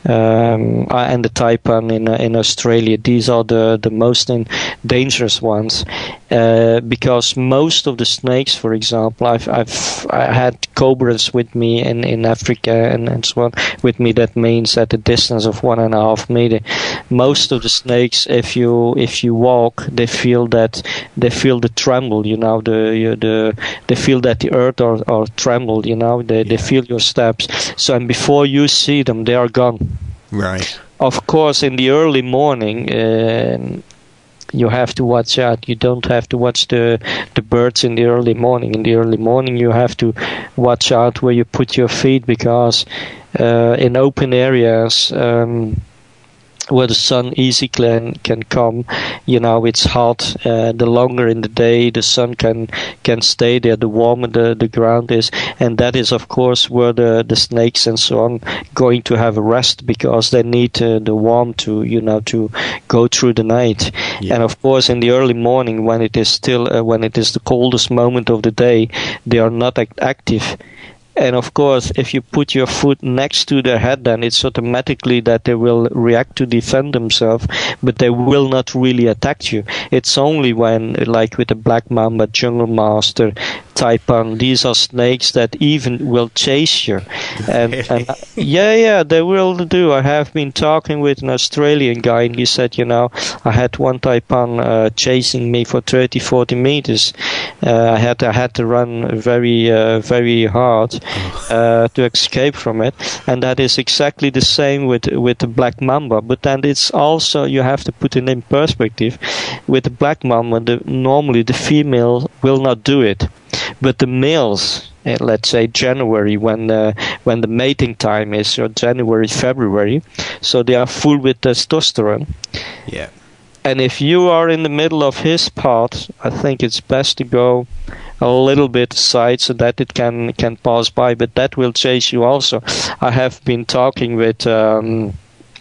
[SPEAKER 4] um, and the taipan in uh, in Australia. These are the the most in dangerous ones, uh, because most of the snakes, for example, I've I've I had cobras with me in, in Africa and, and so on with me. That means at a distance of one and a half meter. Most of the snakes, if you if you walk, they feel that they feel the tremble. You know, the the they feel that the earth or or tremble. You know, they yeah. they feel your steps. So and before you see them, they are gone.
[SPEAKER 2] Right.
[SPEAKER 4] Of course, in the early morning. Uh, You have to watch out. You don't have to watch the the birds in the early morning. In the early morning, you have to watch out where you put your feet because uh, in open areas um, where the sun easy can can come, you know, it's hot. Uh, the longer in the day the sun can can stay there, the warmer the, the ground is, and that is of course where the, the snakes and so on going to have a rest because they need uh, the warmth to you know to go through the night. Yeah. And of course in the early morning when it is still uh, when it is the coldest moment of the day, they are not act- active. And of course, if you put your foot next to their head, then it's automatically that they will react to defend themselves, but they will not really attack you. It's only when, like with the black mamba, jungle master, taipan, these are snakes that even will chase you. And, and yeah, yeah, they will do. I have been talking with an Australian guy, and he said, you know, I had one taipan uh, chasing me for thirty, forty meters. Uh, I had I had to run very, uh, very hard uh, to escape from it, and that is exactly the same with with the black mamba. But then it's also you have to put it in perspective. With the black mamba, the, normally the female will not do it. But the males, uh, let's say January, when uh, when the mating time is, or January, February, so they are full with testosterone.
[SPEAKER 2] Yeah.
[SPEAKER 4] And if you are in the middle of his path, I think it's best to go a little bit aside so that it can can pass by. But that will chase you also. I have been talking with. Um,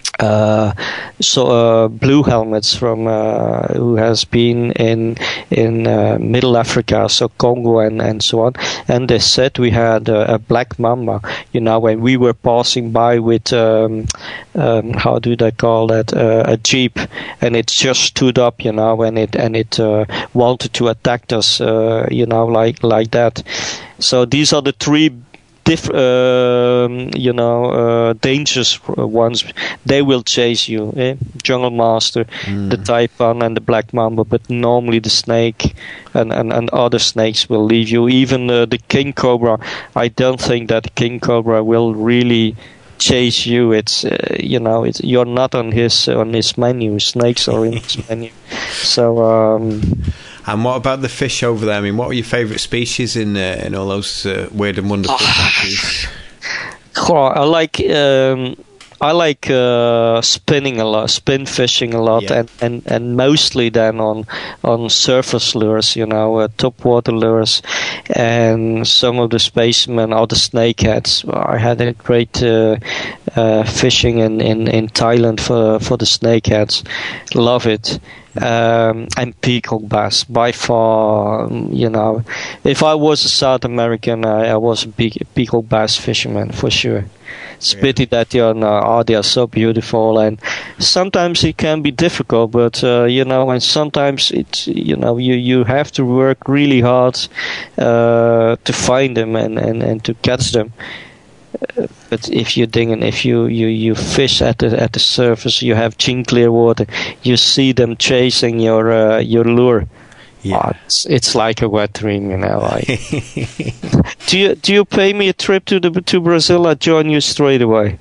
[SPEAKER 4] Uh, so uh, blue helmets from uh, who has been in in uh, Middle Africa, so Congo and, and so on, and they said we had uh, a black mamba. You know, when we were passing by with um, um, how do they call that uh, a jeep, and it just stood up, you know, and it and it uh, wanted to attack us, uh, you know, like like that. So these are the three diff, um, you know, uh, dangerous ones, they will chase you. Eh? Jungle Master, mm. the Taipan, and the Black Mamba, but normally the snake and, and, and other snakes will leave you. Even uh, the King Cobra, I don't think that the King Cobra will really chase you. It's uh, you know, it's you're not on his on his menu. Snakes are in his menu. So. Um,
[SPEAKER 2] And what about the fish over there? I mean, what were your favourite species in uh, in all those uh, weird and wonderful countries?
[SPEAKER 4] Oh, I like um, I like uh, spinning a lot, spin fishing a lot, yeah. and, and, and mostly then on on surface lures, you know, uh, top water lures, and some of the spacemen or the snakeheads. I had a great uh, uh, fishing in, in, in Thailand for for the snakeheads. Love it. Um, and peacock bass, by far, you know. If I was a South American, I, I was a pe- peacock bass fisherman for sure. It's a pity that they are not, oh, they are so beautiful, and sometimes it can be difficult, but uh, you know, and sometimes it's, you know, you, you have to work really hard uh, to find them and, and, and to catch them. Uh, but if you ding and if you, you, you fish at the at the surface, you have clean clear water, you see them chasing your uh, your lure. Yeah, oh, it's, it's like a wet dream, you know. I, do you do you pay me a trip to the to Brazil? I join you straight away.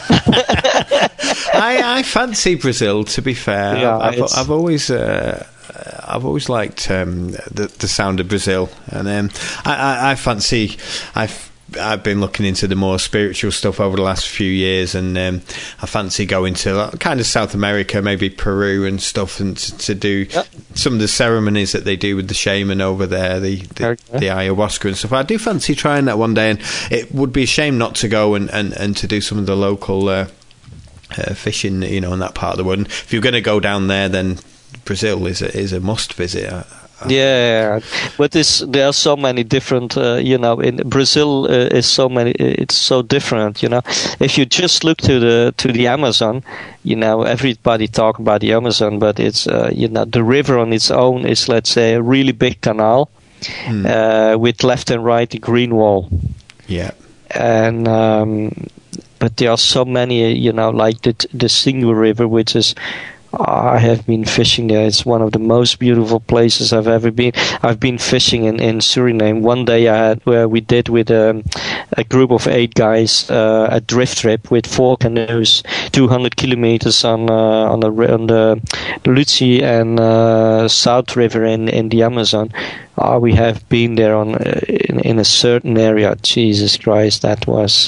[SPEAKER 2] I I fancy Brazil. To be fair,
[SPEAKER 4] yeah,
[SPEAKER 2] I've, I've, I've always. Uh, I've always liked um, the the sound of Brazil, and um, I, I, I fancy I've. I've been looking into the more spiritual stuff over the last few years, and um, I fancy going to kind of South America, maybe Peru and stuff, and to, to do yep. some of the ceremonies that they do with the shaman over there, the the, okay. the ayahuasca and stuff. I do fancy trying that one day, and it would be a shame not to go and, and, and to do some of the local uh, uh, fishing, you know, in that part of the world. And if you're going to go down there, then Brazil is a, is a must visit. I,
[SPEAKER 4] Yeah, but this, there are so many different, uh, you know, in Brazil uh, is so many, it's so different, you know. If you just look to the to the Amazon, you know, everybody talk about the Amazon, but it's, uh, you know, the river on its own is, let's say, a really big canal mm. uh, with left and right the green wall.
[SPEAKER 2] Yeah.
[SPEAKER 4] And, um, but there are so many, you know, like the the Single River, which is, I have been fishing there. It's one of the most beautiful places I've ever been. I've been fishing in, in Suriname. One day I had where we did with um, a group of eight guys uh, a drift trip with four canoes, two hundred kilometers on uh, on the on the Luzhi and uh, South River in, in the Amazon. Uh, we have been there on uh, in, in a certain area. Jesus Christ, that was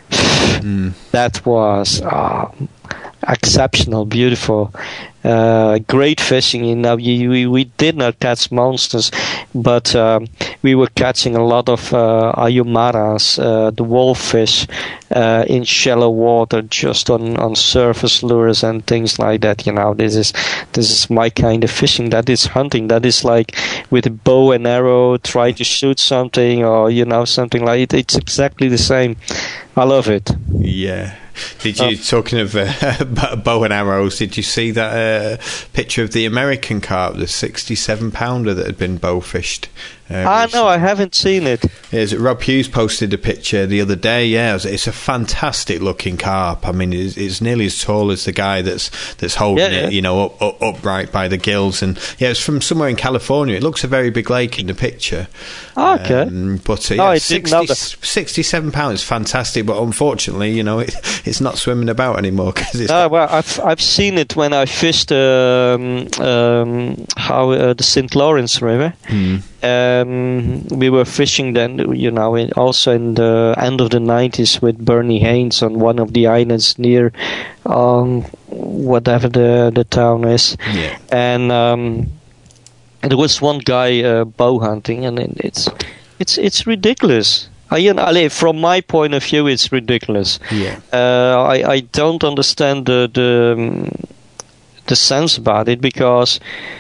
[SPEAKER 4] mm. that was. Uh, exceptional, beautiful, uh, great fishing. You know, we, we did not catch monsters, but um, we were catching a lot of uh, ayumaras, uh, the wolffish, uh, in shallow water, just on, on surface lures and things like that. You know, this is this is my kind of fishing. That is hunting. That is like with a bow and arrow, try to shoot something, or you know, something like it. It's exactly the same. I love it.
[SPEAKER 2] Yeah. Did you, oh. talking of uh, bow and arrows, did you see that uh, picture of the American carp, the sixty-seven pounder that had been bow fished? Uh,
[SPEAKER 4] ah, no, I haven't seen it.
[SPEAKER 2] Is it Rob Hughes posted a picture the other day? Yeah, it was, it's a fantastic looking carp. I mean, it's, it's nearly as tall as the guy that's that's holding yeah, it, yeah. you know, up, up, upright by the gills. And yeah, it's from somewhere in California. It looks a very big lake in the picture.
[SPEAKER 4] Oh, okay.
[SPEAKER 2] Um, but uh, yeah,
[SPEAKER 4] oh,
[SPEAKER 2] sixty, sixty-seven pounds, fantastic. But unfortunately, you know, it, it's not swimming about anymore. Cause it's
[SPEAKER 4] uh, well, I've I've seen it when I fished um, um, how uh, the Saint Lawrence River.
[SPEAKER 2] Hmm.
[SPEAKER 4] Um, we were fishing then, you know, in, also in the end of the nineties with Bernie Haynes on one of the islands near um, whatever the the town is.
[SPEAKER 2] Yeah.
[SPEAKER 4] And um, there was one guy uh, bow hunting, and it's it's it's ridiculous. I, you know, from my point of view, it's ridiculous.
[SPEAKER 2] Yeah.
[SPEAKER 4] Uh, I I don't understand the the um, the sense about it, because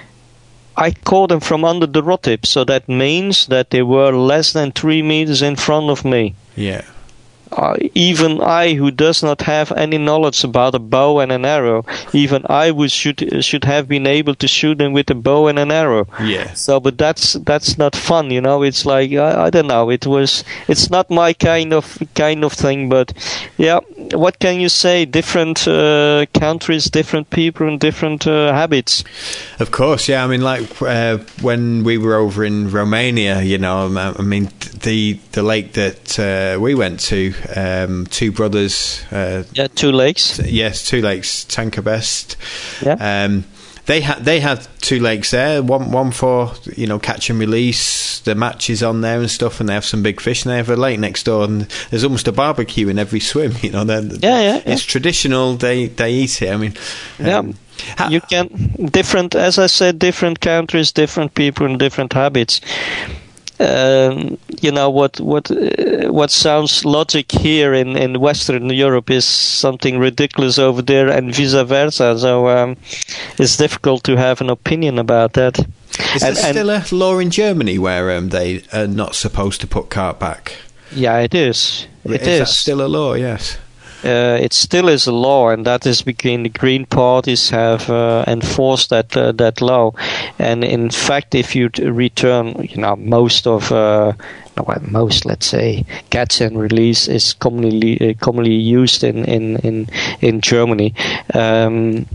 [SPEAKER 4] I caught them from under the rod tip, so that means that they were less than three meters in front of me.
[SPEAKER 2] Yeah.
[SPEAKER 4] uh, even I, who does not have any knowledge about a bow and an arrow, even I would should should have been able to shoot them with a bow and an arrow.
[SPEAKER 2] Yeah.
[SPEAKER 4] So, but that's that's not fun, you know. It's like I, I don't know. It was. It's not my kind of kind of thing. But yeah, what can you say? Different uh, countries, different people, and different uh, habits.
[SPEAKER 2] Of course, yeah. I mean, like uh, when we were over in Romania, you know, I mean, the the lake that uh, we went to, um, Two Brothers. Uh,
[SPEAKER 4] yeah, two lakes.
[SPEAKER 2] Yes, two lakes, Tankabest.
[SPEAKER 4] Yeah.
[SPEAKER 2] Um, they had they had two lakes there. One one for you know catch and release. The matches on there and stuff, and they have some big fish. And they have a lake next door, and there's almost a barbecue in every swim. You know, they're,
[SPEAKER 4] yeah, yeah,
[SPEAKER 2] it's
[SPEAKER 4] yeah.
[SPEAKER 2] traditional. They they eat it. I mean,
[SPEAKER 4] yeah.
[SPEAKER 2] Um, ha-
[SPEAKER 4] you can different, as I said, different countries, different people, and different habits. Um, you know what what uh, what sounds logic here in, in Western Europe is something ridiculous over there, and vice versa. So um, it's difficult to have an opinion about that.
[SPEAKER 2] Is
[SPEAKER 4] and,
[SPEAKER 2] there still a law in Germany where um, they are not supposed to put carp back?
[SPEAKER 4] Yeah, it is. It
[SPEAKER 2] is.
[SPEAKER 4] is.
[SPEAKER 2] That still a law? Yes.
[SPEAKER 4] Uh, it still is a law, and that is because the Green parties have uh, enforced that uh, that law. And in fact, if you t- return, you know, most of uh, no, well, most, let's say, catch and release is commonly uh, commonly used in in in, in Germany. Um,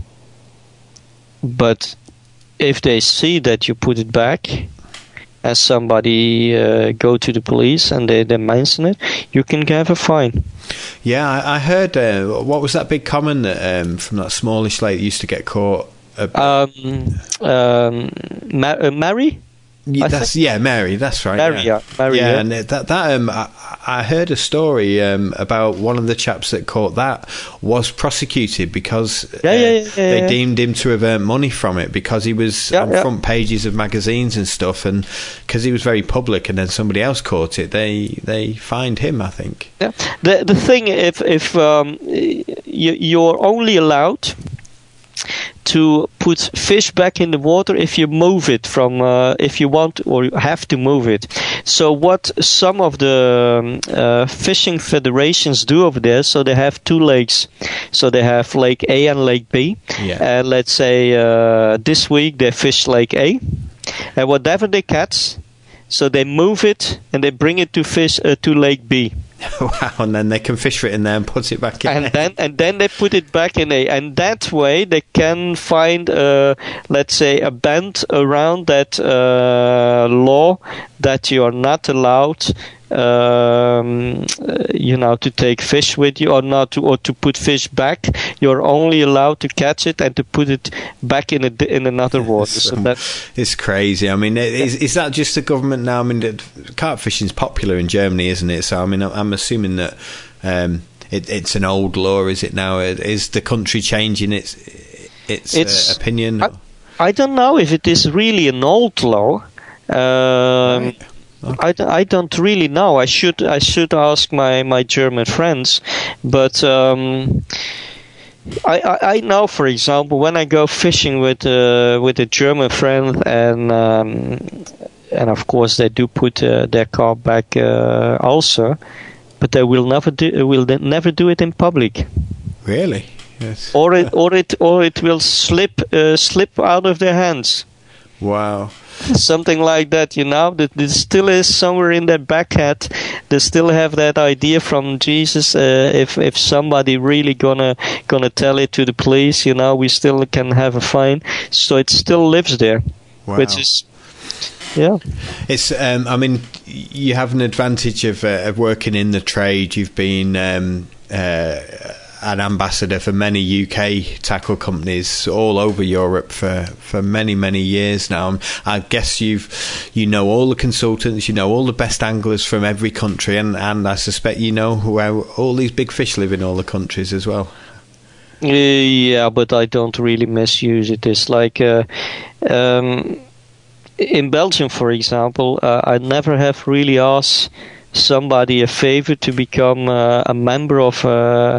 [SPEAKER 4] but if they see that you put it back, as somebody uh, go to the police and they, they mention it, you can have a fine.
[SPEAKER 2] Yeah, I, I heard. Uh, what was that big common that um, from that smallish lake that used to get caught? Uh,
[SPEAKER 4] um, um, Ma- uh, Mary.
[SPEAKER 2] Yeah, that's yeah, Mary. That's right.
[SPEAKER 4] Mary,
[SPEAKER 2] yeah,
[SPEAKER 4] yeah, Mary,
[SPEAKER 2] yeah,
[SPEAKER 4] yeah.
[SPEAKER 2] and that that um, I, I heard a story um, about one of the chaps that caught that was prosecuted because
[SPEAKER 4] yeah,
[SPEAKER 2] uh,
[SPEAKER 4] yeah, yeah, yeah,
[SPEAKER 2] they
[SPEAKER 4] yeah.
[SPEAKER 2] deemed him to have earned money from it because he was
[SPEAKER 4] yeah,
[SPEAKER 2] on
[SPEAKER 4] yeah.
[SPEAKER 2] front pages of magazines and stuff, and because he was very public, and then somebody else caught it, they they fined him, I think.
[SPEAKER 4] Yeah. The the thing, if if um, you, you're only allowed to put fish back in the water if you move it from uh, if you want or you have to move it. So what some of the um, uh, fishing federations do over there, so they have two lakes. So they have Lake A and Lake B.
[SPEAKER 2] Yeah.
[SPEAKER 4] And let's say uh, this week they fish Lake A, and whatever they catch, so they move it and they bring it to fish uh, to Lake B.
[SPEAKER 2] Wow, and then they can fish for it in there and put it back in.
[SPEAKER 4] And
[SPEAKER 2] there.
[SPEAKER 4] then and then they put it back in a, and that way they can find, uh, let's say, a band around that uh, law that you are not allowed, um, you know, to take fish with you or not to, or to put fish back. You're only allowed to catch it and to put it back in a, in another water.
[SPEAKER 2] It's,
[SPEAKER 4] so
[SPEAKER 2] um,
[SPEAKER 4] that
[SPEAKER 2] it's crazy. I mean, is, is that just the government now? I mean, carp fishing is popular in Germany, isn't it? So I mean, I'm assuming that um, it, it's an old law. Is it now? Is the country changing its its,
[SPEAKER 4] It's-
[SPEAKER 2] uh, opinion?
[SPEAKER 4] I, I don't know if it is really an old law. Um,
[SPEAKER 2] Right.
[SPEAKER 4] I, d- I don't really know. I should I should ask my, my German friends, but um, I, I I know, for example, when I go fishing with uh, with a German friend, and um, and of course they do put uh, their carp back uh, also, but they will never do will they never do it in public,
[SPEAKER 2] Really? Yes.
[SPEAKER 4] or it or it or it will slip uh, slip out of their hands.
[SPEAKER 2] Wow.
[SPEAKER 4] Something like that, you know, that it still is somewhere in their back head. They still have that idea from Jesus. Uh, if if somebody really gonna gonna tell it to the police, you know, we still can have a fine. So it still lives there,
[SPEAKER 2] Wow.
[SPEAKER 4] which is, yeah,
[SPEAKER 2] It's. Um, I mean, you have an advantage of, uh, of working in the trade. You've been um, uh, an ambassador for many U K tackle companies all over Europe for, for many many years now. I guess you've you know all the consultants, you know all the best anglers from every country, and, and I suspect you know where all these big fish live in all the countries as well.
[SPEAKER 4] Uh, yeah, but I don't really misuse it. It's like uh, um, in Belgium, for example, uh, I never have really asked somebody a favor to become uh, a member of uh,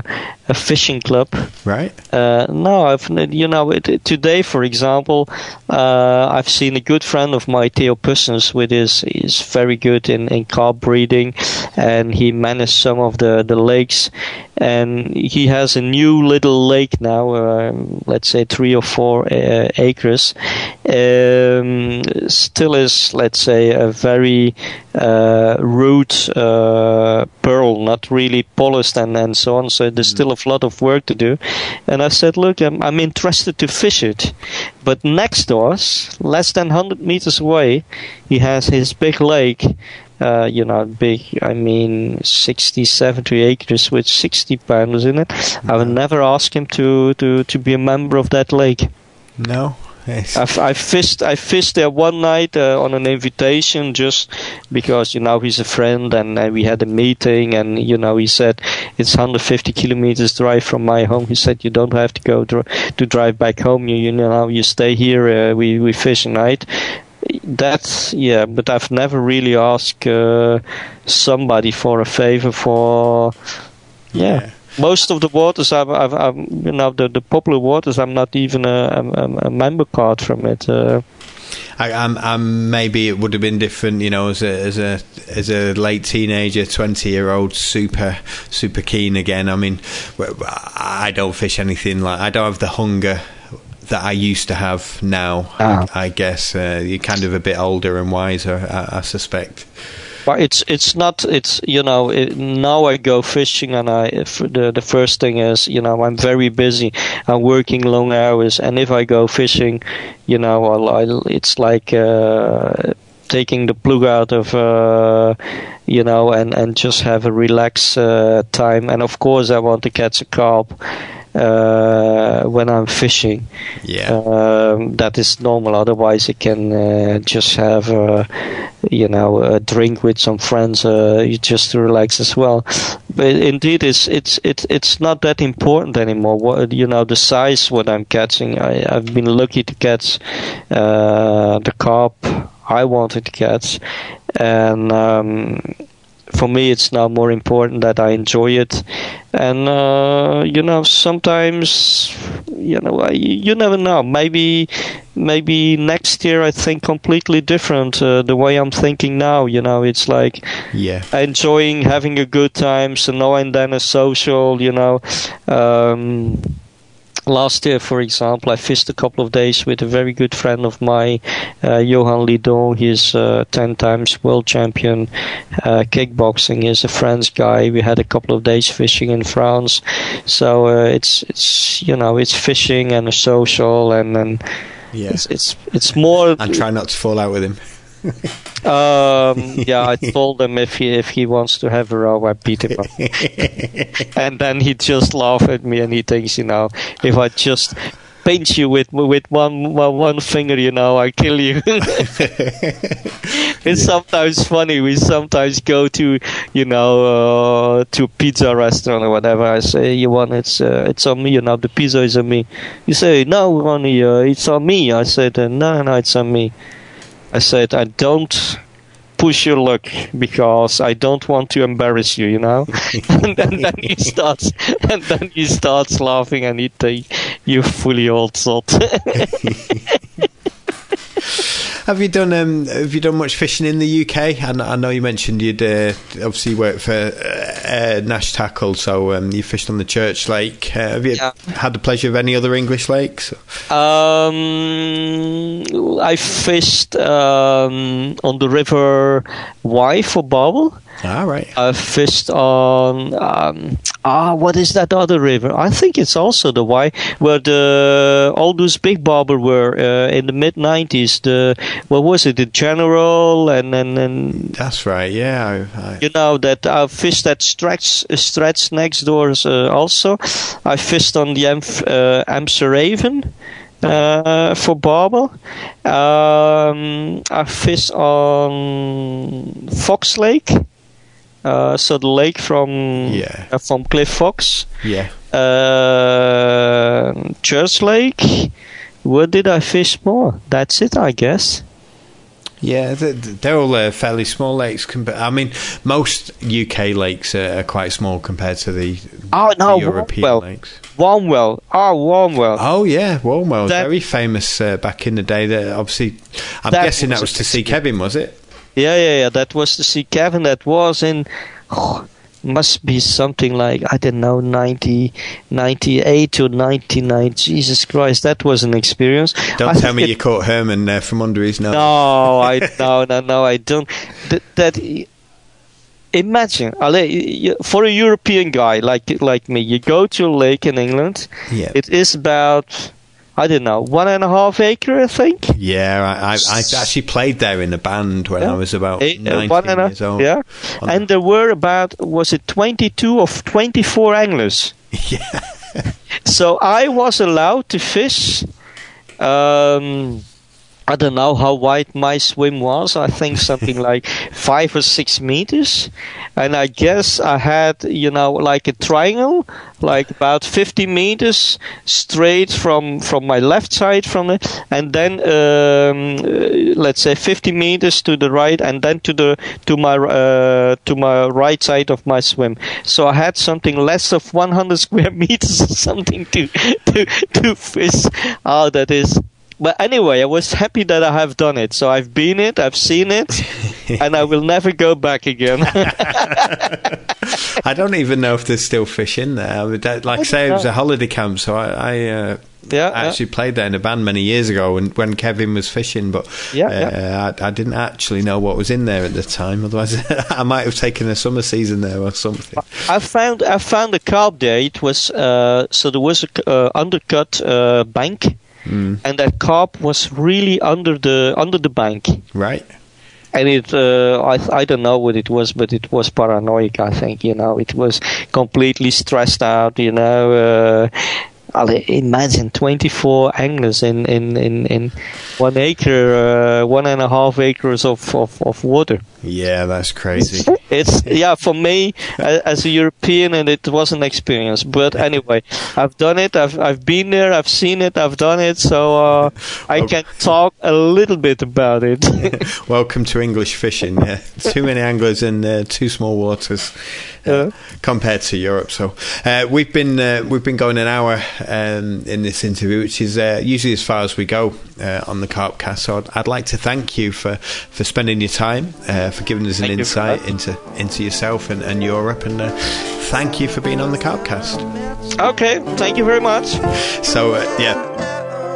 [SPEAKER 4] a fishing club.
[SPEAKER 2] Right.
[SPEAKER 4] Uh, no, I've you know it, today, for example, uh, I've seen a good friend of mine, Theo Pussens, with his he's very good in, in carp breeding, and he managed some of the, the lakes, and he has a new little lake now, um, let's say three or four uh, acres. Um, still is, let's say, a very uh, rude uh, pearl, not really polished and, and so on. So there's still a lot of work to do. And I said, look, I'm, I'm interested to fish it. But next to us, less than one hundred meters away, he has his big lake. Uh, you know, big, I mean, sixty, seventy acres with sixty pounders in it. I would never ask him to, to, to be a member of that lake.
[SPEAKER 2] No.
[SPEAKER 4] I've, I fished. I fished there one night uh, on an invitation, just because you know he's a friend, and uh, we had a meeting, and you know he said it's one hundred fifty kilometers drive from my home. He said you don't have to go dr- to drive back home. You you know you stay here. Uh, we we fish a night. That's yeah, but I've never really asked uh, somebody for a favor for yeah. yeah. Most of the waters, I've, I've, I've, you know, the, the popular waters, I'm not even a, a, a member card from it. Uh,
[SPEAKER 2] I, I'm, I'm, maybe it would have been different, you know, as a as a as a late teenager, twenty year old, super super keen again. I mean, I don't fish anything like I don't have the hunger that I used to have now.
[SPEAKER 4] Ah.
[SPEAKER 2] I guess uh, you're kind of a bit older and wiser, I, I suspect.
[SPEAKER 4] But it's it's not it's you know it, now I go fishing, and I if the the first thing is you know I'm very busy, I'm working long hours, and if I go fishing, you know I'll, I'll, it's like uh, taking the plug out of uh, you know and and just have a relaxed uh, time, and of course I want to catch a carp uh, when I'm fishing.
[SPEAKER 2] Yeah,
[SPEAKER 4] um, that is normal. Otherwise, I can uh, just have a, you know a drink with some friends, uh, just to relax as well. But indeed, it's it's it's it's not that important anymore. What, you know, the size what I'm catching. I, I've been lucky to catch uh, the carp I wanted to catch, and. Um, For me, it's now more important that I enjoy it, and uh, you know, sometimes, you know, I, you never know. Maybe, maybe next year I think completely different. Uh, the way I'm thinking now, you know, it's like,
[SPEAKER 2] yeah,
[SPEAKER 4] enjoying having a good time. So now and then a social, you know. Um, Last year, for example, I fished a couple of days with a very good friend of mine, uh, Johan Lidon. He's uh, ten times world champion uh, kickboxing. He's a French guy. We had a couple of days fishing in France. So uh, it's it's you know it's fishing and a social, and and
[SPEAKER 2] yeah.
[SPEAKER 4] it's, it's it's more.
[SPEAKER 2] And try not to fall out with him.
[SPEAKER 4] um, yeah, I told him if he if he wants to have a row, I beat him up. And then he just laughed at me, and he thinks, you know, if I just pinch you with with one one finger, you know, I kill you. It's yeah. sometimes funny. We sometimes go to, you know, uh, to a pizza restaurant or whatever. I say, you want it's uh, it's on me, you know, the pizza is on me. You say, no, Ronnie, uh, it's on me. I said, uh, no, no, it's on me. I said, I don't push your luck because I don't want to embarrass you, you know. and, then, then he starts, and then he starts laughing, and he thinks, "You fully old sod."
[SPEAKER 2] Have you done um, Have you done much fishing in the U K? I, I know you mentioned you'd uh, obviously worked for uh, uh, Nash Tackle, so um, you fished on the Church Lake. Uh, have you yeah. had the pleasure of any other English lakes?
[SPEAKER 4] Um, I fished um, on the River Wye for barbel.
[SPEAKER 2] Ah, right.
[SPEAKER 4] I fished on um, ah, what is that other river? I think it's also the Wye, where the all those big barbel were uh, in the mid nineties. The what was it? The General and and, and
[SPEAKER 2] that's right. Yeah, I, I...
[SPEAKER 4] you know that I fished that stretch stretch next doors uh, also. I fished on the Amf, uh, Amsterdam. Uh, for barbel, um, I fished on Fox Lake. Uh, so the lake from
[SPEAKER 2] yeah.
[SPEAKER 4] uh, from Cliff Fox,
[SPEAKER 2] yeah.
[SPEAKER 4] Uh, Church Lake. Where did I fish more? That's it, I guess.
[SPEAKER 2] Yeah, they're, they're all uh, fairly small lakes. Compa- I mean, most U K lakes are, are quite small compared to the,
[SPEAKER 4] oh, no,
[SPEAKER 2] the European
[SPEAKER 4] Warmwell.
[SPEAKER 2] lakes.
[SPEAKER 4] Warmwell. Oh, Warmwell.
[SPEAKER 2] Oh, yeah, Warmwell.
[SPEAKER 4] That,
[SPEAKER 2] very famous uh, back in the day. That obviously, I'm
[SPEAKER 4] that
[SPEAKER 2] guessing that was to see Kevin, was it?
[SPEAKER 4] Yeah, yeah, yeah. That was to see Kevin. That was in... Oh, must be something like, I don't know, ninety, ninety-eight or ninety-nine. Jesus Christ, that was an experience.
[SPEAKER 2] Don't
[SPEAKER 4] I
[SPEAKER 2] tell me
[SPEAKER 4] it,
[SPEAKER 2] you caught Herman uh, from under his nose.
[SPEAKER 4] No, I no, no, no, I don't. That, that imagine, for a European guy like like me, you go to a lake in England.
[SPEAKER 2] Yeah.
[SPEAKER 4] It is about, I don't know, one and a half acre, I think.
[SPEAKER 2] Yeah, I, I, I actually played there in a band when
[SPEAKER 4] yeah.
[SPEAKER 2] I was about
[SPEAKER 4] Eight,
[SPEAKER 2] nineteen
[SPEAKER 4] one and a,
[SPEAKER 2] years old.
[SPEAKER 4] Yeah, and there were about, was it twenty-two or twenty-four anglers?
[SPEAKER 2] Yeah.
[SPEAKER 4] So I was allowed to fish. Um, I don't know how wide my swim was. I think something like five or six meters. And I guess I had, you know, like a triangle, like about fifty meters straight from, from my left side from it. And then, um, uh, let's say fifty meters to the right and then to the, to my, uh, to my right side of my swim. So I had something less of one hundred square meters or something to, to, to fish. Oh, that is... But anyway, I was happy that I have done it. So I've been it, I've seen it, and I will never go back again.
[SPEAKER 2] I don't even know if there's still fish in there. I would, like I say, it was a holiday camp, so I, I, uh,
[SPEAKER 4] yeah,
[SPEAKER 2] I actually yeah. played there in a band many years ago when, when Kevin was fishing, but
[SPEAKER 4] yeah,
[SPEAKER 2] uh,
[SPEAKER 4] yeah.
[SPEAKER 2] I, I didn't actually know what was in there at the time. Otherwise, I might have taken a summer season there or something.
[SPEAKER 4] I found I found a carp there. It was uh, so there was a uh, undercut uh, bank. Mm. And that carp was really under the under the bank,
[SPEAKER 2] right?
[SPEAKER 4] And it, uh, I I don't know what it was, but it was paranoid. I think you know it was completely stressed out. You know, uh, I'll imagine twenty-four anglers in in, in, in one acre, uh, one and a half acres of, of, of water.
[SPEAKER 2] Yeah, that's crazy.
[SPEAKER 4] It's yeah for me as a European, and it was an experience. But anyway, I've done it. I've I've been there. I've seen it. I've done it. So uh, I well, can talk a little bit about it.
[SPEAKER 2] Welcome to English fishing. Yeah, too many anglers in uh, too small waters uh, uh, compared to Europe. So uh, we've been uh, we've been going an hour um, in this interview, which is uh, usually as far as we go uh, on the Carpcast. So I'd, I'd like to thank you for, for spending your time. Uh, for giving us an thank insight into into yourself and, and Europe, and uh, thank you for being on the Carpcast.
[SPEAKER 4] Okay, thank you very much.
[SPEAKER 2] So uh, yeah.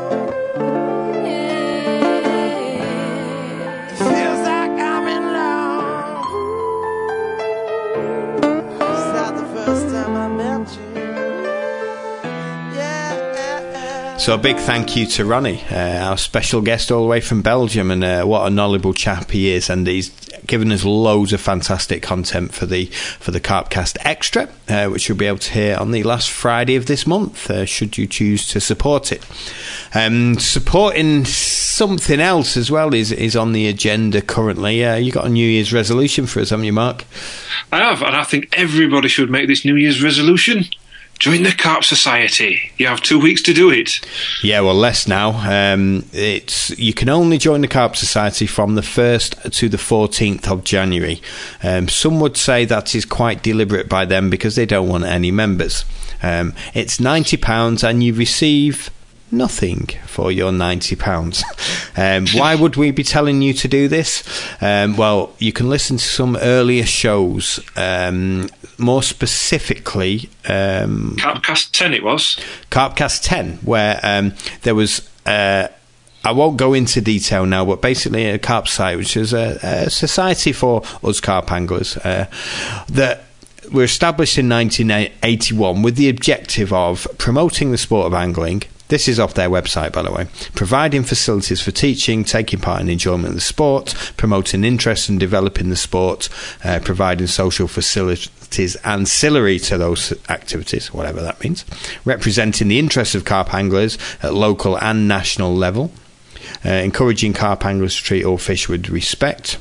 [SPEAKER 2] So a big thank you to Ronnie, uh, our special guest all the way from Belgium, and uh, what a knowledgeable chap he is, and he's given us loads of fantastic content for the for the Carpcast Extra, uh, which you'll be able to hear on the last Friday of this month, uh, should you choose to support it. Um, supporting something else as well is is on the agenda currently. Uh, you got a New Year's resolution for us, haven't you, Mark?
[SPEAKER 3] I have, and I think everybody should make this New Year's resolution. Join the Carp Society. You have two weeks to do it.
[SPEAKER 2] Yeah, well, less now. Um, it's you can only join the Carp Society from the first to the fourteenth of January. Um, some would say that is quite deliberate by them because they don't want any members. Um, it's ninety pounds and you receive nothing for your ninety pounds. Um, why would we be telling you to do this? Um, well, you can listen to some earlier shows. Um, more specifically, um,
[SPEAKER 3] Carpcast ten it was.
[SPEAKER 2] Carpcast ten, where um, there was... Uh, I won't go into detail now, but basically a carp society, which is a, a society for us carp anglers, uh, that were established in nineteen eighty-one with the objective of promoting the sport of angling. This is off their website, by the way. Providing facilities for teaching, taking part in enjoyment of the sport, promoting interest and developing the sport, uh, providing social facilities ancillary to those activities, whatever that means, representing the interests of carp anglers at local and national level, uh, encouraging carp anglers to treat all fish with respect,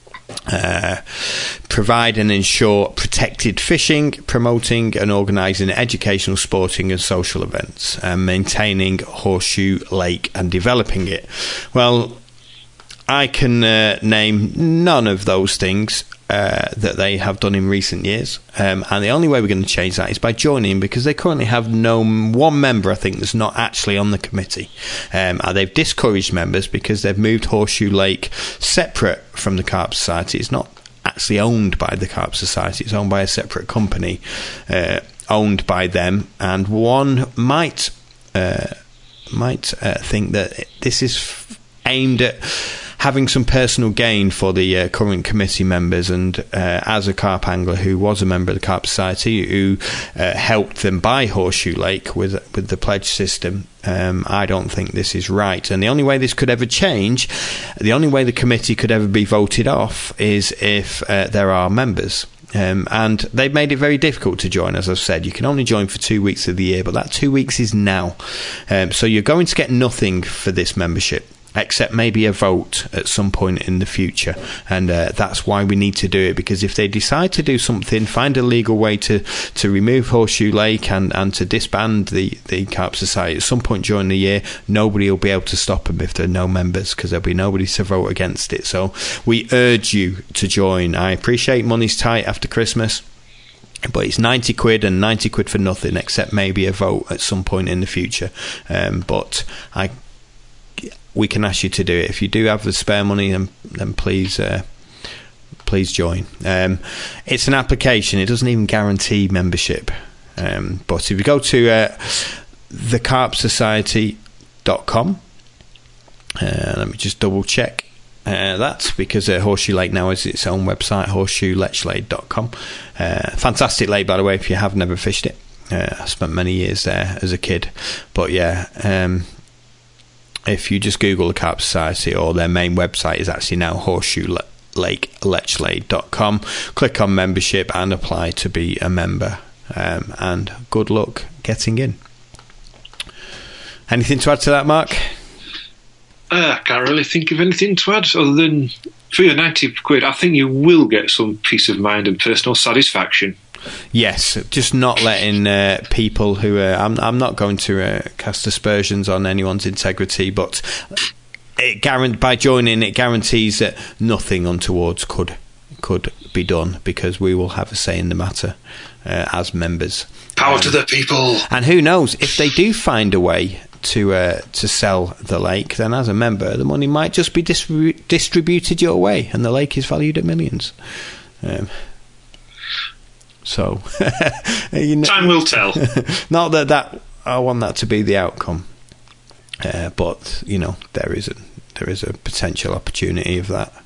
[SPEAKER 2] Uh, provide and ensure protected fishing, promoting and organising educational, sporting and social events, and maintaining Horseshoe Lake and developing it. Well, I can uh, name none of those things uh, that they have done in recent years, um, and the only way we're going to change that is by joining, because they currently have no one member, I think, that's not actually on the committee. Um, and they've discouraged members because they've moved Horseshoe Lake separate from the Carp Society. It's not actually owned by the Carp Society, it's owned by a separate company uh, owned by them, and one might uh, might uh, think that this is f- aimed at having some personal gain for the uh, current committee members. And uh, as a carp angler who was a member of the Carp Society, who uh, helped them buy Horseshoe Lake with with the pledge system, um, I don't think this is right. And the only way this could ever change, the only way the committee could ever be voted off, is if uh, there are members. Um, and they've made it very difficult to join. As I've said, you can only join for two weeks of the year, but that two weeks is now. Um, so you're going to get nothing for this membership, except maybe a vote at some point in the future. And uh, that's why we need to do it, because if they decide to do something, find a legal way to, to remove Horseshoe Lake and, and to disband the, the Carp Society at some point during the year, nobody will be able to stop them if there are no members, because there'll be nobody to vote against it. So we urge you to join. I appreciate money's tight after Christmas, but it's ninety quid and ninety quid for nothing, except maybe a vote at some point in the future. Um, but I... we can ask you to do it. If you do have the spare money, then, then please uh, please join. Um, it's an application. It doesn't even guarantee membership. Um, but if you go to uh, the carp society dot com, uh, let me just double check uh, that, because uh, Horseshoe Lake now has its own website, horseshoe lechlade dot com. Uh, fantastic lake, by the way, if you have never fished it. Uh, I spent many years there as a kid. But yeah, um, if you just Google the Carp Society, or their main website is actually now horseshoe lake lechlade dot com, click on membership and apply to be a member. Um, and good luck getting in. Anything to add to that, Mark?
[SPEAKER 3] Uh, I can't really think of anything to add other than for your ninety quid, I think you will get some peace of mind and personal satisfaction.
[SPEAKER 2] Yes, just not letting uh, people who uh, I'm, I'm not going to uh, cast aspersions on anyone's integrity, but it guarant- by joining it guarantees that nothing untowards could could be done, because we will have a say in the matter uh, as members.
[SPEAKER 3] Power
[SPEAKER 2] um,
[SPEAKER 3] to the people.
[SPEAKER 2] And who knows, if they do find a way to uh, to sell the lake, then as a member the money might just be distribu- distributed your way, and the lake is valued at millions. Um, So, you know,
[SPEAKER 3] time will tell.
[SPEAKER 2] Not that that I want that to be the outcome, uh, but you know, there is a there is a potential opportunity of that.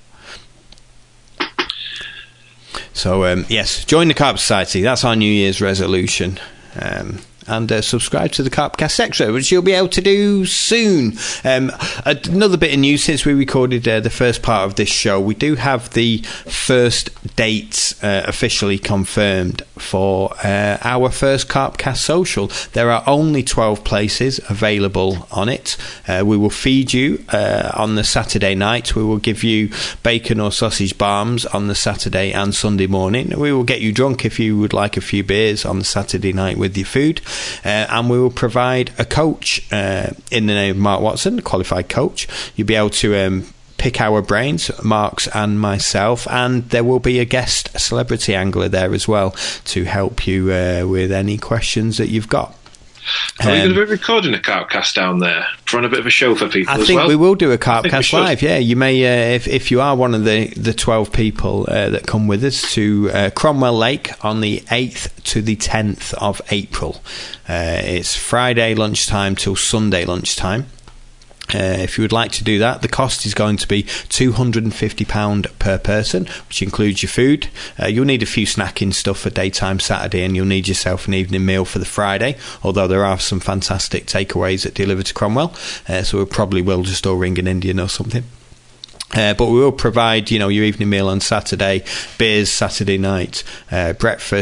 [SPEAKER 2] So um, yes, join the Carp Society. That's our New Year's resolution. Um, and uh, subscribe to the Carpcast Extra, which you'll be able to do soon. Um, another bit of news: since we recorded uh, the first part of this show, we do have the first dates uh, officially confirmed for uh, our first Carpcast Social. There are only twelve places available on it. Uh, we will feed you uh, on the Saturday night. We will give you bacon or sausage barms on the Saturday and Sunday morning. We will get you drunk if you would like a few beers on the Saturday night with your food. Uh, and we will provide a coach uh, in the name of Mark Watson, a qualified coach. You'll be able to um, pick our brains, Mark's and myself, and there will be a guest celebrity angler there as well to help you uh, with any questions that you've got.
[SPEAKER 3] Are
[SPEAKER 2] um,
[SPEAKER 3] we going to be recording a Carpcast down there? Run a bit of a show for people
[SPEAKER 2] I
[SPEAKER 3] as
[SPEAKER 2] think
[SPEAKER 3] well?
[SPEAKER 2] we will do a Carpcast
[SPEAKER 3] we
[SPEAKER 2] live. Yeah, you may, uh, if if you are one of the, the twelve people uh, that come with us to uh, Cromwell Lake on the eighth to the tenth of April. Uh, it's Friday lunchtime till Sunday lunchtime. Uh, if you would like to do that, the cost is going to be two hundred fifty pounds per person, which includes your food. Uh, you'll need a few snacking stuff for daytime Saturday, and you'll need yourself an evening meal for the Friday, although there are some fantastic takeaways that deliver to Cromwell, uh, so we probably will just all ring an Indian or something. Uh, but we will provide, you know, your evening meal on Saturday, beers Saturday night, uh, breakfast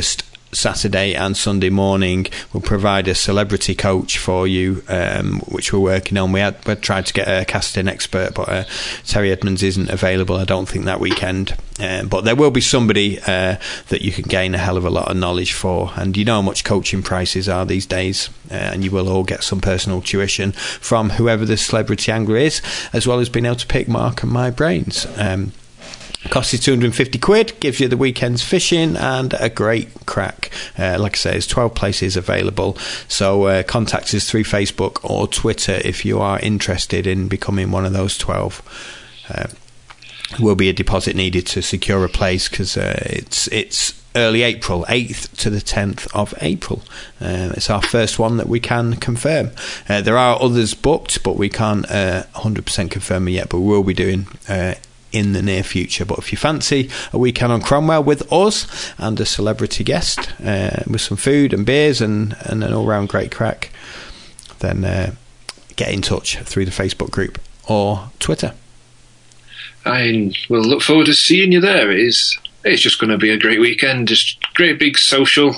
[SPEAKER 2] Saturday and Sunday morning. We'll provide a celebrity coach for you, um, which we're working on. We had we tried to get a casting expert, but uh, Terry Edmonds isn't available, I don't think, that weekend. Um, but there will be somebody uh, that you can gain a hell of a lot of knowledge for. And you know how much coaching prices are these days, uh, and you will all get some personal tuition from whoever the celebrity angler is, as well as being able to pick Mark and my brains. Um, Costs you two hundred fifty quid, gives you the weekend's fishing and a great crack. Uh, like I say, there's twelve places available. So uh, contact us through Facebook or Twitter if you are interested in becoming one of those twelve. Uh, there will be a deposit needed to secure a place because uh, it's it's early April, eighth to the tenth of April. Uh, it's our first one that we can confirm. Uh, there are others booked, but we can't uh, one hundred percent confirm it yet, but we'll be doing uh, in the near future. But if you fancy a weekend on Cromwell with us and a celebrity guest uh, with some food and beers and, and an all-round great crack, then uh, get in touch through the Facebook group or Twitter.
[SPEAKER 3] I will look forward to seeing you there. It is, it's just going to be a great weekend. Just great big social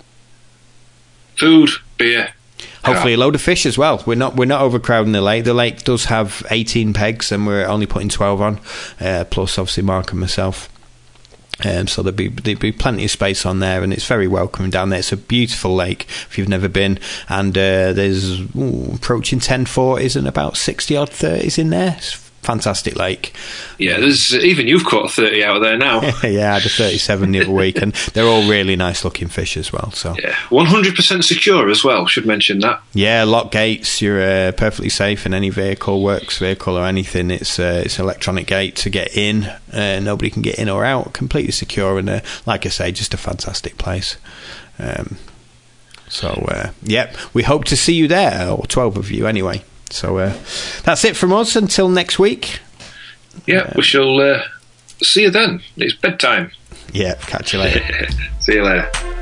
[SPEAKER 3] food, beer.
[SPEAKER 2] Hopefully a load of fish as well. We're not we're not overcrowding the lake. The lake does have eighteen pegs and we're only putting twelve on, uh, plus obviously Mark and myself. Um, so there'll be there'll be plenty of space on there, and it's very welcoming down there. It's a beautiful lake if you've never been, and uh, there's ooh, approaching ten forties and about sixty odd thirties in there. It's fantastic lake.
[SPEAKER 3] Yeah, there's even you've caught a thirty out there now.
[SPEAKER 2] Yeah, I had a thirty-seven the other week, and they're all really nice looking fish as well. So
[SPEAKER 3] yeah, one hundred percent secure as well. Should mention that.
[SPEAKER 2] Yeah, lock gates. You're uh, perfectly safe in any vehicle, works vehicle or anything. It's uh, it's an electronic gate to get in. Uh, nobody can get in or out. Completely secure, and uh, like I say, just a fantastic place. Um, so uh, yeah, we hope to see you there, or twelve of you anyway. So uh, that's it from us until next week.
[SPEAKER 3] Yeah, uh, we shall uh, see you then. It's bedtime.
[SPEAKER 2] Yeah, catch you later.
[SPEAKER 3] See you later.